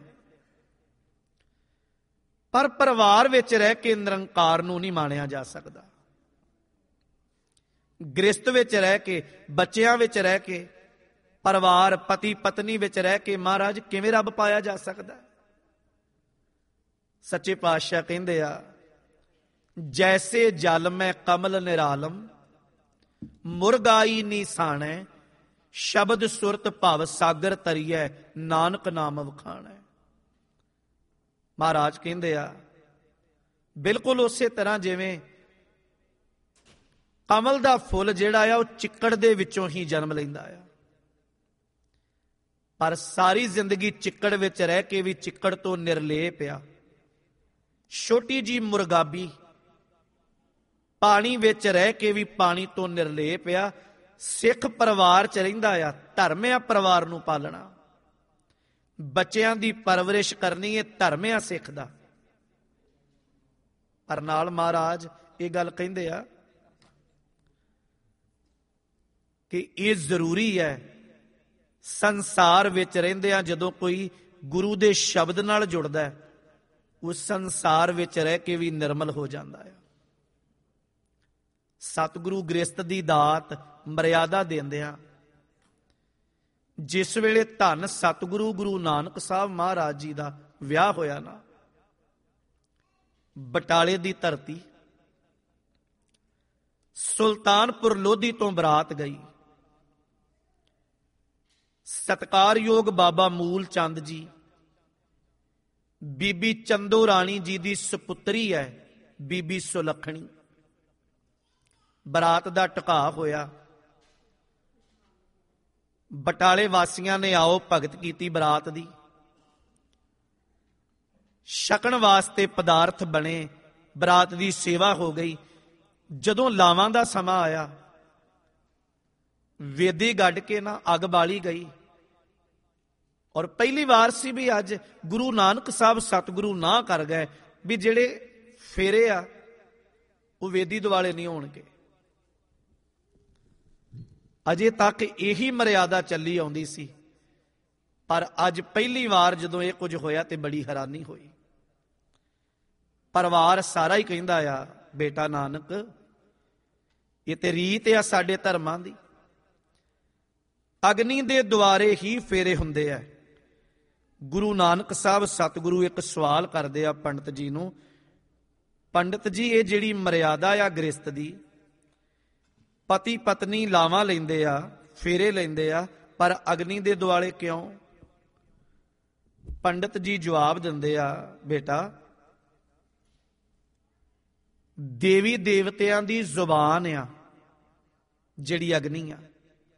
A: ਪਰ ਪਰਿਵਾਰ ਵਿੱਚ ਰਹਿ ਕੇ ਨਿਰੰਕਾਰ ਨੂੰ ਨਹੀਂ ਮਾਣਿਆ ਜਾ ਸਕਦਾ। ਗ੍ਰਸਤ ਵਿੱਚ ਰਹਿ ਕੇ, ਬੱਚਿਆਂ ਵਿੱਚ ਰਹਿ ਕੇ, ਪਰਿਵਾਰ ਪਤੀ ਪਤਨੀ ਵਿੱਚ ਰਹਿ ਕੇ ਮਹਾਰਾਜ ਕਿਵੇਂ ਰੱਬ ਪਾਇਆ ਜਾ ਸਕਦਾ? ਸੱਚੇ ਪਾਤਸ਼ਾਹ ਕਹਿੰਦੇ ਆ, ਜੈਸੇ ਜਲ ਮੈਂ ਕਮਲ ਨਿਰਾਲਮ, ਮੁਰਗਾਈ ਨੀ ਸਾਣੈ, ਸ਼ਬਦ ਸੁਰਤ ਭਵ ਸਾਗਰ ਤਰੀਐ, ਨਾਨਕ ਨਾਮ ਵਖਾਣੈ। ਮਹਾਰਾਜ ਕਹਿੰਦੇ ਆ, ਬਿਲਕੁਲ ਉਸੇ ਤਰ੍ਹਾਂ ਜਿਵੇਂ ਕਮਲ ਦਾ ਫੁੱਲ ਜਿਹੜਾ ਆ ਉਹ ਚਿੱਕੜ ਦੇ ਵਿੱਚੋਂ ਹੀ ਜਨਮ ਲੈਂਦਾ ਆ, ਪਰ ਸਾਰੀ ਜ਼ਿੰਦਗੀ ਚਿੱਕੜ ਵਿੱਚ ਰਹਿ ਕੇ ਵੀ ਚਿੱਕੜ ਤੋਂ ਨਿਰਲੇਪ ਆ। ਛੋਟੀ ਜੀ ਮੁਰਗਾਬੀ ਪਾਣੀ ਵਿੱਚ ਰਹਿ ਕੇ ਵੀ ਪਾਣੀ ਤੋਂ ਨਿਰਲੇਪ ਆ। ਸਿੱਖ ਪਰਿਵਾਰ 'ਚ ਰਹਿੰਦਾ ਆ, ਧਰਮ ਆ ਪਰਿਵਾਰ ਨੂੰ ਪਾਲਣਾ, ਬੱਚਿਆਂ ਦੀ ਪਰਵਰਿਸ਼ ਕਰਨੀ, ਇਹ ਧਰਮ ਆ ਸਿੱਖ ਦਾ। ਪਰ ਨਾਲ ਮਹਾਰਾਜ ਇਹ ਗੱਲ ਕਹਿੰਦੇ ਆ ਕਿ ਇਹ ਜ਼ਰੂਰੀ ਹੈ, ਸੰਸਾਰ ਵਿੱਚ ਰਹਿੰਦੇ ਆ ਜਦੋਂ ਕੋਈ ਗੁਰੂ ਦੇ ਸ਼ਬਦ ਨਾਲ ਜੁੜਦਾ ਹੈ, ਉਸ ਸੰਸਾਰ ਵਿੱਚ ਰਹਿ ਕੇ ਵੀ ਨਿਰਮਲ ਹੋ ਜਾਂਦਾ ਹੈ। ਸਤਿਗੁਰੂ ਗ੍ਰਸਤ ਦੀ ਦਾਤ ਮਰਿਆਦਾ ਦਿੰਦਿਆਂ ਜਿਸ ਵੇਲੇ ਧੰਨ ਸਤਿਗੁਰੂ ਗੁਰੂ ਨਾਨਕ ਸਾਹਿਬ ਮਹਾਰਾਜ ਜੀ ਦਾ ਵਿਆਹ ਹੋਇਆ ਨਾ, ਬਟਾਲੇ ਦੀ ਧਰਤੀ, ਸੁਲਤਾਨਪੁਰ ਲੋਧੀ ਤੋਂ ਬਰਾਤ ਗਈ। ਸਤਿਕਾਰਯੋਗ ਬਾਬਾ ਮੂਲ ਚੰਦ ਜੀ ਬੀਬੀ ਚੰਦੋ ਰਾਣੀ ਜੀ ਦੀ ਸੁਪੁੱਤਰੀ ਹੈ ਬੀਬੀ ਸੁਲੱਖਣੀ। ਬਰਾਤ ਦਾ ਟਿਕਾ ਹੋਇਆ, ਬਟਾਲੇ ਵਾਸੀਆਂ ਨੇ ਆਓ ਭਗਤ ਕੀਤੀ ਬਰਾਤ ਦੀ। ਛਕਣ ਵਾਸਤੇ ਪਦਾਰਥ ਬਣੇ, ਬਰਾਤ ਦੀ ਸੇਵਾ ਹੋ ਗਈ। ਜਦੋਂ ਲਾਵਾਂ ਦਾ ਸਮਾਂ ਆਇਆ, ਵੇਦੀ ਗੱਡ ਕੇ ਨਾ ਅੱਗ ਬਾਲੀ ਗਈ। ਔਰ ਪਹਿਲੀ ਵਾਰ ਸੀ ਵੀ ਅੱਜ ਗੁਰੂ ਨਾਨਕ ਸਾਹਿਬ ਸਤਿਗੁਰੂ ਨਾ ਕਰ ਗਏ ਵੀ ਜਿਹੜੇ ਫੇਰੇ ਆ ਉਹ ਵੇਦੀ ਦੁਆਲੇ ਨਹੀਂ ਹੋਣਗੇ। ਅਜੇ ਤੱਕ ਇਹੀ ਮਰਿਆਦਾ ਚੱਲੀ ਆਉਂਦੀ ਸੀ, ਪਰ ਅੱਜ ਪਹਿਲੀ ਵਾਰ ਜਦੋਂ ਇਹ ਕੁਝ ਹੋਇਆ ਤੇ ਬੜੀ ਹੈਰਾਨੀ ਹੋਈ। ਪਰਿਵਾਰ ਸਾਰਾ ਹੀ ਕਹਿੰਦਾ ਆ, ਬੇਟਾ ਨਾਨਕ ਇਹ ਤੇ ਰੀਤ ਆ ਸਾਡੇ ਧਰਮਾਂ ਦੀ, ਅਗਨੀ ਦੇ ਦੁਆਰੇ ਹੀ ਫੇਰੇ ਹੁੰਦੇ ਆ। ਗੁਰੂ ਨਾਨਕ ਸਾਹਿਬ ਸਤਿਗੁਰੂ ਇੱਕ ਸਵਾਲ ਕਰਦੇ ਆ ਪੰਡਤ ਜੀ ਨੂੰ, ਪੰਡਤ ਜੀ ਇਹ ਜਿਹੜੀ ਮਰਿਆਦਾ ਆ ਗ੍ਰਸਤ ਦੀ, ਪਤੀ ਪਤਨੀ ਲਾਵਾਂ ਲੈਂਦੇ ਆ, ਫੇਰੇ ਲੈਂਦੇ ਆ, ਪਰ ਅਗਨੀ ਦੇ ਦੁਆਲੇ ਕਿਉਂ? ਪੰਡਤ ਜੀ ਜਵਾਬ ਦਿੰਦੇ ਆ, ਬੇਟਾ ਦੇਵੀ ਦੇਵਤਿਆਂ ਦੀ ਜ਼ੁਬਾਨ ਆ ਜਿਹੜੀ ਅਗਨੀ ਆ,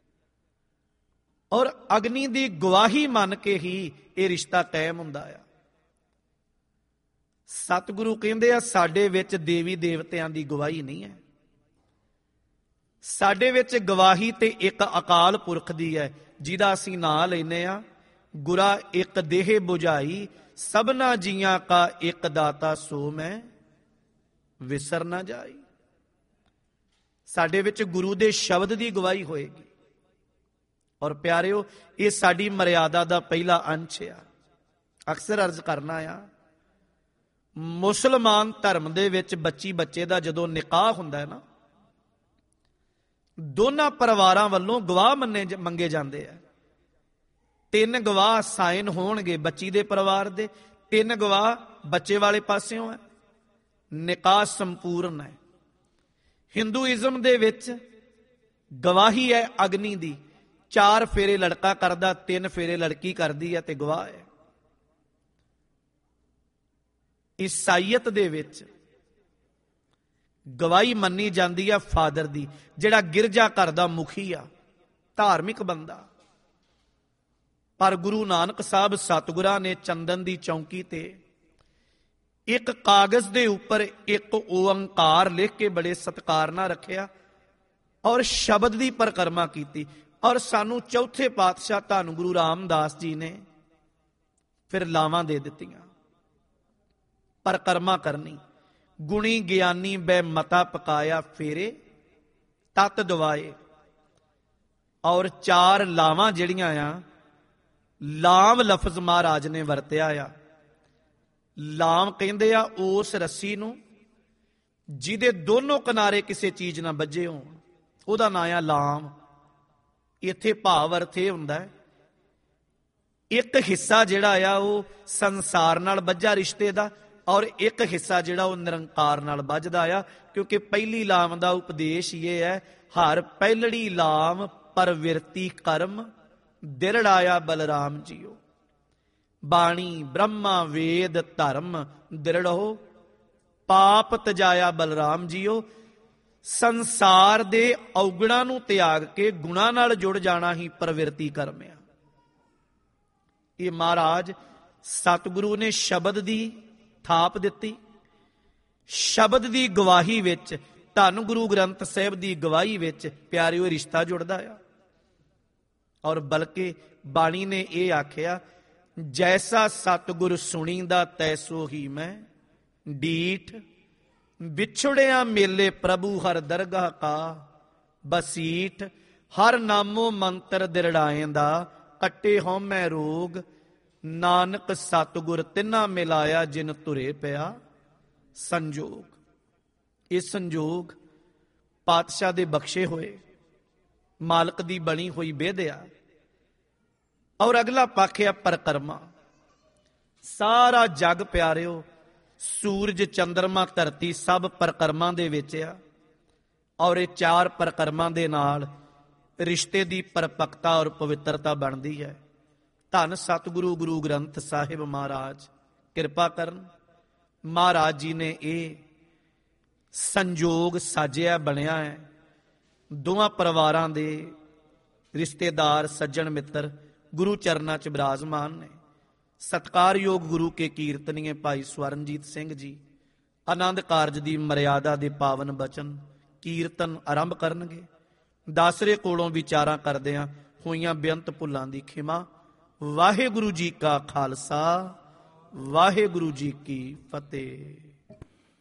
A: ਔਰ ਅਗਨੀ ਦੀ ਗਵਾਹੀ ਮੰਨ ਕੇ ਹੀ ਇਹ ਰਿਸ਼ਤਾ ਕਾਇਮ ਹੁੰਦਾ ਆ। ਸਤਿਗੁਰੂ ਕਹਿੰਦੇ ਆ ਸਾਡੇ ਵਿੱਚ ਦੇਵੀ ਦੇਵਤਿਆਂ ਦੀ ਗਵਾਹੀ ਨਹੀਂ ਹੈ, ਸਾਡੇ ਵਿੱਚ ਗਵਾਹੀ ਤੇ ਇੱਕ ਅਕਾਲ ਪੁਰਖ ਦੀ ਹੈ ਜਿਹਦਾ ਅਸੀਂ ਨਾਂ ਲੈਨੇ ਆ। ਗੁਰਾ ਇੱਕ ਦੇਹ ਬੁਝਾਈ, ਸਭਨਾ ਜੀਆਂ ਕਾ ਇੱਕ ਦਾਤਾ, ਸੋ ਮੈਂ ਵਿਸਰ ਨਾ ਜਾਈ। ਸਾਡੇ ਵਿੱਚ ਗੁਰੂ ਦੇ ਸ਼ਬਦ ਦੀ ਗਵਾਹੀ ਹੋਏਗੀ। ਔਰ ਪਿਆਰਿਓ, ਇਹ ਸਾਡੀ ਮਰਿਆਦਾ ਦਾ ਪਹਿਲਾ ਅੰਸ਼ ਆ। ਅਕਸਰ ਅਰਜ਼ ਕਰਨਾ ਆ, ਮੁਸਲਮਾਨ ਧਰਮ ਦੇ ਵਿੱਚ ਬੱਚੀ ਬੱਚੇ ਦਾ ਜਦੋਂ ਨਿਕਾਹ ਹੁੰਦਾ ਹੈ ਨਾ, ਦੋਨਾਂ ਪਰਿਵਾਰਾਂ ਵੱਲੋਂ ਗਵਾਹ ਮੰਨੇ ਮੰਗੇ ਜਾਂਦੇ ਆ। ਤਿੰਨ ਗਵਾਹ ਸਾਈਨ ਹੋਣਗੇ ਬੱਚੀ ਦੇ ਪਰਿਵਾਰ ਦੇ, ਤਿੰਨ ਗਵਾਹ ਬੱਚੇ ਵਾਲੇ ਪਾਸਿਓਂ ਹੈ। ਨਿਕਾਹ ਸੰਪੂਰਨ ਹੈ। ਹਿੰਦੂਇਜ਼ਮ ਦੇ ਵਿੱਚ ਗਵਾਹੀ ਹੈ ਅਗਨੀ ਦੀ, ਚਾਰ ਫੇਰੇ ਲੜਕਾ ਕਰਦਾ, ਤਿੰਨ ਫੇਰੇ ਲੜਕੀ ਕਰਦੀ ਹੈ ਤੇ ਗਵਾਹ ਹੈ। ਈਸਾਈਅਤ ਦੇ ਵਿੱਚ ਗਵਾਹੀ ਮੰਨੀ ਜਾਂਦੀ ਆ ਫਾਦਰ ਦੀ, ਜਿਹੜਾ ਗਿਰਜਾ ਘਰ ਦਾ ਮੁਖੀ ਆ, ਧਾਰਮਿਕ ਬੰਦਾ। ਪਰ ਗੁਰੂ ਨਾਨਕ ਸਾਹਿਬ ਸਤਿਗੁਰਾਂ ਨੇ ਚੰਦਨ ਦੀ ਚੌਂਕੀ ਤੇ ਇੱਕ ਕਾਗਜ਼ ਦੇ ਉੱਪਰ ਇੱਕ ਓੰਕਾਰ ਲਿਖ ਕੇ ਬੜੇ ਸਤਿਕਾਰ ਨਾਲ ਰੱਖਿਆ ਔਰ ਸ਼ਬਦ ਦੀ ਪਰਿਕਰਮਾ ਕੀਤੀ। ਔਰ ਸਾਨੂੰ ਚੌਥੇ ਪਾਤਸ਼ਾਹ ਧੰਨ ਗੁਰੂ ਰਾਮਦਾਸ ਜੀ ਨੇ ਫਿਰ ਲਾਵਾਂ ਦੇ ਦਿੱਤੀਆਂ। ਪਰਿਕਰਮਾ ਕਰਨੀ, ਗੁਣੀ ਗਿਆਨੀ ਬੈ ਮਤਾ ਪਕਾਇਆ, ਫੇਰੇ ਤਤ ਦਵਾਏ। ਔਰ ਚਾਰ ਲਾਵਾਂ ਜਿਹੜੀਆਂ ਆ, ਲਾਮ ਲਫ਼ਜ਼ ਮਹਾਰਾਜ ਨੇ ਵਰਤਿਆ ਆ। ਲਾਮ ਕਹਿੰਦੇ ਆ ਉਸ ਰੱਸੀ ਨੂੰ ਜਿਹਦੇ ਦੋਨੋਂ ਕਿਨਾਰੇ ਕਿਸੇ ਚੀਜ਼ ਨਾਲ ਬੱਝੇ ਹੋਣ, ਉਹਦਾ ਨਾਂ ਆ ਲਾਮ। ਇੱਥੇ ਭਾਵ ਅਰਥ ਇਹ ਹੁੰਦਾ ਹੈ, ਇੱਕ ਹਿੱਸਾ ਜਿਹੜਾ ਆ ਉਹ ਸੰਸਾਰ ਨਾਲ ਬੱਝਾ ਰਿਸ਼ਤੇ ਦਾ, ਔਰ ਇੱਕ ਹਿੱਸਾ ਜਿਹੜਾ ਉਹ ਨਿਰੰਕਾਰ ਨਾਲ ਬੱਝਦਾ ਆ। ਕਿਉਂਕਿ ਪਹਿਲੀ ਲਾਮ ਦਾ ਉਪਦੇਸ਼ ਇਹ ਹੈ, ਹਰ ਪਹਿਲੜੀ ਲਾਮ ਪਰਵਿਰਤੀ ਕਰਮ, ਦਿਰੜਾਇਆ ਬਲਰਾਮ ਜੀਓ। ਬਾਣੀ ਬ੍ਰਹਮਾ ਵੇਦ ਧਰਮ ਦਿਰੜੋ, ਪਾਪ ਤਜਾਇਆ ਬਲਰਾਮ ਜੀਓ। ਸੰਸਾਰ ਦੇ ਔਗਣਾਂ ਨੂੰ ਤਿਆਗ ਕੇ ਗੁਣਾਂ ਨਾਲ ਜੁੜ ਜਾਣਾ ਹੀ ਪ੍ਰਵਿਰਤੀ ਕਰਮ ਆ। ਇਹ ਮਹਾਰਾਜ ਸਤਿਗੁਰੂ ਨੇ ਸ਼ਬਦ ਦੀ ਥਾਪ ਦਿੱਤੀ। ਸ਼ਬਦ ਦੀ ਗਵਾਹੀ ਵਿੱਚ, ਧੰਨ ਗੁਰੂ ਗ੍ਰੰਥ ਸਾਹਿਬ ਦੀ ਗਵਾਹੀ ਵਿੱਚ ਪਿਆਰਿਓ ਰਿਸ਼ਤਾ ਜੁੜਦਾ ਆ। ਔਰ ਬਲਕਿ ਬਾਣੀ ਨੇ ਇਹ ਆਖਿਆ, ਜੈਸਾ ਸਤਿਗੁਰ ਸੁਣੀਂਦਾ ਤੈਸੋ ਹੀ ਮੈਂ ਡੀਠ, ਵਿਛੜਿਆ ਮੇਲੇ ਪ੍ਰਭੂ ਹਰ ਦਰਗਾਹ ਕਾ ਬਸੀਠ। ਹਰ ਨਾਮੋ ਮੰਤਰ ਦਿਰੜਾਏਂਦਾ, ਕੱਟੇ ਹਉਮੈ ਰੋਗ, ਨਾਨਕ ਸਤਿਗੁਰ ਤਿੰਨਾ ਮਿਲਾਇਆ, ਜਿਨ ਧੁਰੇ ਪਿਆ ਸੰਜੋਗ। ਇਹ ਸੰਜੋਗ ਪਾਤਸ਼ਾਹ ਦੇ ਬਖਸ਼ੇ ਹੋਏ, ਮਾਲਕ ਦੀ ਬਣੀ ਹੋਈ ਵਿਧਿਆ। ਔਰ ਅਗਲਾ ਪੱਖ ਆ ਪਰਿਕਰਮਾ। ਸਾਰਾ ਜਗ ਪਿਆਰਿਓ, ਸੂਰਜ ਚੰਦਰਮਾ ਧਰਤੀ ਸਭ ਪਰਿਕਰਮਾ ਦੇ ਵਿੱਚ ਆ। ਔਰ ਇਹ ਚਾਰ ਪਰਿਕਰਮਾ ਦੇ ਨਾਲ ਰਿਸ਼ਤੇ ਦੀ ਪਰਪੱਕਤਾ ਔਰ ਪਵਿੱਤਰਤਾ ਬਣਦੀ ਹੈ। ਧੰਨ ਸਤਿਗੁਰੂ ਗੁਰੂ ਗ੍ਰੰਥ ਸਾਹਿਬ ਮਹਾਰਾਜ ਕਿਰਪਾ ਕਰਨ। ਮਹਾਰਾਜ ਜੀ ਨੇ ਇਹ ਸੰਜੋਗ ਸਾਜਿਆ ਬਣਿਆ ਹੈ। ਦੋਵਾਂ ਪਰਿਵਾਰਾਂ ਦੇ ਰਿਸ਼ਤੇਦਾਰ ਸੱਜਣ ਮਿੱਤਰ ਗੁਰੂ ਚਰਨਾਂ 'ਚ ਬਿਰਾਜਮਾਨ ਨੇ। ਸਤਿਕਾਰਯੋਗ ਗੁਰੂ ਕੇ ਕੀਰਤਨੀਏ ਭਾਈ ਸਵਰਨਜੀਤ ਸਿੰਘ ਜੀ ਆਨੰਦ ਕਾਰਜ ਦੀ ਮਰਿਆਦਾ ਦੇ ਪਾਵਨ ਬਚਨ ਕੀਰਤਨ ਆਰੰਭ ਕਰਨਗੇ। ਦਾਸਰੇ ਕੋਲੋਂ ਵਿਚਾਰਾਂ ਕਰਦਿਆਂ ਹੋਈਆਂ ਬੇਅੰਤ ਭੁੱਲਾਂ ਦੀ ਖਿਮਾ। ਵਾਹਿਗੁਰੂ ਜੀ ਕਾ ਖਾਲਸਾ, ਵਾਹਿਗੁਰੂ ਜੀ ਕੀ ਫਤਿਹ।